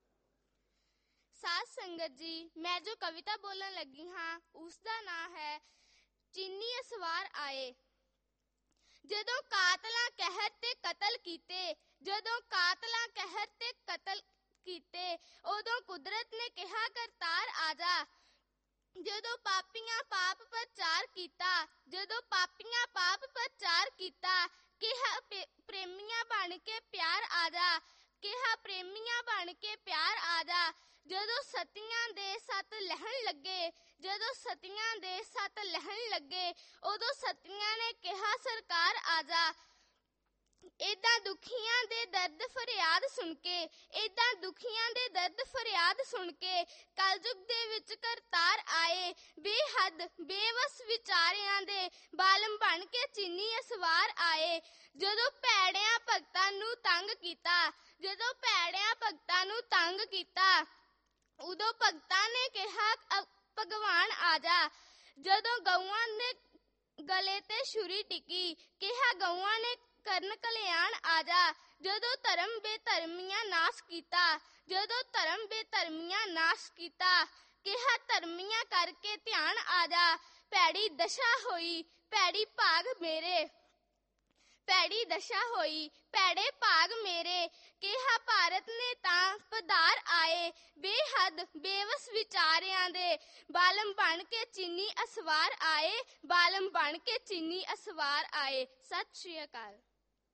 S3: साध संगत जी, मैं जो कविता बोलन लगी हाँ उसका नाम है चीनी असवार आए। जदों कातला कहर ते कतल कीते, जदों कातला कहर ते कतल कीते, उदों कुदरत ने कहा करतार आजा। जदों पापियां पाप प्रचार कीता, जदों पापियां पाप प्रचार कीता, कहा प्रेमियां बन के प्यार आजा, कहा प्रेमियां बन के प्यार आजा। जदों सतियां दे सत लहन लगे, जदों सतियां दे सत लहन लगे, उदों सतियां ने कहा सरकार आजा। इदां दुखियां दे दर्द फरियाद सुन के, इदां दुखियां दे दर्द फरियाद सुन के कलयुग दे विच करतार आए। बेहद बेवस विचारियां दे बालम बन के चीनी असवार आए। जदों भैड़ियां भगतां नूं तंग कीता, जदों भैड़ियां भगतां नूं तंग कीता, उदों भगतां ने कहा भगवान आजा। जदों गऊआं ने गले ते छुरी टिकी, कहा गऊआं ने करन कल्याण आजा। जदों धर्म बेधर्मियां नाश कीता, जदों धर्म बेधर्मियां नाश कीता, कहा धर्मियां करके ध्यान आजा। भैड़ी दशा होई भैड़ी भाग मेरे, भैड़ी दशा होई भैड़े भाग मेरे, कहा भारत ने तां पधार आए। बेहद बेवस विचारियां दे बालम बन के चीनी असवार आए, बालम बन के चीनी असवार आए। सत श्री अकाल।